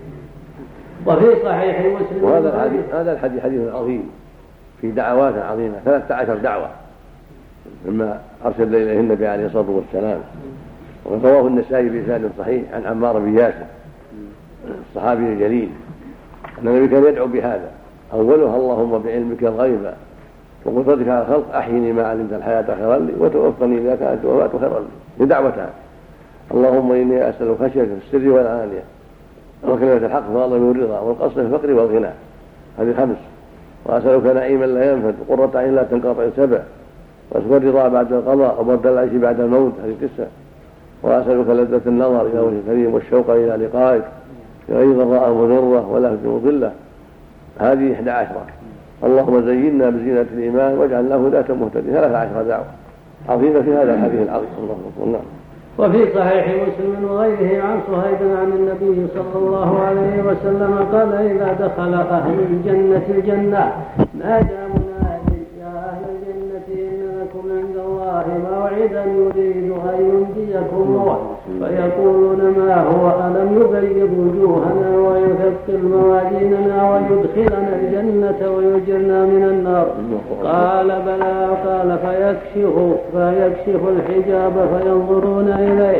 [SPEAKER 6] وفي صحيح مسلم
[SPEAKER 3] هذا الحديث حديث عظيم في دعوات عظيمة 13 دعوة مما أرسل إليه النبي عليه الصلاة والسلام. ورواه النسائي بإسناد صحيح عن عمار بن ياسر الصحابي الجليل أن النبي كان يدعو بهذا: أولها اللهم بعلمك الغيب وقدرتك على الخلق أحيني ما علمت الحياة خيرا لي وتوفني إذا كانت الوفاة خيرا لي. لدعوتها: اللهم إني أسأل خشيتك في السر والعلانية، وكلمة الحق في الغضب والرضا، والقصد في الفقر والغنى. هذه 5. وأسألك نعيما لا ينفد وقرة عين لا تنقطع 7. وأسألك الرضا بعد القضاء وبرد العيش بعد الموت. هذه 9. وأسألك لذة النظر إلى وجه الكريم والشوق إلى لقائك في غير ضراء مضرة ولا فتنة مضلة. هذه 11. اللهم زينا بزينة الإيمان واجعلنا هداة مهتدين. 13 دعوة عظيمة في هذا الحديث العظيم. اللهم صل.
[SPEAKER 6] وفي صحيح مسلم وغيره عن صهيب عن النبي صلى الله عليه وسلم قال: إذا دخل أهل الجنة الجنة نادى مناد: يا أهل الجنة إن لكم عند الله موعدا يريد أن ينجيكم، فيقولون: ما هو؟ ألم يبيض وجوهنا ويثقل موازيننا ويدخلنا الجنة ويجرنا من النار؟ قال: بلى. قال: فيكشف الحجاب فينظرون إليه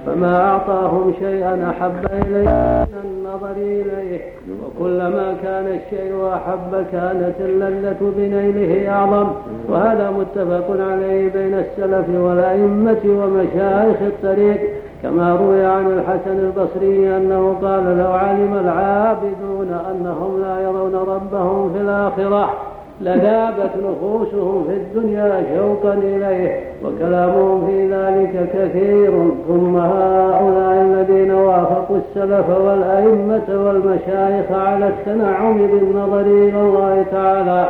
[SPEAKER 2] فما أعطاهم شيئا أحب إليه من النظر إليه، وكلما كان الشيء أحب كانت اللذة بنيله أعظم. وهذا متفق عليه بين السلف والأئمة ومشايخ الطريق، كما روي عن الحسن البصري أنه قال: لو علم العابدون أنهم لا يرون ربهم في الآخرة لذابت نفوسهم في الدنيا شوقا إليه. وكلامهم في ذلك كثير. ثم هؤلاء الذين وافقوا السلف والأئمة والمشايخ على التنعم بالنظر إلى الله تعالى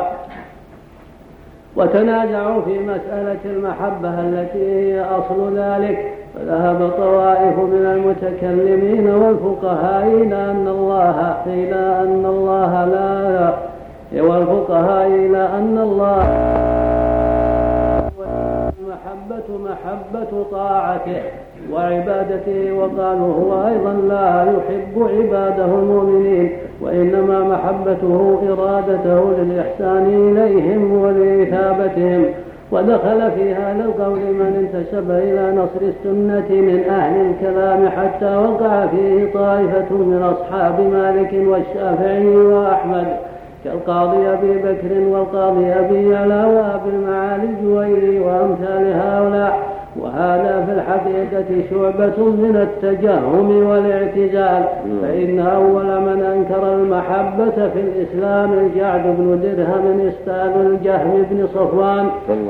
[SPEAKER 2] وتنازعوا في مسألة المحبة التي هي أصل ذلك، فذهب طوائف من المتكلمين والفقهاء إلى أن الله المحبة محبة طاعته وعبادته، وقالوا هو أيضا لا يحب عباده المؤمنين، وإنما محبته إرادته للإحسان إليهم ولإثابتهم. ودخل في هذا القول من انتسب إلى نصر السنة من أهل الكلام، حتى وقع فيه طائفة من أصحاب مالك والشافعي وأحمد كالقاضي أبي بكر والقاضي أبي يعلى وأبي المعالي الجويني وأمثال هؤلاء. وهذا في الحقيقة شعبة من التجهم والاعتزال، فإن أول من أنكر المحبة في الإسلام الجعد بن درهم استاذ الجهم بن صفوان،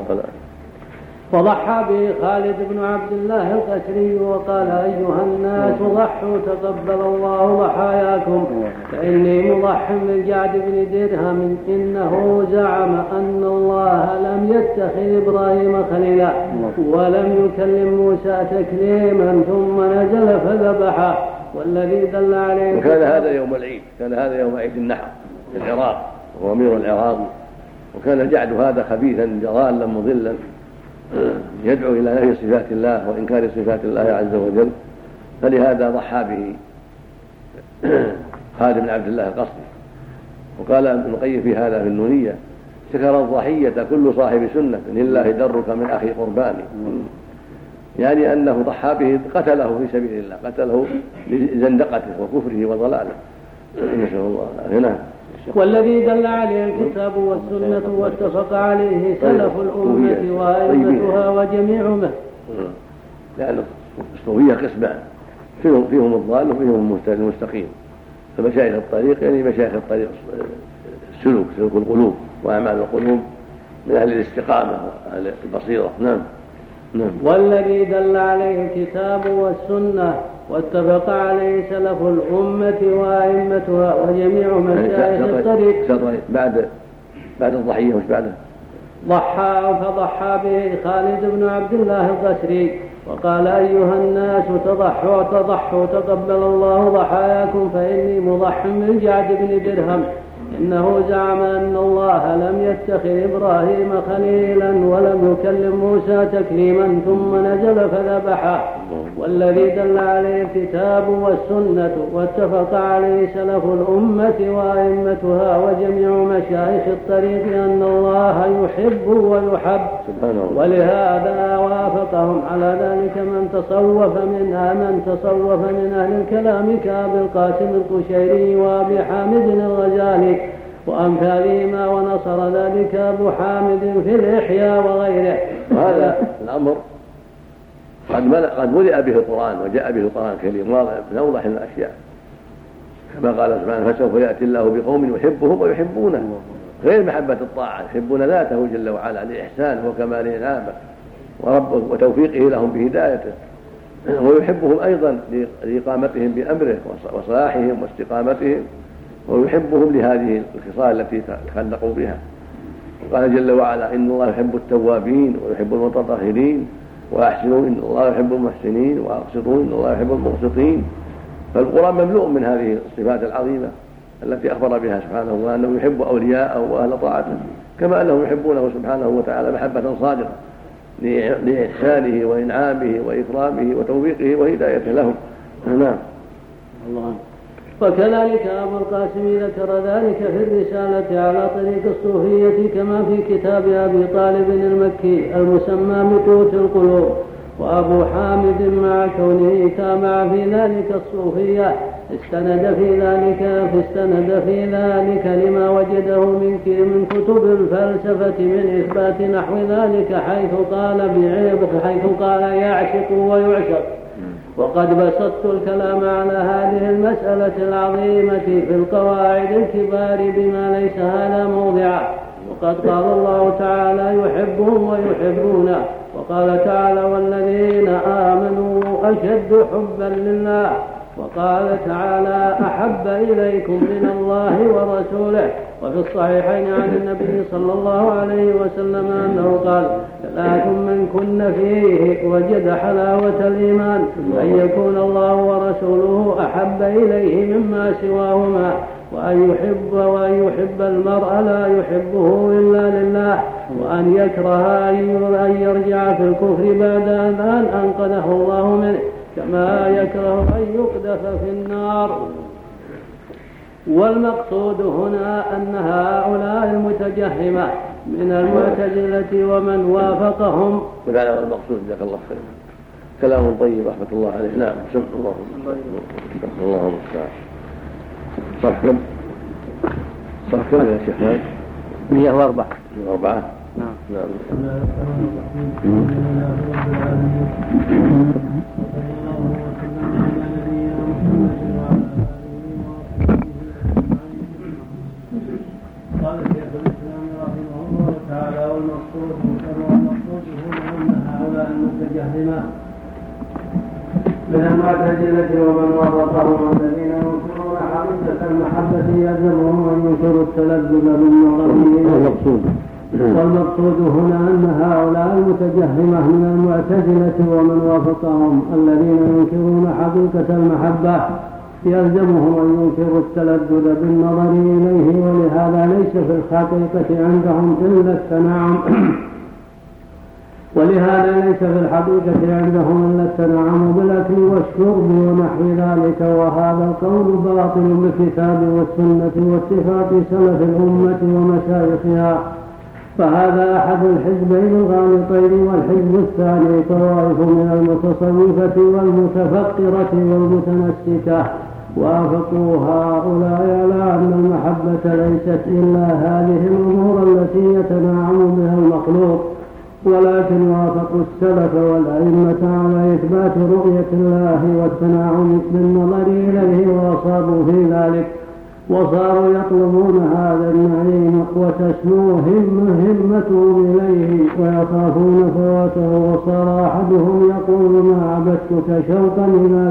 [SPEAKER 2] فضحى به خالد بن عبد الله القسري وقال: أيها الناس ضحوا تقبل الله ضحاياكم، فإني مضح بالجعد بن درهم، إنه زعم أن الله لم يتخذ إبراهيم خليلا ولم يكلم موسى تكليما، ثم نزل فذبحه. والذي دل عليه
[SPEAKER 3] وكان هذا يوم العيد، كان هذا يوم عيد النحر في العراق، وهو أمير العراق، وكان الجعد هذا خبيثا ضالا مضلا يدعو إلى نفي صفات الله وإنكار صفات الله عز وجل، فلهذا ضحى به خالد بن عبد الله القسري. وقال ابن القيم في هذا في النونية: شكر الضحية كل صاحب سنة، لله درك من أخي قرباني، يعني أنه ضحى به، قتله في سبيل الله، قتله لزندقته وكفره وضلاله، نسأل الله العافية.
[SPEAKER 2] والذي دل عليه الكتاب والسنة واتفق عليه سلف الأمة وأئمتها وجميعهم.
[SPEAKER 3] لأن الصوفية قسمان، فيهم الضال وفيهم المستقيم. فمشايخ الطريق يعني مشايخ الطريق سلوك القلوب وأعمال القلوب من أهل الاستقامة وأهل البصيرة. نعم.
[SPEAKER 2] والذي دل عليه الكتاب والسنة واتفق عليه سلف الأمة وأئمتها وجميع مشايخ الطريق.
[SPEAKER 3] بعد الضحية مش بعده.
[SPEAKER 2] فضحى به خالد بن عبد الله القسري وقال: أيها الناس تضحوا تقبل الله ضحاياكم، فإني مضح بالجعد بن درهم، إنه زعم أن الله لم يتخذ إبراهيم خليلا ولم يكلم موسى تكليما، ثم نزل فذبحه. والذي دل عليه الكتاب والسنة واتفق عليه سلف الأمة وأئمتها وجميع مشايخ الطريق أن الله يحب ويحب، ولهذا وافقهم على ذلك من تصوف من أهل الكلام كأبي القاسم القشيري وأبي حامد الغزالي وأمثالهما، ونصر ذلك أبو حامد في الإحياء وغيره.
[SPEAKER 3] وهذا الأمر قد ملئ به القرآن، وجاء به القرآن الكريم من أوضح الأشياء، كما قال سبحانه: فسوف يأتي الله بقوم يحبهم ويحبونه، غير محبة الطاعة، يحبون ذاته جل وعلا لإحسانه وكمال إنعامه وتوفيقه لهم بهدايته، ويحبهم أيضا لإقامتهم بأمره وصلاحهم واستقامتهم، ويحبهم لهذه الخصال التي تخلقوا بها. وقال جل وعلا: إن الله يحب التوابين ويحب المتطهرين، وأحسنوا إن الله يحب المحسنين، وأقسطوا إن الله يحب المقسطين. فالقرآن مملوء من هذه الصفات العظيمة التي أخبر بها سبحانه، وأنه يحب أولياءه وأهل طاعته، كما أنهم يحبونه سبحانه وتعالى محبة صادقة لإحسانه وإنعامه وإكرامه وتوفيقه وهدايته لهم. نعم.
[SPEAKER 2] الله. وكذلك أبو القاسم ذكر ذلك في الرسالة على طريق الصوفية، كما في كتاب أبي طالب المكي المسمى بقوت القلوب.
[SPEAKER 6] وأبو حامد مع كونه تابع في ذلك الصوفية استند في ذلك لما وجده من كتب الفلسفة من إثبات نحو ذلك، حيث قال يعشق ويعشق. وقد بسطت الكلام على هذه المسألة العظيمة في القواعد الكبار بما ليس هذا موضعه. وقد قال الله تعالى يحبهم ويحبونه، وقال تعالى والذين آمنوا أشد حبا لله، وقال تعالى أحب إليكم من الله ورسوله. وفي الصحيحين عن النبي صلى الله عليه وسلم أنه قال 3 من كن فيه وجد حلاوة الإيمان، أن يكون الله ورسوله أحب إليه مما سواهما، وأن يحب المرء لا يحبه إلا لله، وأن يكره أن يرجع في الكفر بعد أن أنقذه الله منه، كما يكره أن يقذف في النار. والمقصود هنا أن هؤلاء المتجهمة من المعتزلة ومن وافقهم.
[SPEAKER 3] وهذا هو المقصود، جزاك الله خير. كلام طيب رحمة الله عليه. نعم. الله المستعان. صح كم يا شيخ؟
[SPEAKER 8] 104.
[SPEAKER 3] 104.
[SPEAKER 6] نعم. قال شيخ الإسلام رحمه الله تعالى والمقصود هنا أن هؤلاء المتجهمة من المعتزلة ومن وافقهم الذين ينكرون حقيقة المحبة يلزمهم أن ينكروا التلذذ بالنظر. والمقصود هنا أن هؤلاء المتجهمة من المعتزلة ومن وافقهم الذين ينكرون حقيقة المحبة يلزمهم أن ينكروا التلذذ بالنظر إليه، ولهذا ليس في الحقيقة عندهم إلا التنعم بالأكل والشرب ونحو ذلك. وهذا القول باطل بالكتاب والسنة واتفاق سلف الأمة ومشايخها، فهذا أحد الحزبين الغالطين. والحزب الثاني طوائف من المتصوفة والمتفقرة والمتنسكة، وافقوا هؤلاء على أن المحبة ليست إلا هذه الأمور التي يتناعم بها المخلوق، ولكن وافقوا السلف والأئمة على إثبات رؤية الله والتناعم بالنظر إليه، وأصابوا في ذلك وصاروا يطلبون هذا النعيم وتسمو همتهم إليه ويخافون فواته. وصار أحدهم يقول ما عبدتك شوقا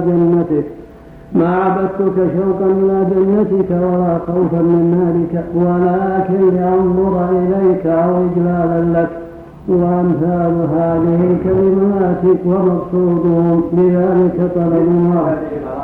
[SPEAKER 6] إلى جنتك ولا خوفا من نارك، ولكن لأنظر إليك أو إجلالا لك، وأمثال هذه الكلمات. ومقصودهم بذلك طلب واحد.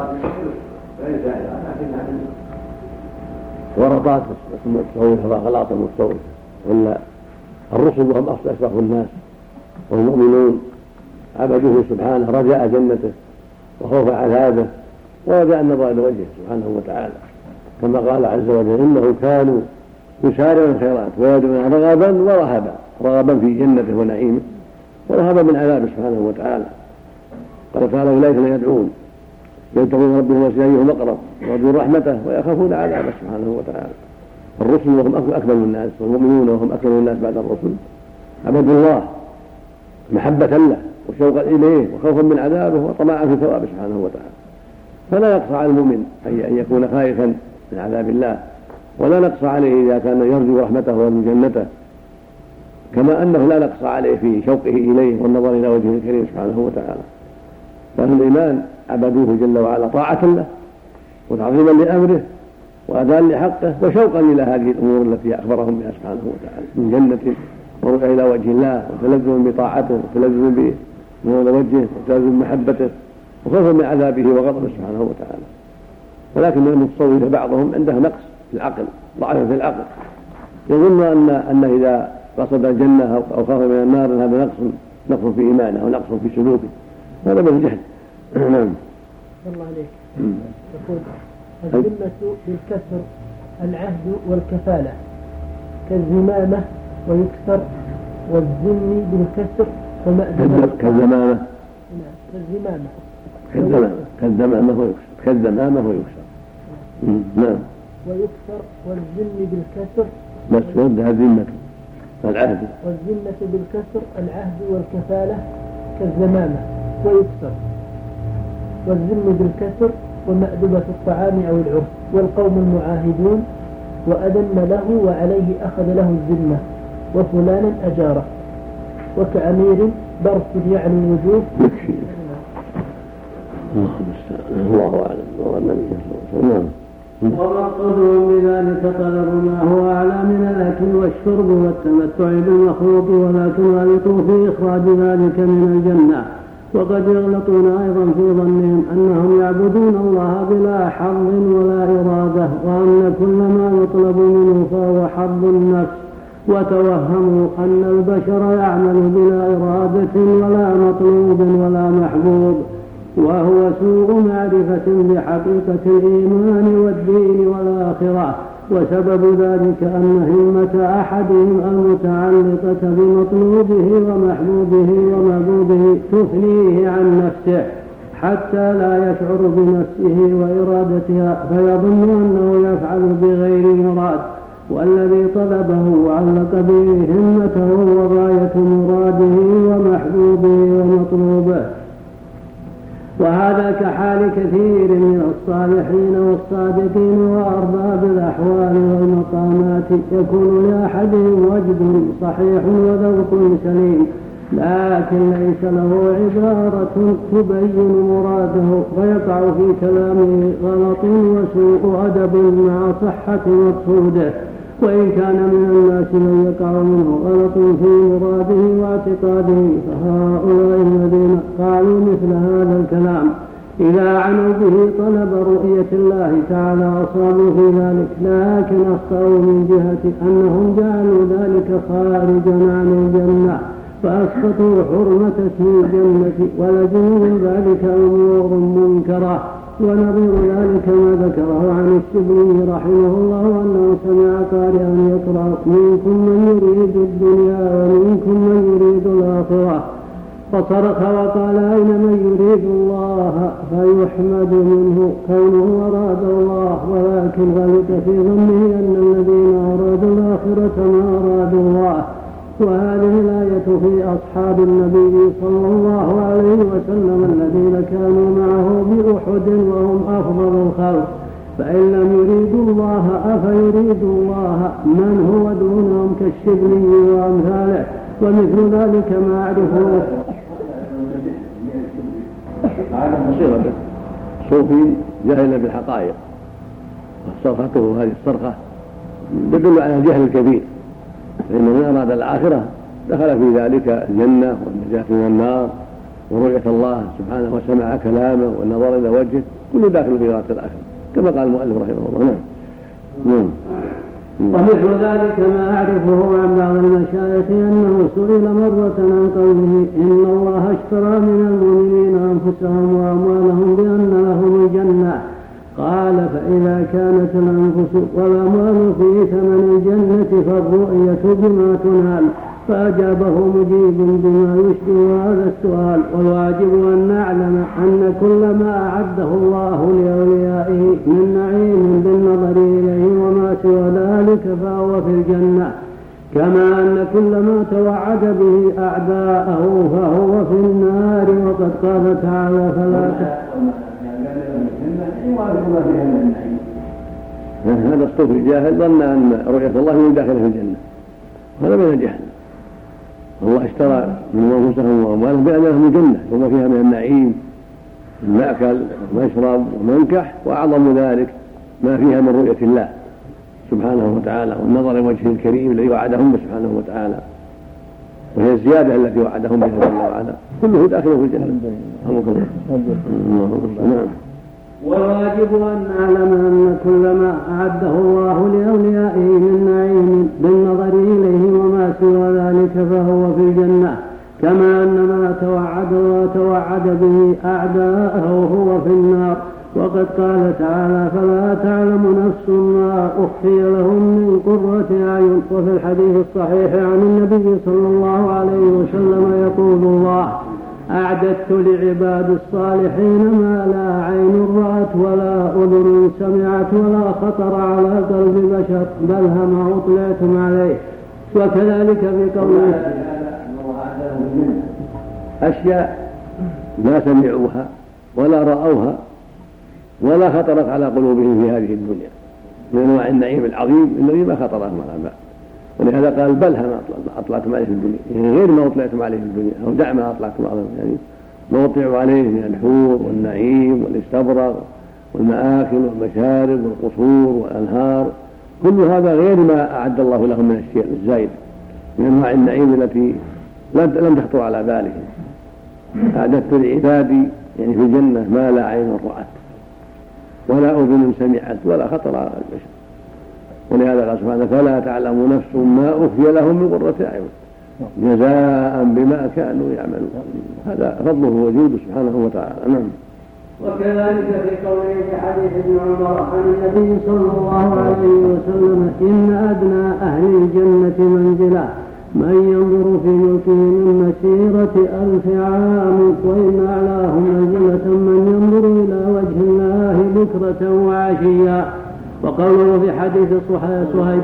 [SPEAKER 3] ورطات المتصوف غلاط المتصوف، ولا الرسل وهم أشرف الناس والمؤمنون عبدوه سبحانه رجاء جنته وخوف عذابه ورجاء النظر إلى وجهه سبحانه وتعالى، كما قال عز وجل إنهم كانوا يسارعون الخيرات ويدعون رغبا ورهبا، رغبا في جنته ونعيمه ورهبا من عذابه سبحانه وتعالى. قال تعالى أولئك الذين يدعون يبتغون ربهم وسيئهم أقرب ويرجون رحمته ويخافون عذابه سبحانه وتعالى. الرسل وهم أكمل الناس والمؤمنون وهم أكمل الناس بعد الرسل عبدوا الله محبة له وشوقا إليه وخوفا من عذابه وطمعا في ثوابه سبحانه وتعالى. فلا يقصى على المؤمن أن يكون خائفا من عذاب الله، ولا نقص عليه إذا كان يرجو رحمته ويرجو جنته، كما أنه لا نقص عليه في شوقه إليه والنظر إلى وجهه الكريم سبحانه وتعالى. فأهل الإيمان عبدوه جل وعلا طاعة له وتعظيما لأمره وأداء لحقه وشوقا إلى هذه الأمور التي أخبرهم بها سبحانه وتعالى من جنة ورؤية إلى وجه الله وتلذذ بطاعته وتلذذ بنور وجهه وتلذذ بمحبته وخوفا من عذابه وغضبه سبحانه وتعالى. ولكن المتصوفة بعضهم عنده نقص في العقل، ضعف في العقل، يظن أن إذا قصد الجنة أو خاف من النار هذا نقص في إيمانه ونقص في سلوكه، هذا من الجهل.
[SPEAKER 7] نعم. الله عليك. يقول الذمة بالكسر العهد والكفالة كالزمامة ويكسر، والذم بالكسر ومأذنة
[SPEAKER 3] كالزمامة كالزمامة ويكسر. نعم.
[SPEAKER 7] ويكسر والذم بالكسر
[SPEAKER 3] مسعود الذمة العهد
[SPEAKER 7] والذمة بالكسر العهد والكفالة كالزمامة ويكسر والذم بالكسر ومأدبة الطعام أو العرس والقوم المعاهدون وأذن له وعليه أخذ له الذمة وفلانا أجاره وكأمير برص يعني الوجوب.
[SPEAKER 3] الله أعلم.
[SPEAKER 2] وما قدروا بذلك طلبوا ما هو أعلى من الأكل والشرب والتمتع بالمخلوق ولكن غلطوا في إخراج ذلك من الجنة. وقد يغلطون أيضا في ظنهم أنهم يعبدون الله بلا حظ ولا إرادة وأن كل ما يطلب منه فهو حظ النفس وتوهموا أن البشر يعمل بلا إرادة ولا مطلوب ولا محبوب وهو سوء معرفة بحقيقة الإيمان والدين والآخرة. وسبب ذلك أن همة أحدهم المتعلقة بمطلوبه ومحبوبه ومعبوده تثنيه عن نفسه حتى لا يشعر بنفسه وإرادتها فيظن أنه يفعل بغير مراد والذي طلبه وعلق به همته وغاية مراده ومحبوبه ومطلوبه. وهذا كحال كثير من الصالحين والصادقين وأرباب الأحوال والمقامات يكون لأحدهم وجد صحيح وذوق سليم لكن ليس له عبارة تبين مراده فيقع في كلامه غلط وسوء أدب مع صحة مقصوده. وإن كان من الناس من يقع منه غلط في مراده واعتقاده فهؤلاء الذين قالوا مثل هذا الكلام إذا عنوا به طلب رؤية الله تعالى أصابوا في ذلك لكن أخطأوا من جهة أنهم جعلوا ذلك خارجا عن الجنة فأسقطوا حرمة الجنة ولزموا ذلك أمور منكرة. ونظير ذلك ما ذكره عن الشبلي رحمه الله أنه سمع قارئا يقرأ منكم من يريد الدنيا ومنكم من يريد الآخرة فصرخ وقال أين من يريد الله فيحمد منه كونه أراد الله ولكن غلط في ظنه أن الذين أرادوا الآخرة ما أرادوا الله. وهذه الآية في أصحاب النبي صلى الله عليه وسلم الذين كانوا معه بأحد وهم أفضل الخلق فإن لم يريدوا الله أفيريد الله من هو دونهم كالشبلي وأمثاله. ومثل ذلك ما أعرفه
[SPEAKER 3] صيغة صوفي جاهل بالحقائق وصرخته هذه الصرخة تدل على الجهل الكبير فإن من أراد الآخرة دخل في ذلك الجنة والنجاة من النار ورؤية الله سبحانه وسمع كلامه والنظر إلى وجهه كل داخل في غاية الآخرة كما قال المؤلف رحمه الله.
[SPEAKER 2] ومثل ذلك ما أعرفه عن بعض المشايخ أنه سئل مرة عن قوله إن الله اشترى من المؤمنين أنفسهم وأموالهم بأن لهم الجنة قال فإذا كانت الأنفس والأموال في ثمن الجنة فالرؤية بما تنال. فأجابه مجيب بما يشبه هذا السؤال والواجب أن نعلم أن كل ما أعده الله لأوليائه من نعيم بالنظر إليه وما سوى ذلك فهو في الجنة كما أن كل ما توعد به أعداءه فهو في النار. وقد قال تعالى فلا
[SPEAKER 3] هذا الصوفي الجاهل ظن أن رؤية الله من داخله في الجنة هذا من الجهل. الله اشترى من أنفسهم وأموالهم بأن لهم الجنة وما فيها من النعيم من مأكل ومشرب ومنكح وأعظم ذلك ما فيها من رؤية الله سبحانه وتعالى والنظر إلى وجهه الكريم الذي وعدهم سبحانه وتعالى وهي الزيادة التي وعدهم بها جل وعلا كله داخل في الجنة. نعم.
[SPEAKER 2] والواجب أن نعلم أن كل ما أعده الله لأوليائه من نعيم بالنظر إليه وما سوى ذلك فهو في الجنة كما أن ما توعد به أعداءه هو في النار. وقد قال تعالى فلا تعلم نفس ما أخفي لهم من قرة أعين. وفي الحديث الصحيح عن النبي صلى الله عليه وسلم يقول الله أعددت لعباد الصالحين ما لا عين رأت ولا أذن سمعت ولا خطر على قلب بشر بل ما أطلعتم عليه. وكذلك في قوله
[SPEAKER 3] أشياء ما سمعوها ولا رأوها ولا خطرت على قلوبهم في هذه الدنيا من أنواع النعيم العظيم الذي ما خطرهم على بال. ولهذا قال بل ما أطلعتم عليه في الدنيا، يعني غير ما أطلعتم عليه في الدنيا، أو دع ما أطلعتم عليه، يعني ما أطلعوا عليه من الحور والنعيم والاستبرق والمآكل والمشارب والقصور والأنهار، كل هذا غير ما أعد الله لهم من الشيء الزائد من أنواع النعيم التي لم تخطر على بالهم. أعددت لعبادي يعني في الجنة ما لا عين رأت ولا أذن سمعت ولا خطر على البشر. ولهذا قال سبحانه فلا تعلم نفس ما أخفي لهم من قرة أعين جزاء بما كانوا يعملون. هذا فضله وجوده سبحانه وتعالى. نعم.
[SPEAKER 2] وكذلك في قوله في حديث ابن عمر عن النبي صلى الله عليه وسلم إن أدنى أهل الجنة منزلا من ينظر في ملكه من مسيرة 1000 عام وإن أعلاهم منزلة من ينظر إلى وجه الله بكرة وعشيا. وقوله في حديث صهيب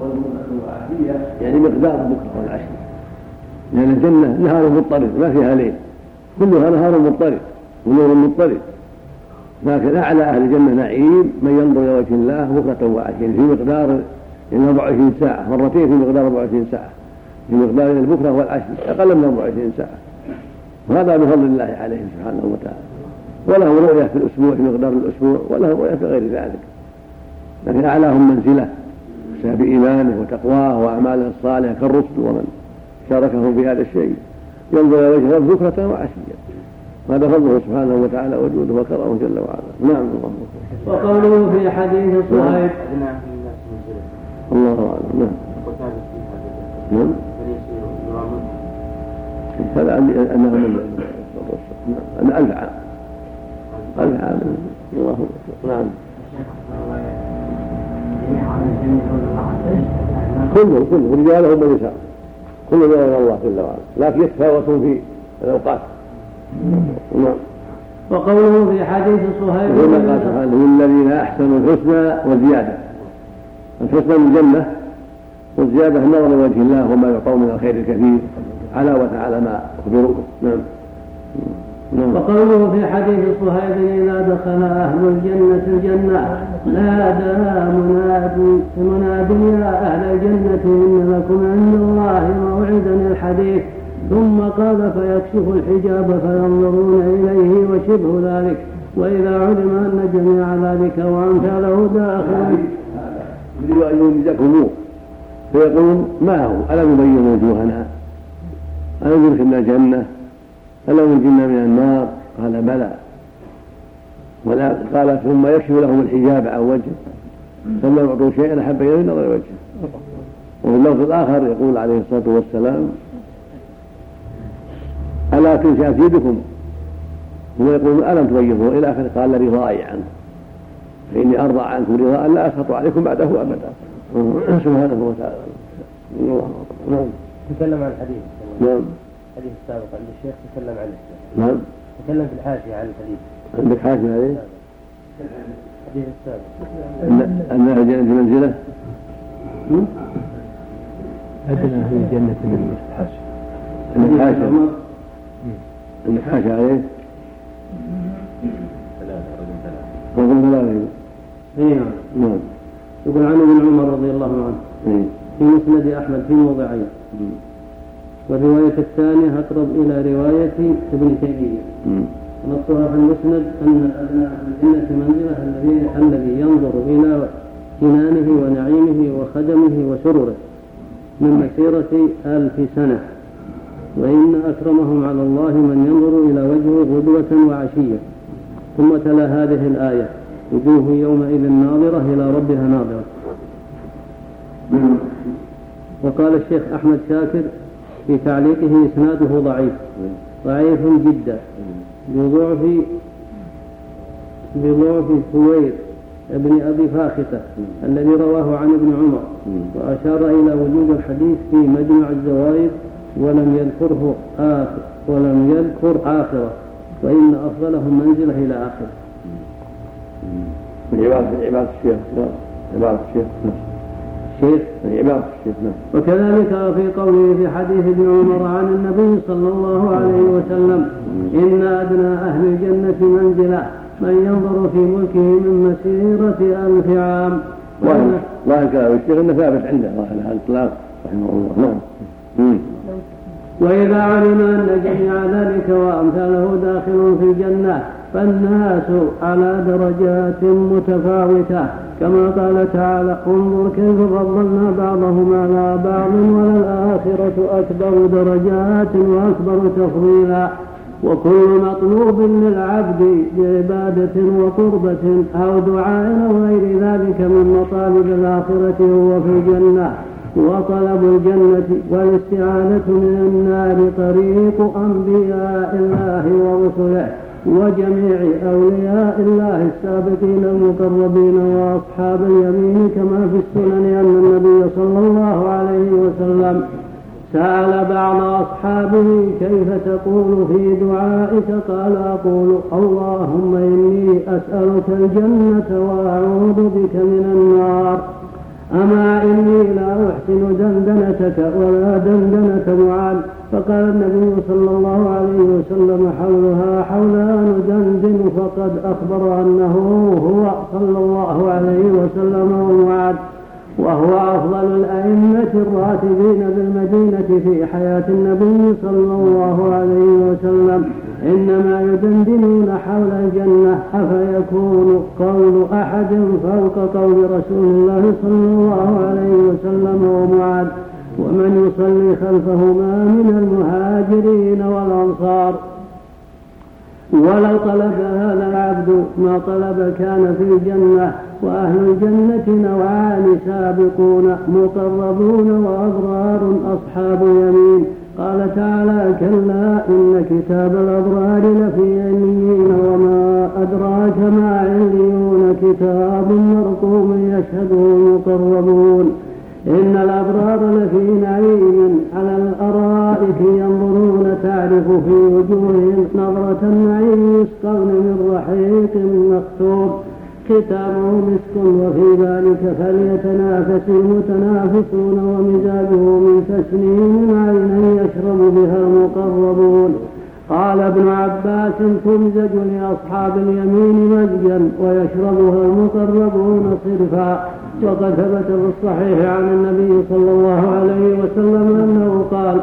[SPEAKER 3] يعني مقدار بكرة والعشي، لأن الجنة نهار مضطرد ما فيها ليل، كلها نهار مضطرد ونور مضطرد، لكن أعلى أهل الجنة نعيم من ينظر إلى وجه الله بكرة وعشيا في مقدار 24 ساعة، مرتين في مقدار 24 ساعة، في مقدار البكرة والعشي أقل من 24 ساعة. وهذا بفضل الله عليه سبحانه وتعالى. وله رؤية في الأسبوع في مقدار الأسبوع، وله رؤية في غير ذلك، لكن أعلاهم منزلة بسبب إيمانه وتقواه وأعماله الصالحة كالرسل ومن شاركهم في هذا الشيء ينظر إلى وجه ربه بكرة وعشيا. هذا فضله سبحانه وتعالى وجوده وكرمه جل وعلا. نعم. الله.
[SPEAKER 2] وقوله في حديث صهيب
[SPEAKER 3] الله أعلم. نعم. نعم. فلا أنه من 1000 عام. 1000 عام. الله. نعم. كله رجالهم ونساء كل يرون الله جل وعلا، لكن يتفاوتون في الأوقات. نعم.
[SPEAKER 2] وقوله في حديث صهيب
[SPEAKER 3] كما قال سبحانه للذين أحسنوا الحسنى وزيادة. الحسنى من الجنة والزيادة النظر لوجه الله وما يعطون من الخير الكثير علاوة على ما أخبروا. نعم.
[SPEAKER 2] وقوله في حديث صهيب إذا دخل أهل الجنة الجنة نادى مناد يا أهل الجنة إن لكم عند الله موعدا الحديث، ثم قال فيكشف الحجاب فينظرون إليه وشبه ذلك، وإذا علم أن جميع ذلك وأمثاله داخل
[SPEAKER 3] يريد أن ينجزكم فيقول ما هو ألم يبين وجوهنا ألم يدخلنا الجنة ألم ينجنا من النار؟ قال بلى. ولا قال ثم يكشف لهم الحجاب عن وجهه ثم يعطوا شيئا أحب إليه من نظر وجهه. وفي اللفظ الآخر يقول عليه الصلاة والسلام ألا تنشأ في يدكم، ويقول ألم تبيضوا إلى آخر قال رضائي عنه فإني أرضى عنكم رضاء لا أسخط عليكم بعده أبدا. سبحانه وتعالى.
[SPEAKER 8] نعم. تكلم عن الحديث.
[SPEAKER 3] نعم.
[SPEAKER 8] الحديث السابق عند الشيخ تكلم عنه.
[SPEAKER 3] نعم.
[SPEAKER 8] تكلم في الحاشية عن الحديث.
[SPEAKER 3] عندك حاشية عليه؟
[SPEAKER 8] الحديث السابق.
[SPEAKER 3] أن أهل الجنة منزلة.
[SPEAKER 1] أدنى أهل الجنة منزلة.
[SPEAKER 3] عندك حاشية. عندك حاشية عليه؟
[SPEAKER 2] ثلاثة.
[SPEAKER 3] نعم.
[SPEAKER 2] يقول عن ابن عمر رضي الله عنه في مسند أحمد في موضعين، والرواية الثانية أقرب إلى رواية ابن تيمية. ونصها في المسند أن أدنى الجنة منزلة الذي ينظر إلى جنانه ونعيمه وخدمه وسروره من مسيرة 1000 سنة، وإن أكرمهم على الله من ينظر إلى وجهه غدوة وعشية. ثم تلا هذه الآية وجوه يومئذ ناظرة إلى ربها ناظرة. وقال الشيخ أحمد شاكر في تعليقه إسناده ضعيف جدا بضعف سوير ابن أبي فاختة الذي رواه عن ابن عمر، وأشار إلى وجود الحديث في مجمع الزوائد
[SPEAKER 6] ولم يذكر آخرة، فإن أفضلهم منزلة إلى آخره.
[SPEAKER 3] من عبادة الشيخ.
[SPEAKER 6] وكذلك في قوله في حديث ابن عمر عن النبي صلى الله عليه وسلم: إن أدنى أهل الجنة منزلة من ينظر في ملكه من مسيرة 1000 عام.
[SPEAKER 3] الله كلام الشيخ إنه ثابت عنده على الإطلاق رحمه الله. نعم.
[SPEAKER 6] وإذا علم أن جميع ذلك وأمثاله داخل في الجنة فالناس على درجات متفاوتة، كما قال تعالى: انظر كيف فضلنا بعضهم على بعض وللآخرة أكبر درجات وأكبر تفضيلا. وكل مطلوب للعبد بعبادة وقربة أو دعاء أو غير ذلك من مطالب الآخرة هو في الجنة. وطلب الجنة والاستعانة من النار طريق أنبياء الله ورسله وجميع أولياء الله السابقين المقربين وأصحاب اليمين، كما في السنن أن النبي صلى الله عليه وسلم سأل بعض أصحابه: كيف تقول في دعائك؟ قال: أقول: اللهم إني أسألك الجنة وأعوذ بك من النار. أما إني لا أحسن دندنتك ولا دندنة معاذ. فقال النبي صلى الله عليه وسلم: حولها حولان دندن. فقد أخبر أنه هو صلى الله عليه وسلم ومعاذ، وهو أفضل الأئمة الراتبين بالمدينة في حياة النبي صلى الله عليه وسلم، إنما يدندنون حول الجنة. أفيكون قول أحد فوق قول رسول الله صلى الله عليه وسلم ومعاذ ومن يصلي خلفهما من المهاجرين والأنصار؟ ولو طلب هذا العبد ما طلب كان في الجنة. وأهل الجنة نوعان: سابقون مقربون وأبرار أصحاب يمين. قال تعالى: كلا إن كتاب الأبرار لفي عليين وما أدراك ما عليون كتاب مرقوم يشهده المقربون. إن الأبرار لفي نعيم على الأرائك ينظرون تعرف في وجوههم نظرة النعيم يسقون من رحيق مختوم ختامه مسك وفي ذلك فليتنافس المتنافسون ومزاجه من تسنيم عينا يشرب بها المقربون. قال ابن عباس: تمزج لأصحاب اليمين مزجا ويشربها المقربون صرفا. وقد ثبت في الصحيح عن النبي صلى الله عليه وسلم أنه قال: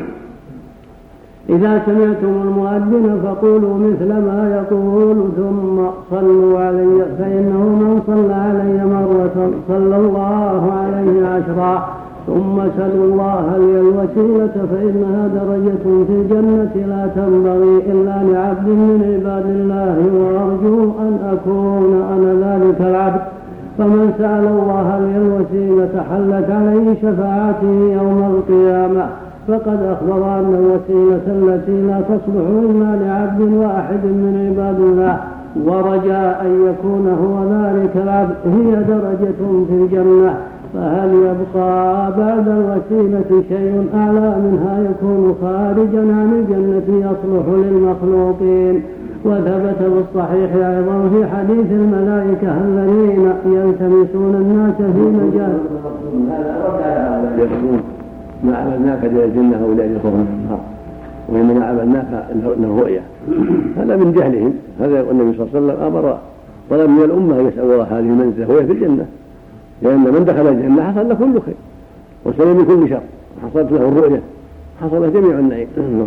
[SPEAKER 6] إذا سمعتم المؤذن فقولوا مثل ما يقول ثم صلوا علي، فإنه من صلى علي مرة صلى الله عليه 10. ثم سلوا الله لي الوسيلة فإنها درجة في الجنة لا تنبغي إلا لعبد من عباد الله، وأرجو أن أكون أنا ذلك العبد. فمن سأل الله لي الوسيلة حلت عليه شفاعته يوم القيامة. فقد أخبر أن الوسيلة التي لا تصلح إلا لعبد واحد من عباد الله، ورجاء أن يكون هو ذلك العبد، هي درجة في الجنة. فهل يبقى بعد الوسيلة شيء أعلى منها يكون خارجا عن الجنة يصلح للمخلوقين؟ وثبت بالصحيح أيضا في حديث الملائكة الذين يلتمسون الناس في مجال
[SPEAKER 3] ما عملناك للجنة أو لأجلكم من النار، وإنما عملناك أنه رؤيا. هذا من جهلهم. هذا يقول النبي صلى الله عليه وسلم: أمر طلب من الأمة أن يسأل الله هذه المنزلة وهي في الجنة، لأن من دخل الجنة حصل له كل خير وسلم من كل شر، حصلت له الرؤيا، حصل جميع النعيم.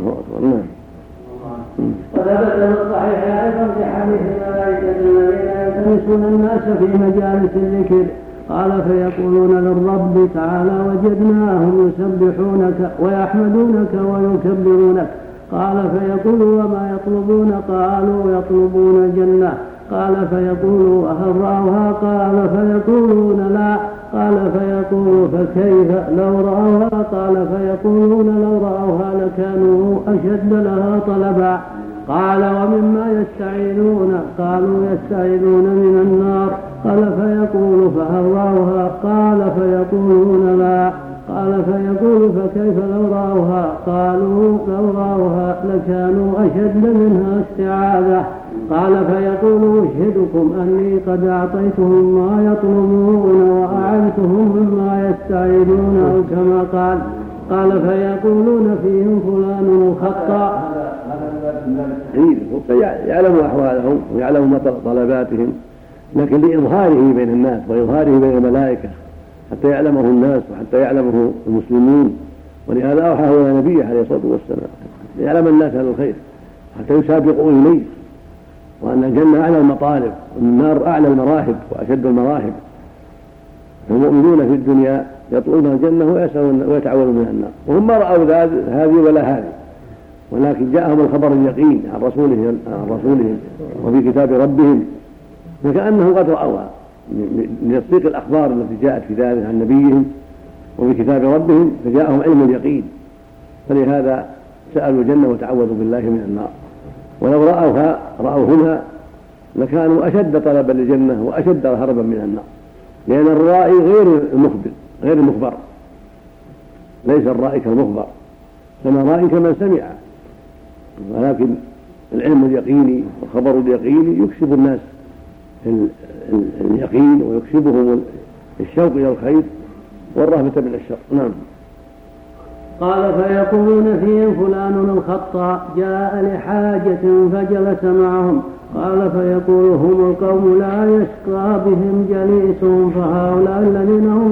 [SPEAKER 6] وثبت في الصحيح أيضا في حديث الملائكة الذين يلتمسون الناس في مجالس الذكر. قال: فيقولون للرب تعالى: وجدناهم يسبحونك ويحمدونك ويكبرونك. قال: فيقول: وما يطلبون؟ قالوا: يطلبون الجنة. قال: فيقول: هل رأوها؟ قال: فيقولون لا. قال: فيقول: فكيف لو رأوها؟ قال: فيقولون: لو رأوها لكانوا أشد لها طلبا. قال: ومما يستعيذون؟ قالوا: يستعيذون من النار. قال: فيقول: فهل رأوها؟ قال: فيقولون لا. قال:
[SPEAKER 2] قال فيقول فكيف لو رأوها؟ قالوا لو رأوها لكانوا أشد منها استعاذة. قال فيقول أشهدكم أني قد أعطيتهم ما يطلبون وأعدتهم مما يستعيدون أو كما قال. قال فيقولون فيهم فلان الخطاء.
[SPEAKER 3] يعلم أحوالهم ويعلم طلباتهم، لكن لإظهاره بين الناس وإظهاره بين الملائكة حتى يعلمه الناس وحتى يعلمه المسلمين. ولهذا أوحى إلى نبيه عليه الصلاة والسلام يعلم الناس أهل الخير حتى يسابقوا إليه، وأن الجنة أعلى المطالب والنار أعلى المراحب وأشد المراحب. المؤمنون في الدنيا يطلبون الجنة ويتعوذون من النار، وهم ما رأوا هذه ولا هذه، ولكن جاءهم الخبر اليقين عن رسولهم وفي كتاب ربهم، فكأنهم قد رأوها من تصديق الأخبار التي جاءت في ذلك عن نبيهم وفي كتاب ربهم، فجاءهم علم اليقين، فلهذا سألوا الجنة وتعوذوا بالله من النار. ولو رأوهما لكانوا أشد طلبا للجنة وأشد هربا من النار، لأن الرائي غير المخبر، ليس الرائي كالمخبر، كما رائي كمن سمع، ولكن العلم اليقيني والخبر اليقيني يكسب الناس اليقين ويكسبهم الشوق إلى الخير والرهبة من الشر. نعم.
[SPEAKER 2] قال فيقولون فيهم فلان الخطاء جاء لحاجة فجلس معهم. قال فيقول هم القوم لا يشقى بهم جليسهم، فهؤلاء الذين هم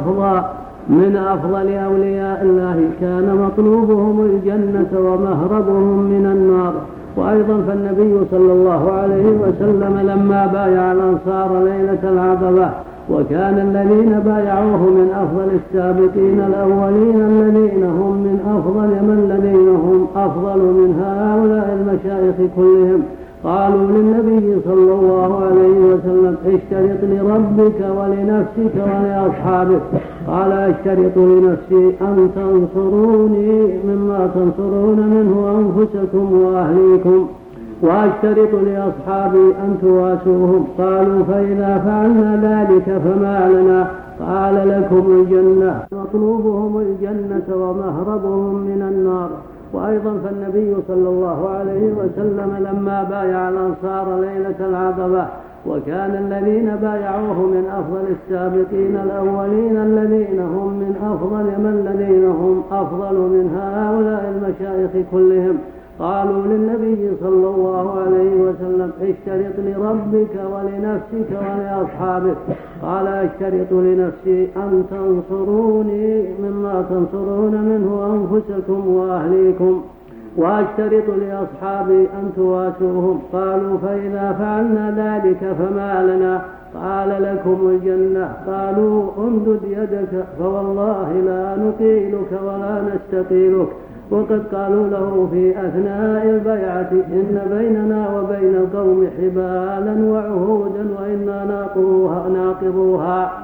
[SPEAKER 2] من أفضل أولياء الله كان مطلوبهم الجنة ومهربهم من النار. وأيضا فالنبي صلى الله عليه وسلم لما بايع الأنصار ليلة العقبة وكان الذين بايعوه من أفضل السابقين الأولين الذين هم من أفضل الذين هم أفضل من هؤلاء المشايخ كلهم، قالوا للنبي صلى الله عليه وسلم اشترط لربك ولنفسك ولأصحابك. قال اشترط لنفسي أن تنصروني مما تنصرون منه أنفسكم وأهليكم، واشترط لأصحابي أن تواسوهم. قالوا فإذا فعلنا ذلك فما لنا؟ قال لكم الجنة، مطلوبهم الجنة ومهربهم من النار. وأيضا فالنبي صلى الله عليه وسلم لما بايع الأنصار ليلة العقبة وكان الذين بايعوه من أفضل السابقين الأولين الذين هم من أفضل الذين هم أفضل من هؤلاء المشايخ كلهم، قالوا للنبي صلى الله عليه وسلم اشترط لربك ولنفسك ولأصحابك. قال اشترط لنفسي أن تنصروني مما تنصرون منه أنفسكم وأهليكم، واشترط لأصحابي أن تواسوهم. قالوا فإذا فعلنا ذلك فما لنا؟ قال لكم الجنة. قالوا امدد يدك فوالله لا نقيلك ولا نستقيلك. وقد قالوا له في أثناء البيعة إن بيننا وبين القوم حبالا وعهودا وإنا ناقضوها.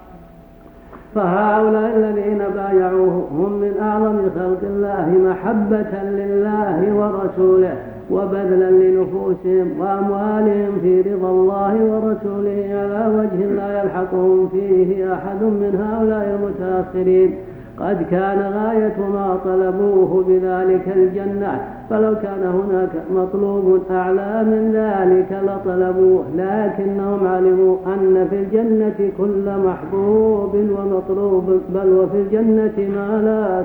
[SPEAKER 2] فهؤلاء الذين بايعوه هم من أعظم خلق الله محبة لله ورسوله وبذلا لنفوسهم وأموالهم في رضا الله ورسوله على وجه لا يلحقهم فيه أحد من هؤلاء المتأخرين. قد كان غاية ما طلبوه بذلك الجنة، فلو كان هناك مطلوب أعلى من ذلك لطلبوه، لكنهم علموا أن في الجنة كل محبوب ومطلوب، بل وفي الجنة ما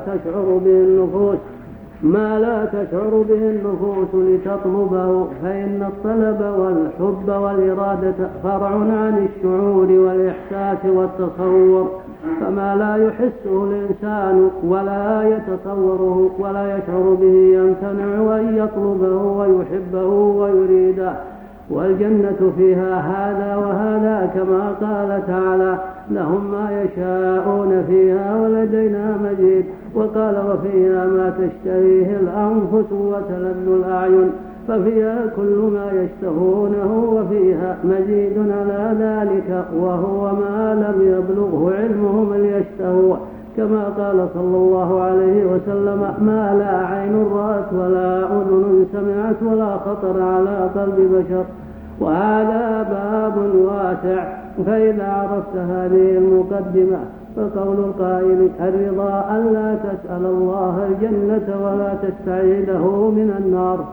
[SPEAKER 2] لا تشعر به النفوس لتطلبه، فإن الطلب والحب والإرادة فرع عن الشعور والإحساس والتصور، فما لا يحسه الإنسان ولا يتصوره ولا يشعر به يمتنع أن يطلبه ويحبه ويريده. والجنة فيها هذا وهذا كما قال تعالى لهم ما يشاءون فيها ولدينا مزيد. وقال وفيها ما تشتهيه الأنفس وتلذ الأعين، ففيها كل ما يشتهونه وفيها مزيد على ذلك وهو ما لم يبلغه علمهم ليشتهوه، كما قال صلى الله عليه وسلم ما لا عين رأت ولا أذن سمعت ولا خطر على قلب بشر. وهذا باب واسع. فإذا عرفت هذه المقدمة فقول القائل الرضا ألا تسأل الله الجنة ولا تستعيده من النار.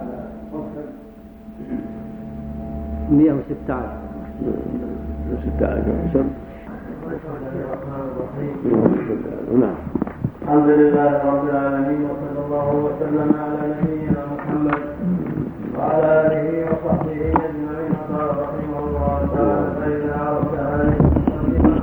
[SPEAKER 2] 116
[SPEAKER 3] نعم.
[SPEAKER 6] الحمد لله رب العالمين، وصلى الله وسلم على نبينا محمد وعلى آله وصحبه أجمعين. قال رحمه الله تعالى: فإذا عرفت هذه المقدمة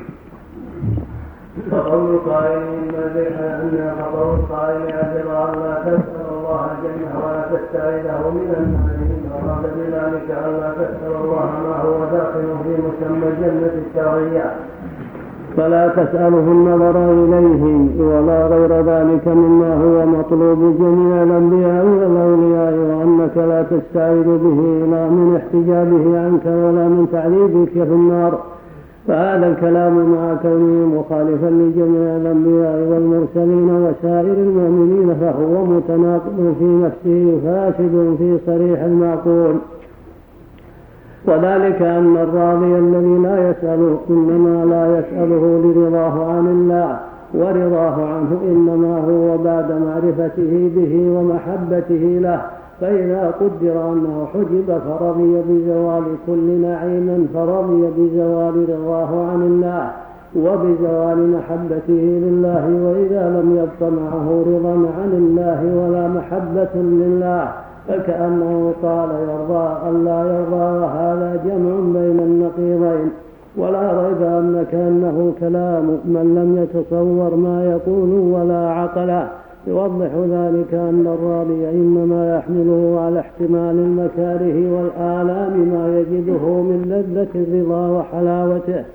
[SPEAKER 6] فقول القائل أن قول القائل الرضا ألا تسأل الله الجنة ولا تستعيده من النار، أراد بذلك ألا تسأل الله ما هو داخل في مسمى الجنة الشرعية، فلا تسأله النظر إليه ولا غير ذلك مما هو مطلوب جميع الأنبياء والأولياء، وأنك لا تستعيد به لا من احتجابه عنك ولا من تعذيبك في النار. فهذا الكلام مع كونه مخالفا لجميع الأنبياء والمرسلين وسائر المؤمنين فهو متناقض في نفسه فاسد في صريح المعقول. وذلك أن الراضي الذي لا يسأل إنما لا يسأله لرضاه عن الله، ورضاه عنه إنما هو بعد معرفته به ومحبته له. فإذا قدر أنه حجب فرضي بزوال كل نعيم فرضي بزوال رضاه عن الله وبزوال محبته لله. وإذا لم يبق معه رضا عن الله ولا محبة لله فكأنه قال يرضى ألا يرضى، وهذا جمع بين النقيضين. ولا ريب أن كأنه كلام من لم يتصور ما يقول ولا عقله. يوضح ذلك أن الراضي إنما يحمله على احتمال المكاره والآلام ما يجده من لذة الرضا وحلاوته،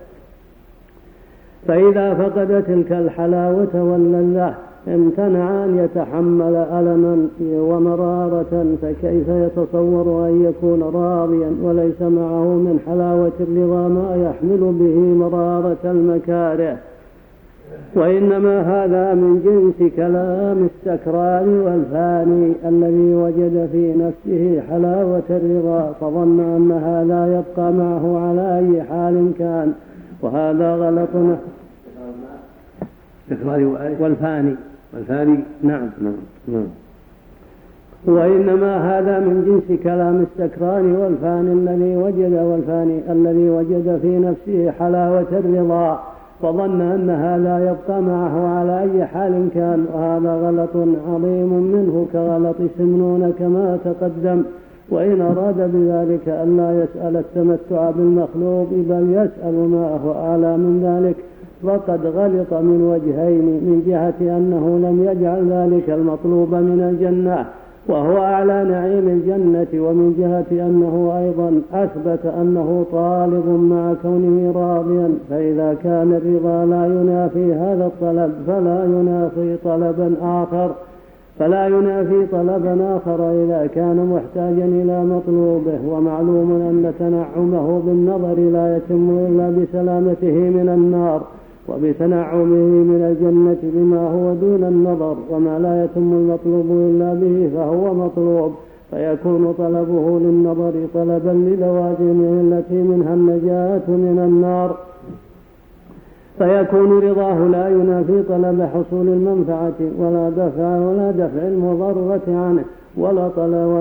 [SPEAKER 6] فإذا فقد تلك الحلاوة واللذة امتنع أن يتحمل ألما ومرارة، فكيف يتصور أن يكون راضيا وليس معه من حلاوة الرضا ما يحمل به مرارة المكاره؟ وإنما هذا من جنس كلام السكران والفاني الذي وجد في نفسه حلاوة الرضا فظن أن هذا يبقى معه على أي حال كان، وهذا غلط. والفاني نعم. وإنما هذا من جنس كلام السكران والفاني الذي وجد في نفسه حلاوة الرضا فظن أن هذا يبقى معه على أي حال كان، وهذا غلط عظيم منه كغلط سمنون كما تقدم. وإن أراد بذلك ألا يسأل التمتع بالمخلوق بل يسأل ما هو أعلى من ذلك فقد غلط من وجهين: من جهة أنه لم يجعل ذلك المطلوب من الجنة وهو أعلى نعيم الجنة، ومن جهة أنه أيضا أثبت أنه طالب مع كونه راضيا. فإذا كان الرضا لا ينافي هذا الطلب فلا ينافي طلبا آخر إذا كان محتاجا إلى مطلوبه. ومعلوم أن تنعمه بالنظر لا يتم إلا بسلامته من النار، وبتنعمه من الجنة بما هو دون النظر، وما لا يتم المطلوب إلا به فهو مطلوب، فيكون طلبه للنظر طلبا للوازمه التي منها النجاة من النار. فيكون رضاه لا ينافي طلب حصول المنفعة ولا دفع المضرة عنه، ولا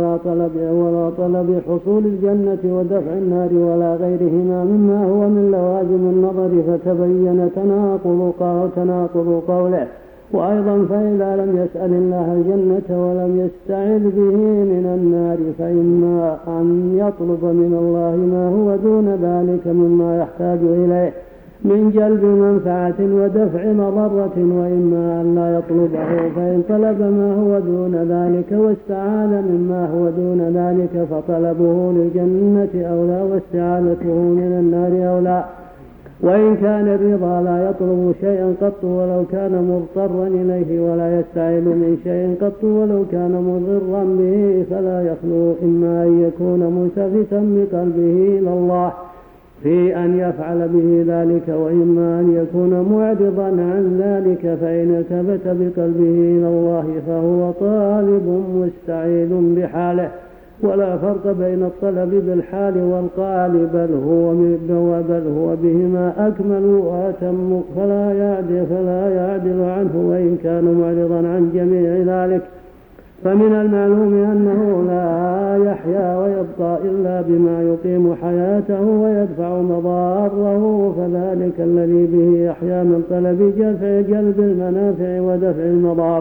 [SPEAKER 6] طلب حصول الجنة ودفع النار ولا غيرهما مما هو من لوازم النظر. فتبين تناقض قوله. وأيضا فإذا لم يسأل الله الجنة ولم يستعذ به من النار فإما أن يطلب من الله ما هو دون ذلك مما يحتاج إليه من جلب منفعة ودفع مضرة، وإما أن لا يطلبه. فإن طلب ما هو دون ذلك واستعاذ مما هو دون ذلك فطلبه للجنة أولى واستعاذته من النار أولى. وإن كان الرضا لا يطلب شيئا قط ولو كان مضطرا إليه ولا يستعيذ من شيء قط ولو كان مضرا به فلا يخلو إما أن يكون ملتفتا بقلبه إلى الله في أن يفعل به ذلك، وإما أن يكون معرضا عن ذلك. فإن التفت بقلبه إلى الله فهو طالب مستعيذ بحاله.
[SPEAKER 2] ولا فرق بين الطلب بالحال والقال، بل هو بهما أكمل وأتم، فلا يعدل عنه وإن كان معرضا عن جميع ذلك. فمن المعلوم أنه لا يحيا ويبقى إلا بما يقيم حياته ويدفع مضاره، فذلك الذي به يحيا من طلب جلب المنافع ودفع المضار،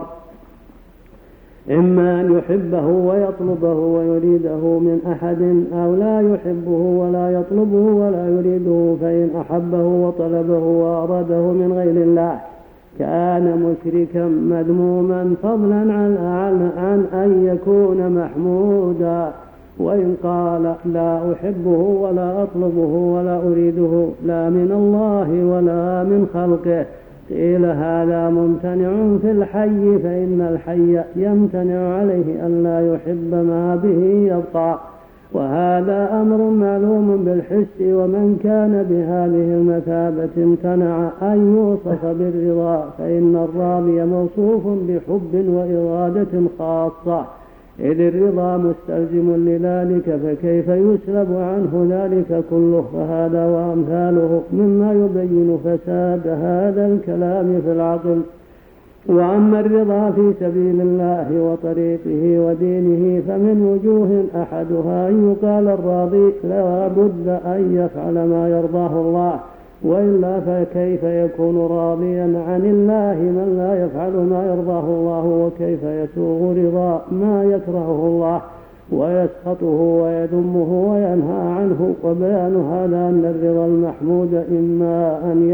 [SPEAKER 2] إما أن يحبه ويطلبه ويريده من أحد، أو لا يحبه ولا يطلبه ولا يريده، فإن أحبه وطلبه وأراده من غير الله كان مشركا مذموما، فضلا عن أن يكون محمودا. وإن قال لا أحبه ولا أطلبه ولا أريده لا من الله ولا من خلقه، قيل هذا ممتنع في الحي، فإن الحي يمتنع عليه أن لا يحب ما به يبقى، وهذا أمر معلوم بالحس. ومن كان بهذه المثابة امتنع أن يوصف بالرضا، فإن الراضي موصوف بحب وإرادة خاصة، إذ الرضا مستلزم لذلك، فكيف يسلب عنه ذلك كله؟ فهذا وأمثاله مما يبين فساد هذا الكلام في العقل. وأما الرضا في سبيل الله وطريقه ودينه فمن وجوه، أحدها أن يقال الراضي لا بد أن يفعل ما يرضاه الله، وإلا فكيف يكون راضيا عن الله من لا يفعل ما يرضاه الله؟ وكيف يسوغ رضا ما يكرهه الله ويسخطه ويذمه وينهى عنه؟ وبيان هذا أن الرضا المحمود إما أن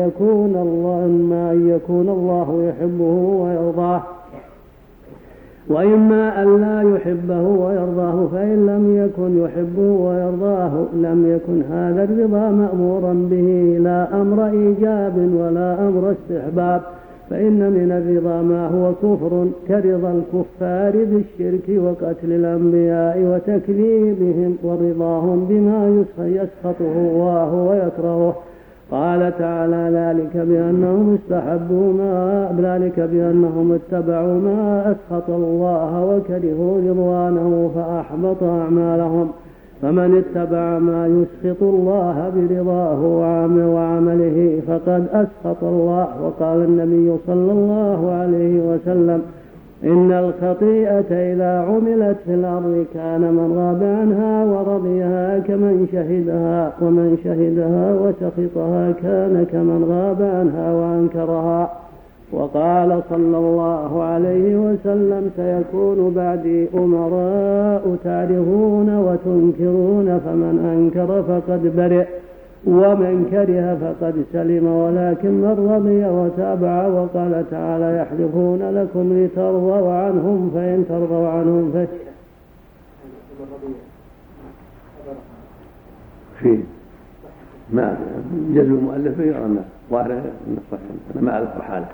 [SPEAKER 2] يكون الله يحبه ويرضاه، وإما أن لا يحبه ويرضاه، فإن لم يكن يحبه ويرضاه لم يكن هذا الرضا مأمورا به، لا أمر إيجاب ولا أمر استحباب. فإن من الرضا ما هو كفر، كرضا الكفار بالشرك وقتل الأنبياء وتكذيبهم ورضاهم بما يسخطه الله ويكرهه. قال تعالى ذلك بأنهم اتبعوا ما أسخط الله وكرهوا رضوانه فأحبط أعمالهم. فمن اتبع ما يسخط الله برضاه وعمله فقد أسخط الله. وقال النبي صلى الله عليه وسلم: إن الخطيئة إذا عملت في الأرض كان من غاب عنها ورضيها كمن شهدها، ومن شهدها وسخطها كان كمن غاب عنها وأنكرها. وقال صلى الله عليه وسلم: سيكون بعدي أمراء تعرفون وتنكرون، فمن أنكر فقد برئ ومن كره فقد سلم، ولكن من رضي وتابع. وقال تعالى: يحلفون لكم لترضوا عنهم، فإن ترضوا عنهم
[SPEAKER 3] في ما جزم المؤلف يرى أنه ظاهر أنا ما أعرف حاله.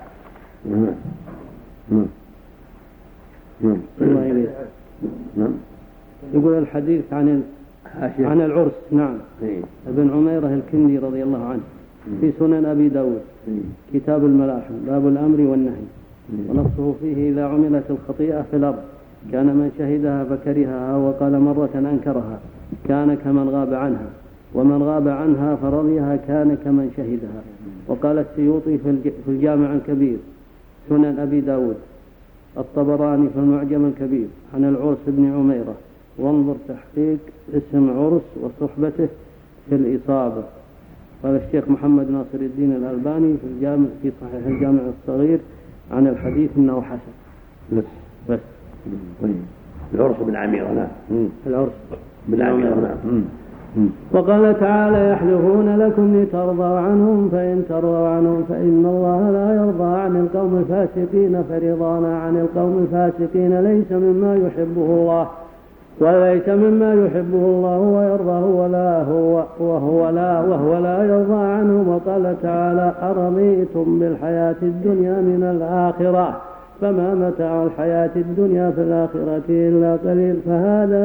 [SPEAKER 2] يقول الحديث عن العرس. نعم. ابن عميرة الكندي رضي الله عنه في سنن أبي داود كتاب الملاحم باب الأمر والنهي، ونصه فيه: إذا عملت الخطيئة في الأرض كان من شهدها فكرهها، وقال مرة أنكرها كان كمن غاب عنها، ومن غاب عنها فرضيها كان كمن شهدها. وقال السيوطي في الجامع الكبير سنن أبي داود، الطبراني في المعجم الكبير عن العرس بن عميرة، وانظر تحقيق اسم عرس وصحبته في الإصابة. قال الشيخ محمد ناصر الدين الألباني في صحيح الجامع الصغير عن الحديث إنه حسن. بس
[SPEAKER 3] العرس بن عميرة. نعم.
[SPEAKER 2] العرس
[SPEAKER 3] بن عميرة. نعم.
[SPEAKER 2] وقال تعالى: يحلفون لكم لترضوا عنهم، فإن ترضوا عنهم فإن الله لا يرضى عن القوم الفاسقين، فرضانا عن القوم الفاسقين ليس مما يحبه الله، وليس مما يحبه الله ويرضاه وهو لا يرضى عنهم. وقال تعالى: أرضيتم بالحياة الدنيا من الآخرة، فما متاع الحياة الدنيا في الآخرة إلا قليل. فهذا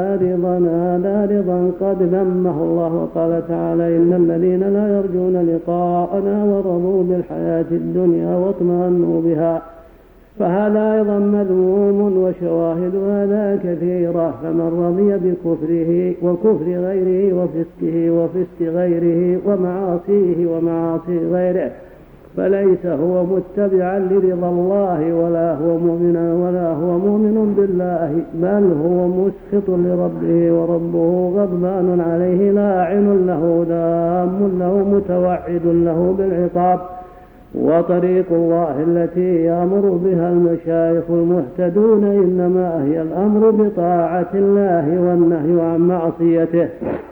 [SPEAKER 2] رضا قد ذمه الله. وقال تعالى: إن الذين لا يرجون لقاءنا ورضوا بالحياة الدنيا واطمأنوا بها فهذا أيضا مذموم، وشواهد هذا كثيرة. فمن رضي بكفره وكفر غيره وفسقه وفسق غيره ومعاصيه ومعاصي غيره فليس هو متبعا لرضا الله ولا هو مؤمنا ولا هو مؤمن بالله، بل هو مسخط لربه، وربه غضبان عليه لاعن له ذام له متوعد له بالعقاب. وطريق الله التي يأمر بها المشايخ المهتدون إنما هي الأمر بطاعة الله والنهي عن معصيته.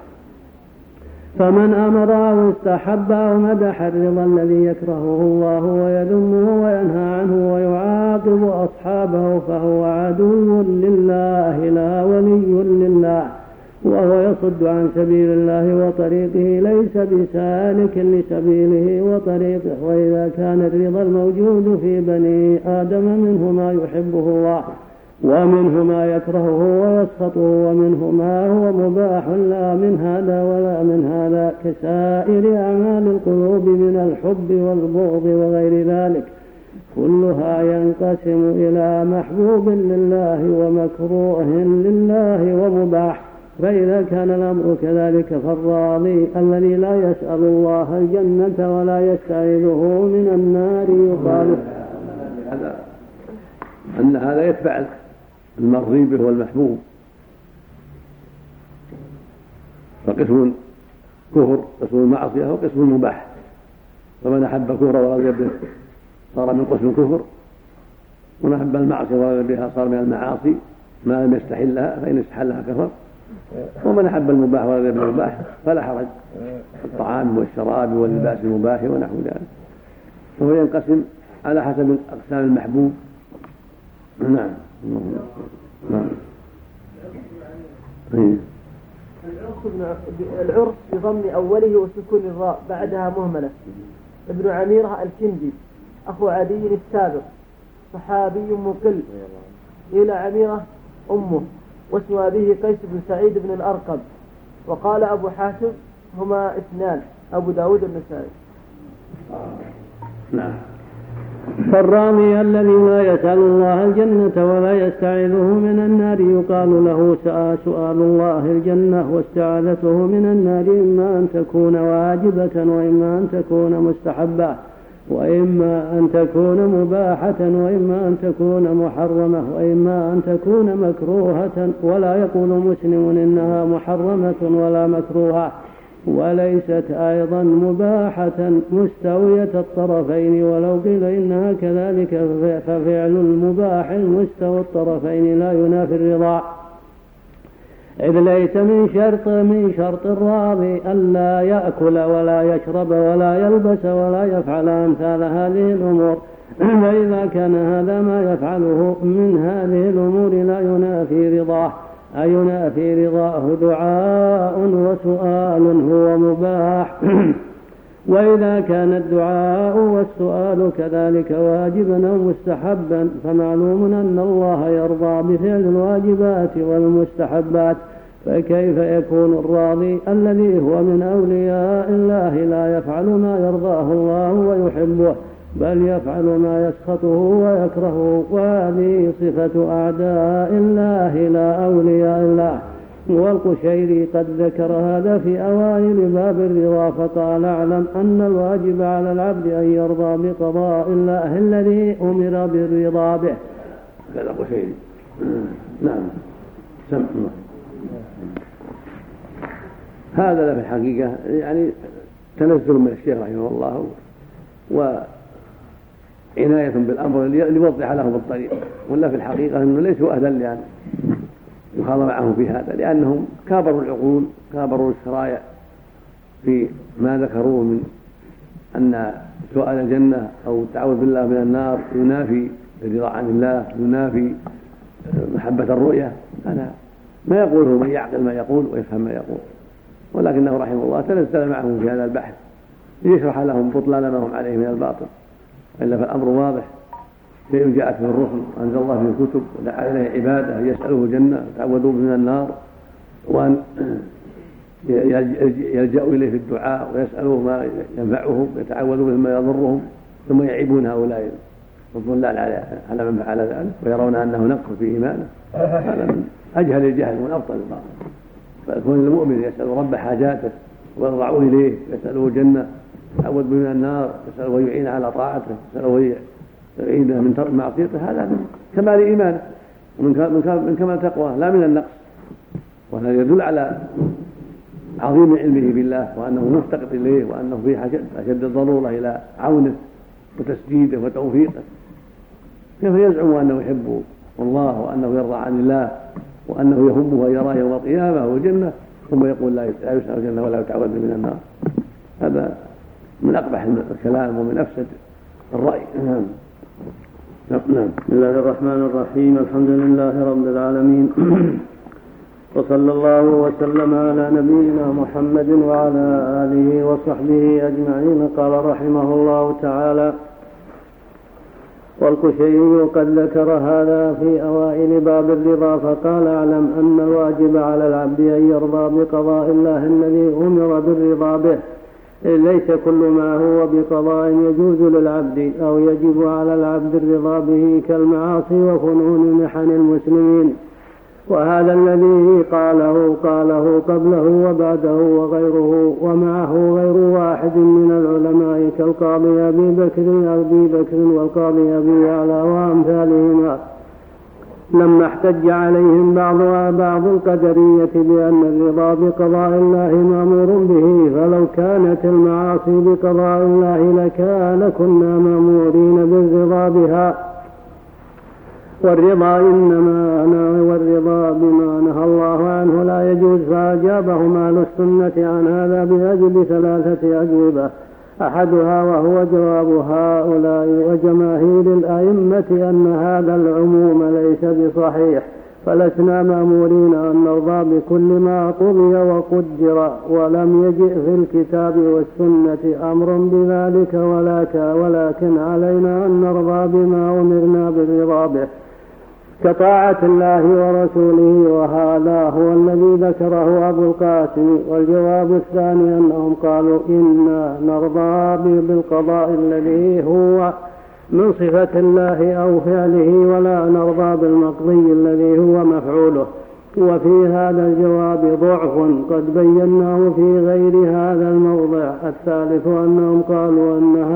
[SPEAKER 2] فمن أمر أو استحب أو مدح الرضا الذي يكرهه الله ويذمه وينهى عنه ويعاقب أصحابه فهو عدو لله لا ولي لله، وهو يصد عن سبيل الله وطريقه، ليس بسالك لسبيله وطريقه. وإذا كان الرضا الموجود في بني آدم منه ما يحبه الله ومنه ما يكرهه ويسخطه، ومنه ما هو مباح لا من هذا ولا من هذا، كسائر أعمال القلوب من الحب والبغض وغير ذلك، كلها ينقسم إلى محبوب لله ومكروه لله ومباح. فإذا كان الأمر كذلك فالراضي الذي لا يسأل الله الجنة ولا يستعيذه من النار يقال
[SPEAKER 3] أن هذا يتبع المرضي به والمحبوب، فقسم كفر قسم معصية وقسم مباح. فمن أحب كفر ورضي به صار من قسم الكفر، ومن أحب المعصية ورضي بها صار من المعاصي ما لم يستحلها، فإن استحلها كفر. ومن أحب المباح ورضي بالمباح فلا حرج، الطعام والشراب واللباس المباح ونحو ذلك. فهو ينقسم على حسب أقسام المحبوب. نعم.
[SPEAKER 7] العرس بضم أوله وسكون الراء بعدها مهملة. ابن عميرة الكندي أخو عدي السابق صحابي مقل، إلى عميرة أمه، واسم أبيه قيس بن سعيد بن الأرقم. وقال أبو حاتم هما اثنان، أبو داود النسائي.
[SPEAKER 3] نعم.
[SPEAKER 2] فالراضي الذي لا يسأل الله الجنة ولا يستعيذه من النار يقال له سؤال الله الجنة واستعاذته من النار إما أن تكون واجبة وإما أن تكون مستحبة وإما أن تكون مباحة وإما أن تكون محرمة وإما أن تكون مكروهة، ولا يقول مسلم إنها محرمة ولا مكروهة، وليست أيضا مباحة مستوية الطرفين. ولو قيل إنها كذلك ففعل المباح المستوى الطرفين لا ينافي الرضا، إذ ليس من شرط الراضي ألا يأكل ولا يشرب ولا يلبس ولا يفعل أمثال هذه الأمور. فإذا كان هذا ما يفعله من هذه الأمور لا ينافي رضاه، أينافي رضاه دعاء وسؤال هو مباح. وإذا كان الدعاء والسؤال كذلك واجبا أو مستحبا فمعلوم أن الله يرضى بفعل الواجبات والمستحبات، فكيف يكون الراضي الذي هو من أولياء الله لا يفعل ما يرضاه الله ويحبه، بل يفعل ما يسخطه ويكرهه؟ وهذه صفة أعداء الله لا أولياء الله. والقشيري قد ذكر هذا في أوائل باب الرضا فقال: اعلم أن الواجب على العبد أن يرضى بقضاء الله الذي أمر بالرضا به.
[SPEAKER 3] هذا قشيري. نعم. هذا في الحقيقة يعني تنزل من الشيخ رحمه الله وعناية بالأمر ليوضح لهم الطريق، ولا في الحقيقة أنه ليسوا أهلا لأن يخاض معهم في هذا، لأنهم كابروا العقول كابروا الشرائع في ما ذكروه من أن سؤال الجنة أو التعوذ بالله من النار ينافي الرضا عن الله، ينافي محبة الرؤية. هذا ما يقوله من يعقل ما يقول ويفهم ما يقول، ولكنه رحمه الله تنزل معهم في هذا البحث ليشرح لهم بطلان ما هم عليه من الباطل. إلا فالأمر واضح، شيء جاءت في الرسل أنزل الله في الكتب ودعا إليه عباده يسألوه الجنة وتعوذوا من النار، وأن يلجأوا إليه في الدعاء ويسألوه ما ينفعهم ويتعوذوا مما يضرهم، ثم يعيبون هؤلاء والضلال على من فعل ذلك ويرون أنه نقص في إيمانه، هذا من أجهل الجهل ومن أبطل الباطل. فيكون المؤمن يسأل رب حاجاته ويضرع إليه، يسأله الجنة، يعوذ به من النار، يسأله ويعين على طاعته، يسأله ويعينه من ترك معصيته، هذا من كمال إيمانه ومن كمال تقواه لا من النقص. وهذا يدل على عظيم علمه بالله وأنه مفتقر إليه وأنه في أشد الضرورة إلى عونه وتسديده وتوفيقه. كيف يزعم أنه يحب الله وأنه يرضى عن الله وأنه يهمه أن يراه يوم القيامة والجنة ثم يقول لا يسأل الجنة ولا يتعوذ من النار؟ هذا من أقبح الكلام ومن أفسد الرأي.
[SPEAKER 6] بسم الله الرحمن الرحيم. الحمد لله رب العالمين وصلى الله وسلم على نبينا محمد وعلى آله وصحبه أجمعين. قال رحمه الله تعالى: والكشيري قد ذكر هذا في أوائل باب الرضا فقال: اعلم أن الواجب على العبد أن يرضى بقضاء الله الذي أمر بالرضا به، ليس كل ما هو بقضاء يجوز للعبد أو يجب على العبد الرضا به كالمعاصي وفنون محن المسلمين. وهذا الذي قاله قبله وبعده وغيره ومعه غير واحد من العلماء كالقاضي أبي بكر والقاضي أبي يعلى وأمثالهما، لما احتج عليهم بعض القدرية بأن الرضا بقضاء الله مأمور به، فلو كانت المعاصي بقضاء الله لكان كنا مأمورين بالرضا بها، والرضا بما نهى الله عنه لا يجوز. فأجابهم أهل السنة عن هذا بأجل 3 أجوبة، أحدها وهو جواب هؤلاء وجماهير الأئمة أن هذا العموم ليس بصحيح، فلسنا مأمورين أن نرضى بكل ما قضي وقدر، ولم يجئ في الكتاب والسنة أمر بذلك، ولكن علينا أن نرضى بما أمرنا بالرضا به كطاعة الله ورسوله، وهذا هو الذي ذكره أبو القاسم. والجواب الثاني أنهم قالوا إنا نرضى بالقضاء الذي هو من صفة الله أو فعله، ولا نرضى بالمقضي الذي هو مفعوله. وفي هذا الجواب ضعف قد بيناه في غير هذا الموضع. الثالث أنهم قالوا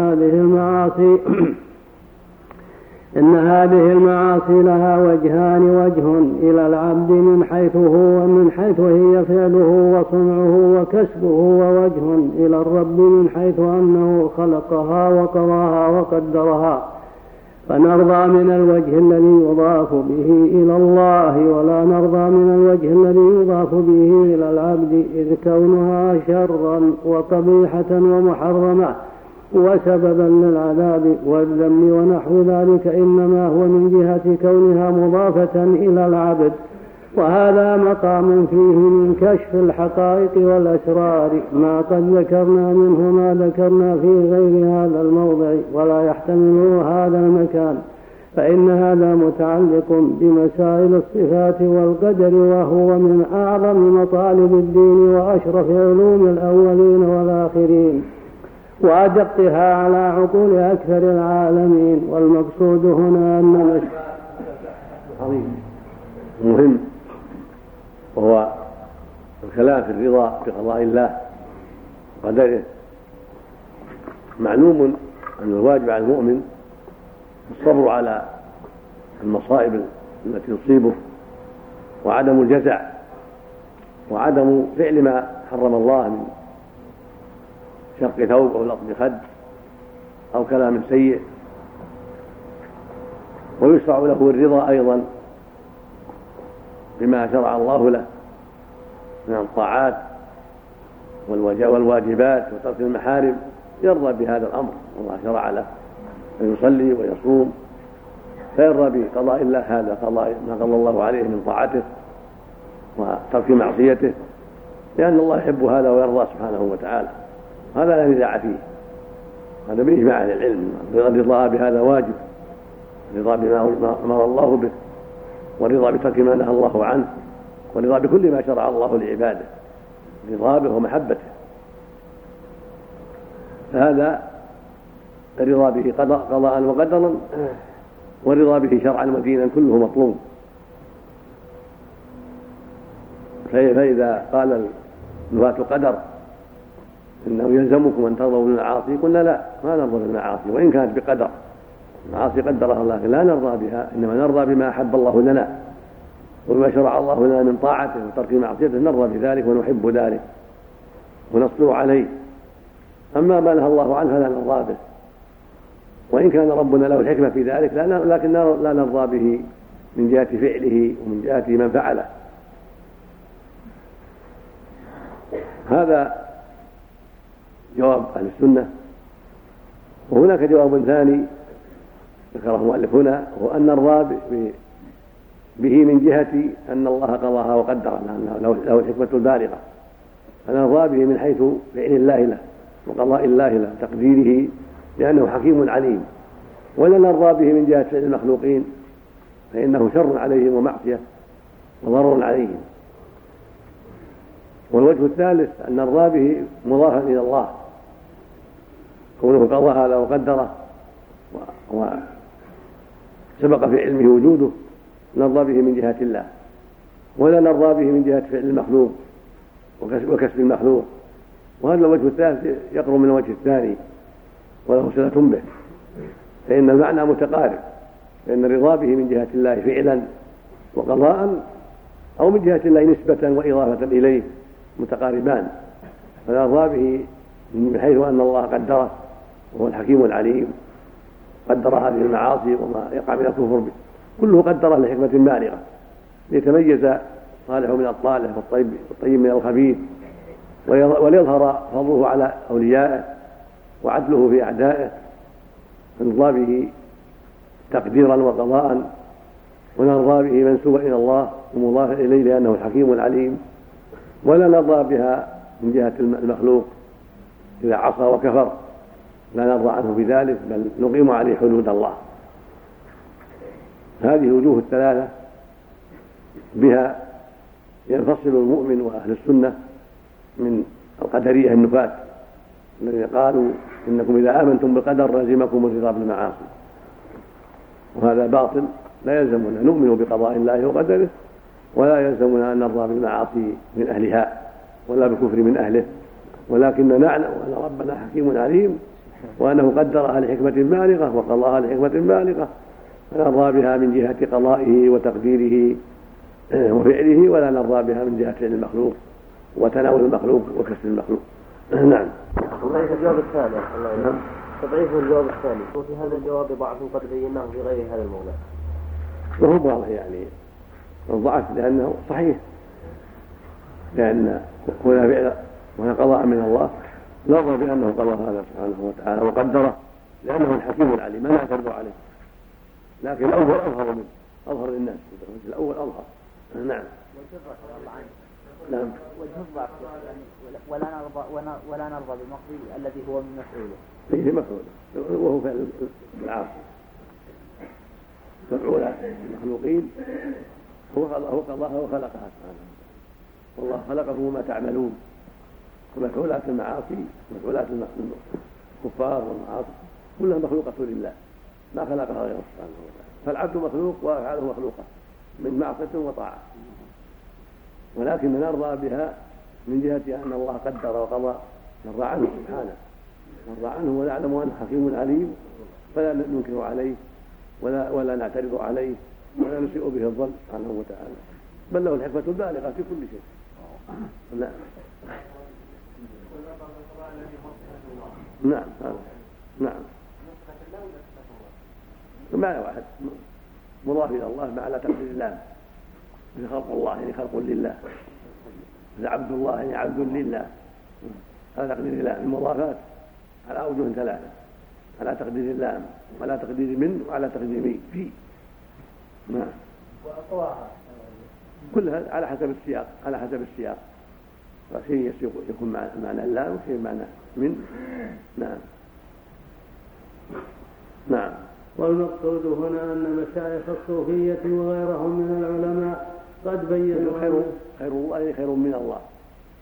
[SPEAKER 6] إن هذه المعاصي لها وجهان: وجه إلى العبد من حيث هو ومن حيث هي فعله وصنعه وكسبه، ووجه إلى الرب من حيث أنه خلقها وقضاها وقدرها. فنرضى من الوجه الذي يضاف به إلى الله، ولا نرضى من الوجه الذي يضاف به إلى العبد، إذ كونها شرا وقبيحة ومحرمة وسببا للعذاب والذم ونحو ذلك إنما هو من جهة كونها مضافة إلى العبد، وهذا مقام فيه من كشف الحقائق والأسرار ما قد ذكرنا منه ما ذكرنا في غير هذا الموضع ولا يحتمل هذا المكان، فإن هذا متعلق بمسائل الصفات والقدر، وهو من أعظم مطالب الدين وأشرف علوم الأولين والآخرين وأدقها على عقول أكثر العالمين. والمقصود هنا أن
[SPEAKER 3] عظيم مهم، وهو الكلام في الرضا بقضاء الله وقدره. معلوم أن الواجب على المؤمن الصبر على المصائب التي تصيبه، وعدم الجزع، وعدم فعل ما حرم الله من شق ثوب أو لطم خد أو كلام سيء. ويشرع له الرضا أيضا بما شرع الله له من الطاعات والواجبات وترك المحارم، يرضى بهذا الأمر والله شرع له أن يصلي ويصوم، فيرضى بقضاء الله هذا قضاء ما قضى الله عليه من طاعته وترك معصيته، لأن الله يحب هذا ويرضى سبحانه وتعالى، هذا لا نزاع فيه، هذا بإجماع أهل العلم. الرضا بهذا واجب، الرضا بما أمر الله به، والرضا بترك ما نهى الله عنه، والرضا بكل ما شرع الله لعباده، الرضا به ومحبته. فهذا الرضا به قضاء وقدرا والرضا به شرعا ودينا كله مطلوب. فإذا قال نفاة القدر إنه يلزمكم أن ترضوا بالمعاصي قلنا لا، ما نرضى بالمعاصي وإن كانت بقدر، المعاصي قدرها الله لا نرضى بها، إنما نرضى بما أحب الله لنا وما شرع الله لنا من طاعته وترك معصيته، نرضى بذلك ونحب ذلك ونصبر عليه. أما ما نهى الله عنه فلا نرضى به، وإن كان ربنا له الحكمة في ذلك لكن لا نرضى به من جهة فعله ومن جهة من فعله. هذا جواب أهل السنة. وهناك جواب ثاني ذكره المؤلف هنا، هو أن نرضى به من جهة أن الله قضاها وقدرها، له الحكمة البالغة، فنرضى به من حيث فعل الله له وقضاء الله له تقديره لأنه حكيم عليم، ولا نرضى به من جهة فعل المخلوقين فإنه شر عليهم ومعصية وضرر عليهم. والوجه الثالث أن نرضى به مضافا إلى الله، كونه قضى هذا وقدره وسبق في علمه وجوده، نرضى به من جهة الله، ولا نرضى به من جهة فعل المخلوق وكسب المخلوق. وهذا الوجه الثالث يقرب من الوجه الثاني وله صلة به، فإن المعنى متقارب، فإن الرضا به من جهة الله فعلا وقضاء أو من جهة الله نسبة وإضافة إليه متقاربان. فنرضى به من حيث أن الله قدره وهو الحكيم العليم، قدر هذه المعاصي وما يقع من الكفر به كله قدره لحكمة بالغة ليتميز الصالح من الطالح والطيب من الخبيث، وليظهر فضله على أوليائه وعدله في أعدائه. فنرضى به تقديرا وقضاء، ونرضى به منسوبا إلى الله ومضافا إليه لأنه الحكيم العليم، ولا نرضى بها من جهة المخلوق إذا عصى وكفر، لا نرضى عنه بذلك بل نقيم عليه حدود الله. هذه الوجوه الثلاثة بها ينفصل المؤمن وأهل السنة من القدرية النفاة الذين قالوا إنكم إذا آمنتم بالقدر لزمكم الرضا بالمعاصي، وهذا باطل. لا يلزمنا نؤمن بقضاء الله وقدره، ولا يلزمنا أن نرضى بالمعاصي من أهلها ولا بالكفر من أهله، ولكننا نعلم أن ربنا حكيم عليم وأنه قدرها لحكمة بالغة وقضاها لحكمة بالغة، فنرضى بها من جهة قضائه وتقديره وفعله، ولا نرضى بها من جهة فعل المخلوق وتناول المخلوق وكسب المخلوق. نعم.
[SPEAKER 8] تضعيف الجواب الثاني. نعم. تضعيف الجواب الثاني، وفي هذا الجواب ضعف قد بيناه في غير هذا الموضع.
[SPEAKER 3] وهو واضح يعني الضعف لأنه صحيح، لأن هنا فعل وهنا قضاء من الله نرضى بأنه قضى هذا سبحانه وتعالى وقدره لأنه الحكيم العليم ما نعترض عليه، لكن الأول أظهر منه، أظهر للناس، الأول أظهر. نعم.
[SPEAKER 10] نعم. وجه الضعف ولا نرضى بالمقضي الذي هو من مفعوله.
[SPEAKER 3] فيه مفعوله وهو فعل العاصي، مفعول المخلوقين هو قضاها وخلقها سبحانه، والله خلقه وما تعملون. ومفعولات المعاصي مفعولات الكفار والمعاصي كلها مخلوقة لله ما خلقها غيره سبحانه وتعالى، فالعبد مخلوق وأفعاله مخلوقة من معصية وطاعة، ولكن نرضى بها من جهة أن الله قدر وقضى، نرضى عنه سبحانه، نرضى عنه ونعلم أنه حكيم عليم، فلا ننكر عليه ولا نعترض عليه ولا نسيء به الظن سبحانه وتعالى، بل له الحكمة البالغة في كل شيء. نعم. نعم. معنى واحد مضاف إلى الله مع لا تقدير الله، مثل خلق الله يعني خلق لله، مثل عبد الله يعني عبد لله، على تقدير الله. المضافات على أوجه ثلاثة، على تقدير الله وعلى تقدير من وعلى تقدير مين في. نعم.
[SPEAKER 5] وأقواها
[SPEAKER 3] كلها على حسب السياق، فشيء يكون معنى الله وشيء معنى من. نعم. نعم.
[SPEAKER 6] والمقصود هنا أن مشايخ الصوفية وغيرهم من العلماء قد بينوا
[SPEAKER 3] خير الله خير من الله،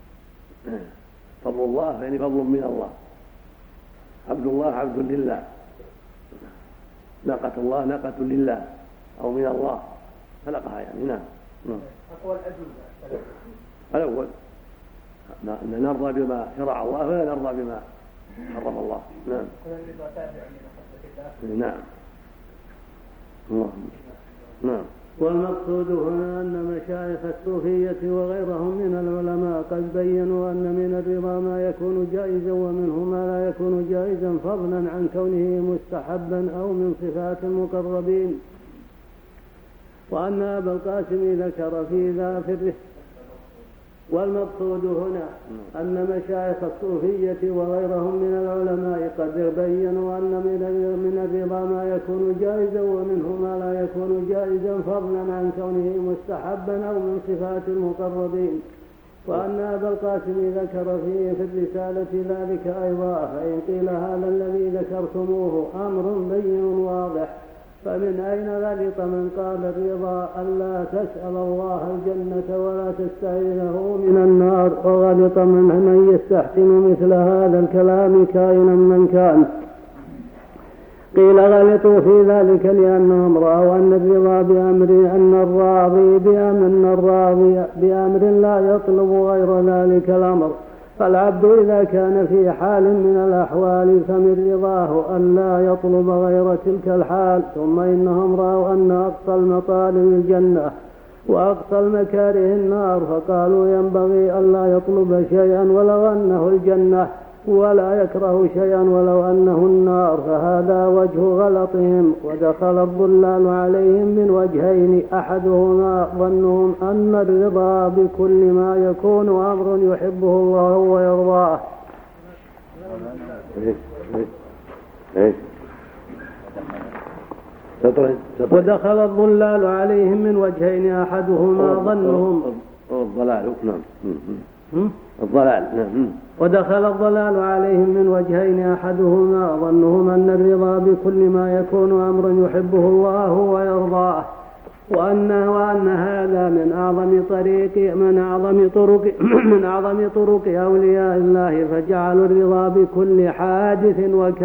[SPEAKER 3] فضل الله يعني فضل من الله، عبد الله عبد لله، ناقة الله ناقة لله أو من الله خلقها يعني. نعم.
[SPEAKER 10] أقوال أجوبة
[SPEAKER 3] الأول أن نرضى بما شرع الله ولا نرضى بما حرم الله. نعم. نعم. نعم.
[SPEAKER 2] والمقصود هنا أن مشايخ الصوفية وغيرهم من العلماء قد بينوا أن من الرضا ما يكون جائزا ومنه ما لا يكون جائزا فضلا عن كونه مستحبا أو من صفات المقربين. وأن أبا القاسم ذكر في ذا والمقصود هنا أن مشايخ الصوفية وغيرهم من العلماء قد بينوا أن من الرضا ما يكون جائزا ومنه ما لا يكون جائزا فضلا عن كونه مستحبا أو من صفات المقربين. وأن أبا القاسم ذكر فيه في الرسالة ذلك أيضا. فإن قيل هذا الذي ذكرتموه أمر بين واضح فمن أين غلط من قال الرضا ألا تسأل الله الجنة ولا تستعيذه من النار، وغلط من يستحسن مثل هذا الكلام كائنا من كان. قيل غلطوا في ذلك لأنهم رأوا أن الرضا الراضي بأمر لا يطلب غير ذلك الأمر. فالعبد إذا كان في حال من الأحوال فمن رضاه أن لا يطلب غير تلك الحال. ثم إنهم رأوا أن أقصى المطالب الجنة وأقصى المكاره النار، فقالوا ينبغي أن لا يطلب شيئا ولو أنه الجنة ولا يكره شيئا ولو أنه النار، فهذا وجه غلطهم. ودخل الضلال عليهم من وجهين: أحدهما ظنهم أن الرضا بكل ما يكون أمر يحبه الله ويرضاه. ودخل الضلال عليهم من وجهين: أحدهما ظنهم ودخل الضلال عليهم من وجهين: أحدهما ظنهم أن الرضا بكل ما يكون أمر يحبه الله ويرضاه، وأن هذا من أعظم طرق أولياء الله، فجعلوا الرضا بكل حادث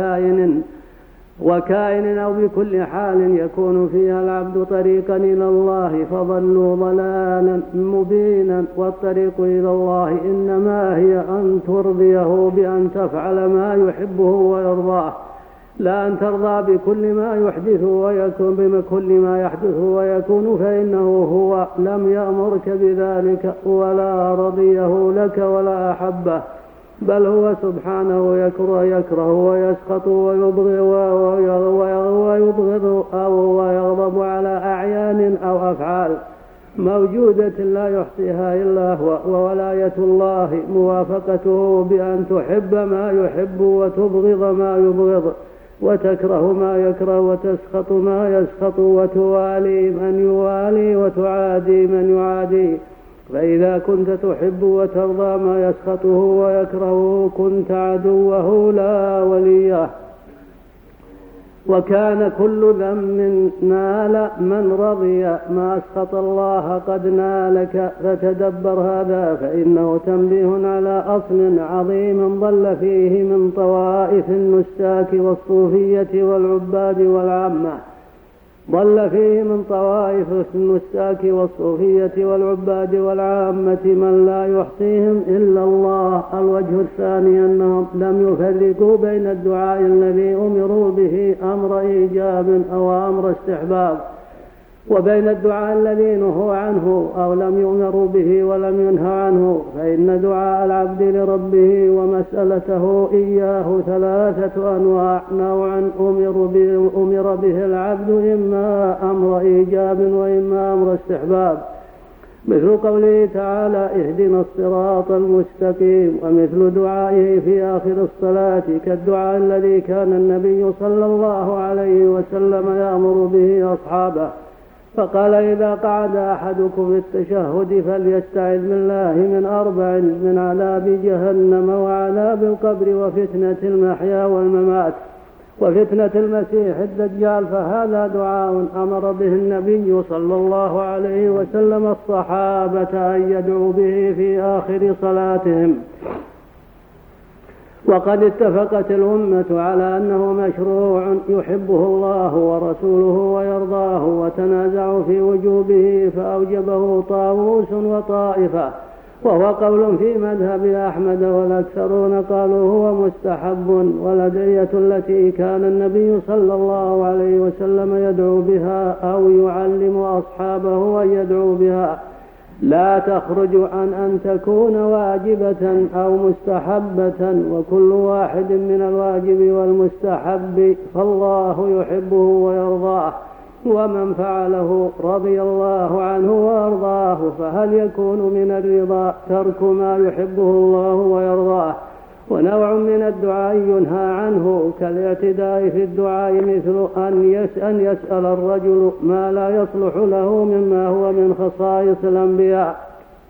[SPEAKER 2] وكائن أو بكل حال يكون فيها العبد طريقا إلى الله، فضلوا ضلالا مبينا. والطريق إلى الله إنما هي أن ترضيه بأن تفعل ما يحبه ويرضاه، لا أن ترضى بكل ما يحدث ويكون بكل ما يحدث ويكون، فإنه هو لم يأمرك بذلك ولا رضيه لك ولا أحبه، بل هو سبحانه يكره ويسخط ويبغض أو ويغضب على أعيان أو أفعال موجودة لا يحصيها إلا هو. وولاية الله موافقته بأن تحب ما يحب وتبغض ما يبغض وتكره ما يكره وتسخط ما يسخط وتوالي من يوالي وتعادي من يعادي. فإذا كنت تحب وترضى ما يسخطه ويكرهه كنت عدوه لا وليه. وكان كل ذم نال من رضي ما أسخط الله قد نالك، فتدبر هذا فإنه تنبيه على أصل عظيم ضل فيه من طوائف النساك والصوفية والعباد والعامة. ضل فيه من طوائف النساك والصوفية والعباد والعامة من لا يحصيهم إلا الله. الوجه الثاني أنهم لم يفرقوا بين الدعاء الذي أمروا به أمر إيجاب أو أمر استحباب وبين الدعاء الذي نهوا عنه أو لم يؤمروا به ولم ينهى عنه. فإن دعاء العبد لربه ومسألته إياه ثلاثة أنواع: نوعا أمر به العبد إما أمر إيجاب وإما أمر استحباب، مثل قوله تعالى: اهدنا الصراط المستقيم، ومثل دعائه في آخر الصلاة كالدعاء الذي كان النبي صلى الله عليه وسلم يأمر به أصحابه، فقال: إذا قعد أحدكم في التشهد فليستعذ بالله من 4: من عذاب جهنم وعذاب القبر وفتنة المحيا والممات وفتنة المسيح الدجال. فهذا دعاء أمر به النبي صلى الله عليه وسلم الصحابة أن يدعوا به في آخر صلاتهم. وقد اتفقت الأمة على أنه مشروع يحبه الله ورسوله ويرضاه، وتنازعوا في وجوبه فأوجبه طاووس وطائفة، وهو قول في مذهب أحمد، والأكثرون قالوا هو مستحب. والأدعية التي كان النبي صلى الله عليه وسلم يدعو بها أو يعلم أصحابه أن يدعو بها لا تخرج عن أن تكون واجبة أو مستحبة، وكل واحد من الواجب والمستحب فالله يحبه ويرضاه، ومن فعله رضي الله عنه وأرضاه. فهل يكون من الرضا ترك ما يحبه الله ويرضاه؟ ونوع من الدعاء ينهى عنه كالاعتداء في الدعاء، مثل أن يسأل الرجل ما لا يصلح له مما هو من خصائص الأنبياء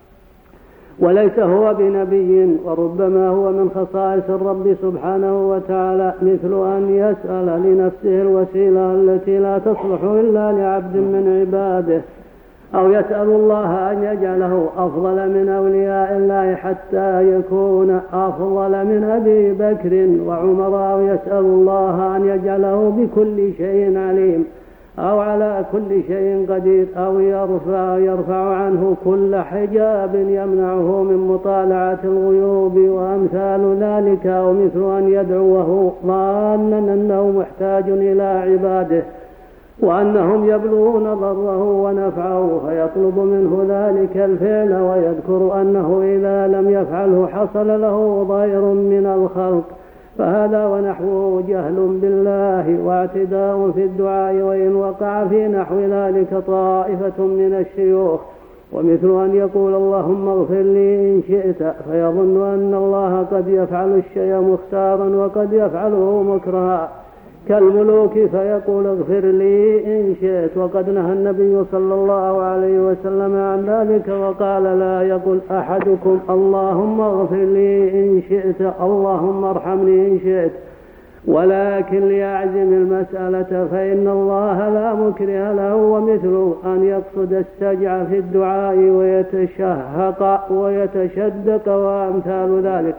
[SPEAKER 2] وليس هو بنبي، وربما هو من خصائص الرب سبحانه وتعالى، مثل أن يسأل لنفسه الوسيلة التي لا تصلح إلا لعبد من عباده، أو يسأل الله أن يجعله أفضل من أولياء الله حتى يكون أفضل من أبي بكر وعمر، أو يسأل الله أن يجعله بكل شيء عليم أو على كل شيء قدير، أو يرفع عنه كل حجاب يمنعه من مطالعة الغيوب وأمثال ذلك، أو مثل أن يدعوه ظانا أنه محتاج إلى عباده وأنهم يبلغون ضره ونفعه فيطلب منه ذلك الفعل، ويذكر أنه إذا لم يفعله حصل له ضير من الخلق، فهذا ونحوه جهل بالله واعتداء في الدعاء، وإن وقع في نحو ذلك طائفة من الشيوخ، ومثل أن يقول اللهم اغفر لي إن شئت، فيظن أن الله قد يفعل الشيء مختارا وقد يفعله مكرها كالملوك، فيقول اغفر لي إن شئت، وقد نهى النبي صلى الله عليه وسلم عن ذلك وقال لا يقول أحدكم اللهم اغفر لي إن شئت اللهم ارحمني إن شئت، ولكن ليعزم المسألة فإن الله لا مكره له. ومثل أن يقصد السجع في الدعاء ويتشهق ويتشدق وأمثال ذلك،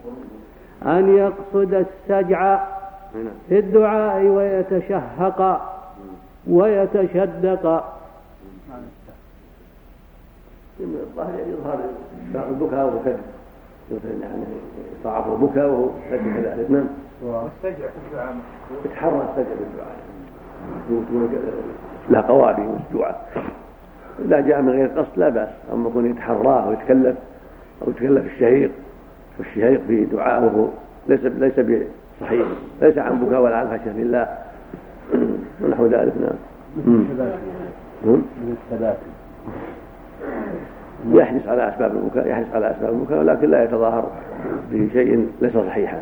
[SPEAKER 2] أن يقصد السجع في الدعاء ويتشهق ويتشدق.
[SPEAKER 3] يظهر البكاء وكذب، يعني يضاعف البكاء وهو كذب كذلك. نعم.
[SPEAKER 4] والسجع في الدعاء
[SPEAKER 3] يتحرى السجع في الدعاء لا قوابي مسجوعة، لا جاء من غير قصد لا بأس، أما يكون يتحراه ويتكلف أو يتكلف الشهيق، والشهيق في دعاءه ليس بصحيح، ليس عن بكاء ولا عن خشية لله ونحو ذلك. نعم. يحرص على أسباب البكاء ولكن لا يتظاهر بشيء ليس صحيحا،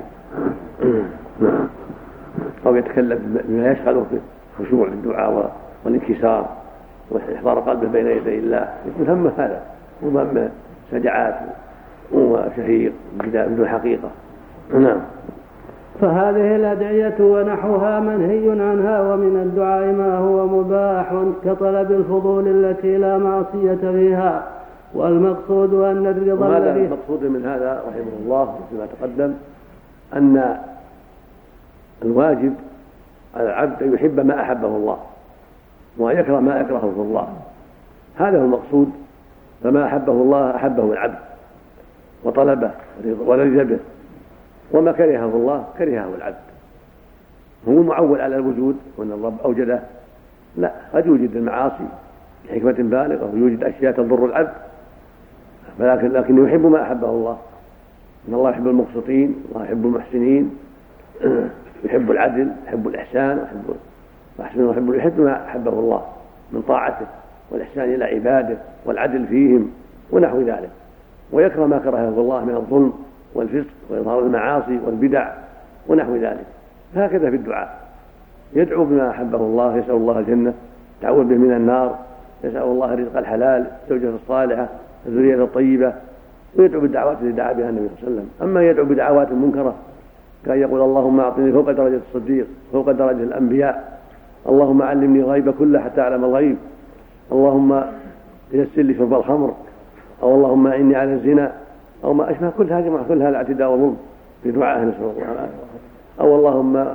[SPEAKER 3] أو يتكلم بما يشغله في الخشوع في الدعاء والانكسار وإحضار قلبه بين يدي الله، يكون همه هذا وهم سجعات وشهيق بدون حقيقة. نعم.
[SPEAKER 2] فهذه الأدعية ونحوها منهي عنها، ومن الدعاء ما هو مباح كطلب الفضول التي لا معصية فيها، والمقصود أن الرضا
[SPEAKER 3] الذي المقصود من هذا رحمه الله فيما تقدم أن الواجب على العبد أن يحب ما أحبه الله وأن يكره ما يكرهه الله، هذا هو المقصود. فما أحبه الله أحبه العبد وطلبه ورضي به، وما كرهه الله كرهه العبد. هو المعول على الوجود وأن الرب أوجده، لا، قد يوجد المعاصي بحكمة بالغة ويوجد أشياء تضر العبد، لكن يحب ما أحبه الله. إن الله يحب المقسطين، الله يحب المحسنين، يحب العدل، يحب الإحسان، يحب ما أحبه الله من طاعته والإحسان إلى عباده والعدل فيهم ونحو ذلك، ويكره ما كرهه الله من الظلم والفسق وإظهار المعاصي والبدع ونحو ذلك. هكذا في الدعاء، يدعو بما أحبه الله، يسأل الله الجنة، يتعوذ به من النار، يسأل الله الرزق الحلال، الزوجة الصالحة، الذرية الطيبة، ويدعو بالدعوات التي دعا بها النبي صلى الله عليه وسلم. أما يدعو بدعوات منكرة كان يقول اللهم أعطني فوق درجة الصديق، فوق درجة الأنبياء، اللهم علمني الغيب كله حتى أعلم الغيب، اللهم يسر لي شرب الخمر، أو اللهم أعني على الزنا، أو ما أشبه، كل هذا الاعتداء والظلم بدعائه نسأل الله العافية، أو اللهم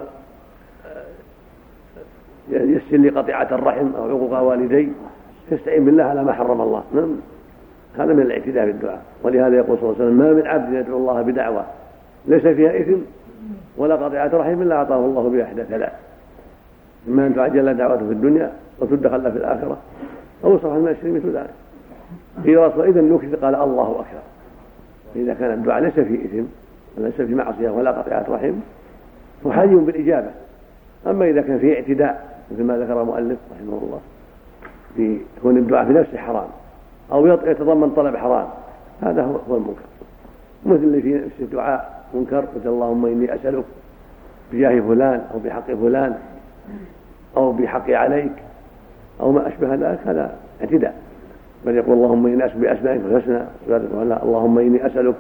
[SPEAKER 3] يسر لي قطيعة الرحم أو عقوق والدي، تستعين بالله على ما حرم الله. هذا من الاعتداء بالدعاء. ولهذا يقول صلى الله عليه وسلم: ما من عبد يدعو الله بدعوة ليس فيها إثم ولا قطيعة رحم إلا أعطاه الله بها إحدى ثلاث: إما أن تعجل دعوته في الدنيا وتدخل في الآخرة، أو صرف من الشر مثل ذلك. إذا رسول إذا نكث قال الله أكبر. إذا كان الدعاء ليس فيه إثم وليس فيه معصية ولا قطيعة رحم فحري بالإجابة. أما إذا كان فيه اعتداء مثل ما ذكر المؤلف رحمه الله في كون الدعاء في نفسه حرام أو يتضمن طلب حرام، هذا هو المنكر. مثل اللي في نفس الدعاء منكر، مثل اللهم إني أسألك بجاه فلان أو بحق فلان أو بحقي عليك أو ما أشبه ذلك، هذا اعتداء. بل يقول اللهم إني أسألك بأسمائك الحسنى، اللهم إني أسألك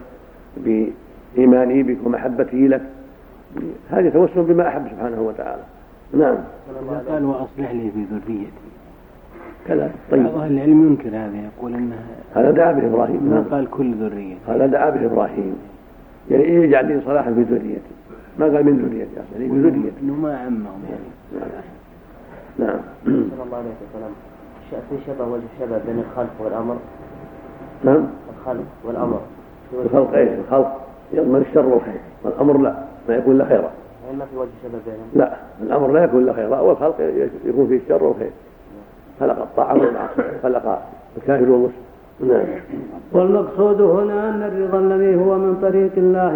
[SPEAKER 3] بإيماني بك ومحبتي لك. هذا توسل بما أحب سبحانه وتعالى. نعم.
[SPEAKER 11] قال وأصلح لي في ذريتي
[SPEAKER 3] كذا. طيب
[SPEAKER 11] بعض أهل العلم ينكر هذا، يقول إنه
[SPEAKER 3] هذا دعا به إبراهيم.
[SPEAKER 11] ما قال كل ذرية،
[SPEAKER 3] هذا دعا به إبراهيم، يعني يجعل لي صلاحا في ذريتي، ما قال من ذريتي أصلا، من ذريتي
[SPEAKER 11] إنه ما عمهم يعني.
[SPEAKER 3] نعم.
[SPEAKER 8] صلى الله عليه وسلم في شبه والشبه بين الخلق والأمر.
[SPEAKER 3] نعم.
[SPEAKER 8] الخلق والأمر.
[SPEAKER 3] الخلق إيش؟ الخلق يضمن الشر والخير، والأمر لا، ما يكون له خيرا.
[SPEAKER 8] يعني ما في وجه شبه بينهم.
[SPEAKER 3] لا، الأمر لا يكون له خيرا، والخلق يكون فيه الشر والخير. خلق الطاعة والمعصية، خلق الكافر والمسلم. نعم.
[SPEAKER 2] والمقصود هنا أن الرضا الذي هو من طريق الله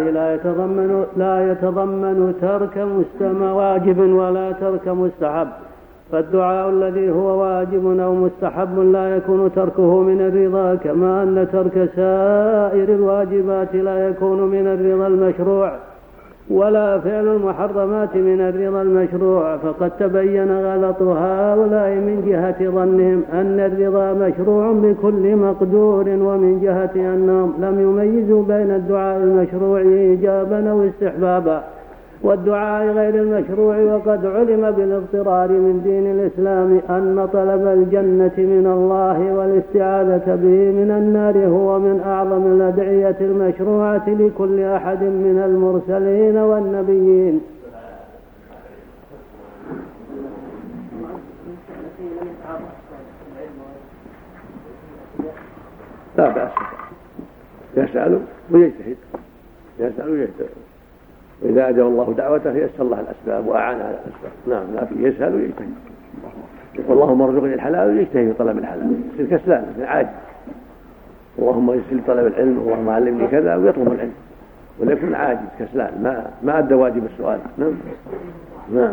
[SPEAKER 2] لا يتضمن ترك واجب ولا ترك مستحب. فالدعاء الذي هو واجب أو مستحب لا يكون تركه من الرضا، كما أن ترك سائر الواجبات لا يكون من الرضا المشروع، ولا فعل المحرمات من الرضا المشروع. فقد تبين غلط هؤلاء من جهة ظنهم أن الرضا مشروع بكل مقدور، ومن جهة أنهم لم يميزوا بين الدعاء المشروع إيجابا أو استحبابا والدعاء غير المشروع. وقد علم بالاضطرار من دين الإسلام أن طلب الجنة من الله والاستعاذة به من النار هو من أعظم الأدعية المشروعة لكل أحد من المرسلين والنبيين.
[SPEAKER 3] لا بأس، يسأل ويجتهد، يسأل ويجتهد، وإذا أجاب الله دعوته يسر الله الأسباب وأعان على الأسباب. نعم، لكن يسأل ويجتهد، اللهم ارزقني الحلال ويجتهد في طلب الحلال، يصير كسلان عاجز. اللهم يسر لي طلب العلم، اللهم علمني كذا، ويطلب العلم، ولكن عاجز كسلان ما أدى واجب السؤال. نعم. نعم.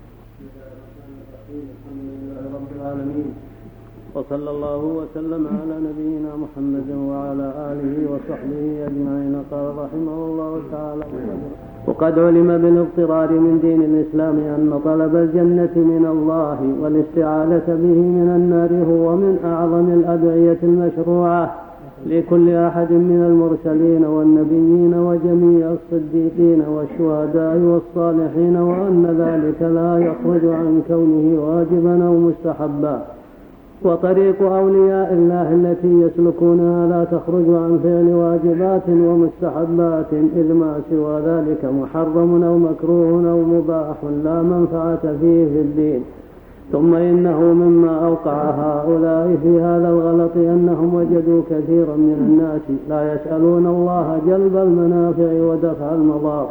[SPEAKER 2] رب العالمين، وصلى الله وسلم على نبينا محمد وعلى آله وصحبه أجمعين. قال رحمه الله تعالى: وقد علم بالاضطرار من دين الإسلام أن طلب الجنة من الله والاستعاذة به من النار هو من أعظم الأدعية المشروعة لكل أحد من المرسلين والنبيين وجميع الصديقين والشهداء والصالحين، وأن ذلك لا يخرج عن كونه واجبا أو مستحبا. وطريق أولياء الله التي يسلكونها لا تخرج عن فعل واجبات ومستحبات، إذ ما سوى ذلك محرم أو مكروه أو مباح لا منفعة فيه في الدين. ثم إنه مما أوقع هؤلاء في هذا الغلط أنهم وجدوا كثيرا من الناس لا يسألون الله جلب المنافع ودفع المضار،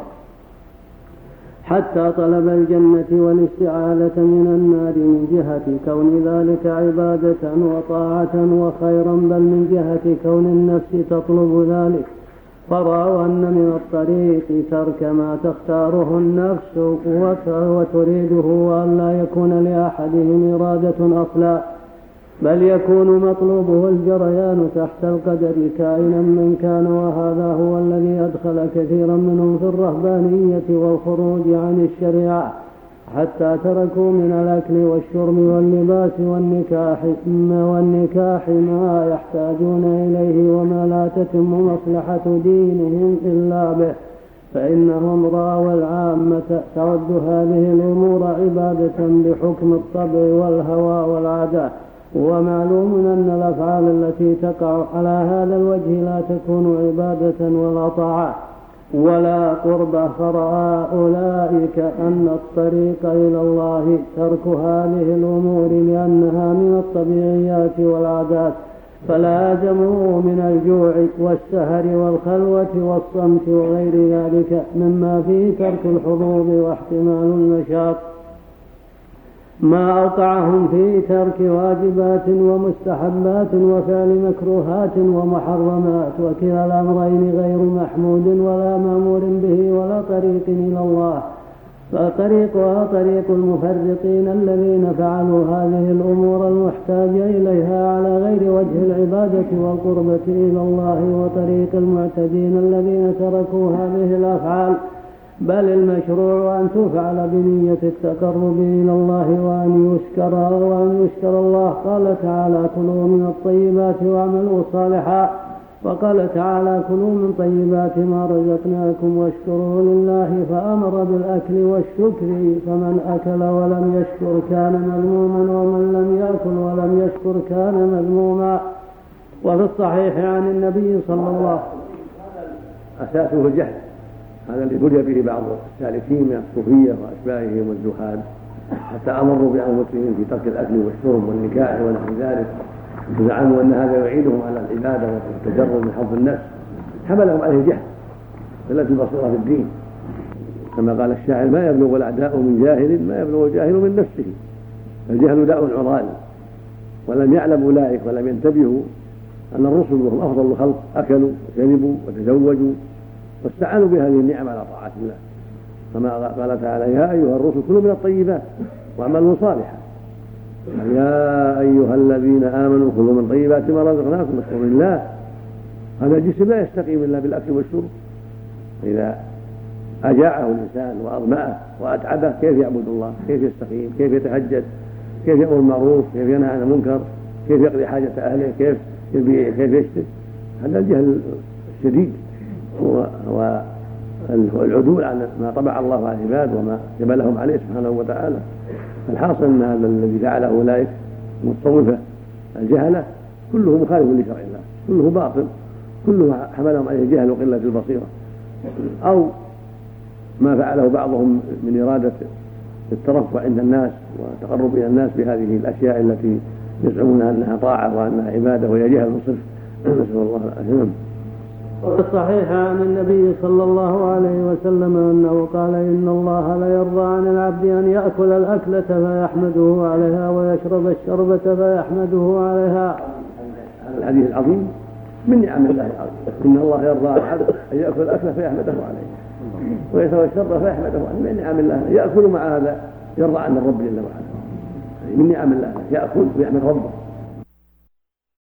[SPEAKER 2] حتى طلب الجنة والاستعاذة من النار من جهة كون ذلك عبادة وطاعة وخيرا، بل من جهة كون النفس تطلب ذلك، فرأوا أن من الطريق ترك ما تختاره النفس وتريده، وأن لا يكون لأحدهم إرادة أصلا، بل يكون مطلوبه الجريان تحت القدر كائنا من كان. وهذا هو الذي أدخل كثيرا منهم في الرهبانية والخروج عن الشريعة، حتى تركوا من الأكل والشرب واللباس والنكاح ما يحتاجون إليه وما لا تتم مصلحة دينهم إلا به، فإنهم رأوا العامة تعد هذه الأمور عبادة بحكم الطبع والهوى والعادة. ومعلوم أن الأفعال التي تقع على هذا الوجه لا تكون عبادة ولا طاعة، ولا قرب، فرأى أولئك أن الطريق إلى الله ترك هذه الأمور لأنها من الطبيعيات والعادات، فلازموا من الجوع والسهر والخلوة والصمت وغير ذلك مما فيه ترك الحظوظ واحتمال المشاق ما أوقعهم في ترك واجبات ومستحبات وفعل مكروهات ومحرمات، وكلا الأمرين غير محمود ولا مأمور به ولا طريق إلى الله، فطريقها طريق المفرطين الذين فعلوا هذه الأمور المحتاجة إليها على غير وجه العبادة والقربة إلى الله، وطريق المعتدين الذين تركوا هذه الأفعال، بل المشروع أن تفعل بنية التقرب إلى الله وأن يشكر الله. قال تعالى: كلوا من الطيبات واعملوا صالحا، وقال تعالى: كلوا من طيبات ما رزقناكم واشكروا لله، فأمر بالأكل والشكر، فمن أكل ولم يشكر كان مذموما، ومن لم يأكل ولم يشكر كان مذموما. وفي الصحيح عن النبي صلى الله عليه
[SPEAKER 3] وسلم أساسه الجهل، هذا اللي بلي به بعض السالكين من الصوفية وأشباههم والزهاد، حتى أمروا بأنفسهم في ترك الأكل والشرب والنكاح ونحو ذلك، زعموا أن هذا يعينهم على العبادة والتجرد من حظ النفس، حملهم عليه الجهل قلة البصيرة في الدين، كما قال الشاعر: ما يبلغ الأعداء من جاهل ما يبلغ الجاهل من نفسه. الجهل داء عضال، ولم يعلم أولئك ولم ينتبهوا أن الرسل وهم أفضل الخلق أكلوا وشربوا وتزوجوا واستعانوا بهذه النعم على طاعة الله، كما قال تعالى: يا أيها الرسل كلوا من الطيبات واعملوا صالحا، يا أيها الذين آمنوا كلوا من طيبات ما رزقناكم واشكروا لله. هذا الجسم لا يستقيم إلا بالأكل والشرب، إذا أجاعه الإنسان وأظمأه وأتعبه كيف يعبد الله؟ كيف يستقيم؟ كيف يتهجد؟ كيف يأمر بالمعروف؟ كيف ينهى عن المنكر؟ كيف يقضي حاجة أهله؟ كيف يبيع؟ كيف يشتري؟ هذا الجهل الشديد والعدول عن ما طبع الله على العباد وما جبلهم عليه سبحانه وتعالى. الحاصل أن هذا الذي فعله أولئك المتصوفة الجهلة كله مخالف لشرع الله، كله باطل، كله حملهم عليه الجهل وقلة البصيرة، أو ما فعله بعضهم من إرادة الترفع عند الناس والتقرب إلى الناس بهذه الأشياء التي يزعمون أنها طاعة وأنها عبادة وهي جهل صرف. نسأل الله العافية.
[SPEAKER 2] وفي الصحيح عن النبي صلى الله عليه وسلم أنه قال: إن الله لا يرضى عن العبد أن يأكل الأكلة فيحمده عليها ويشرب الشربة فيحمده عليها.
[SPEAKER 3] هذا الحديث العظيم من نعم الله العظيم، إن الله يرضى عن العبد أن يأكل الأكلة فيحمده عليها ويشرب الشربة فيحمده عليها. من نعم الله يأكل، مع هذا يرضى عن الرب جل وعلا، من نعم الله يأكل ويحمد ربه.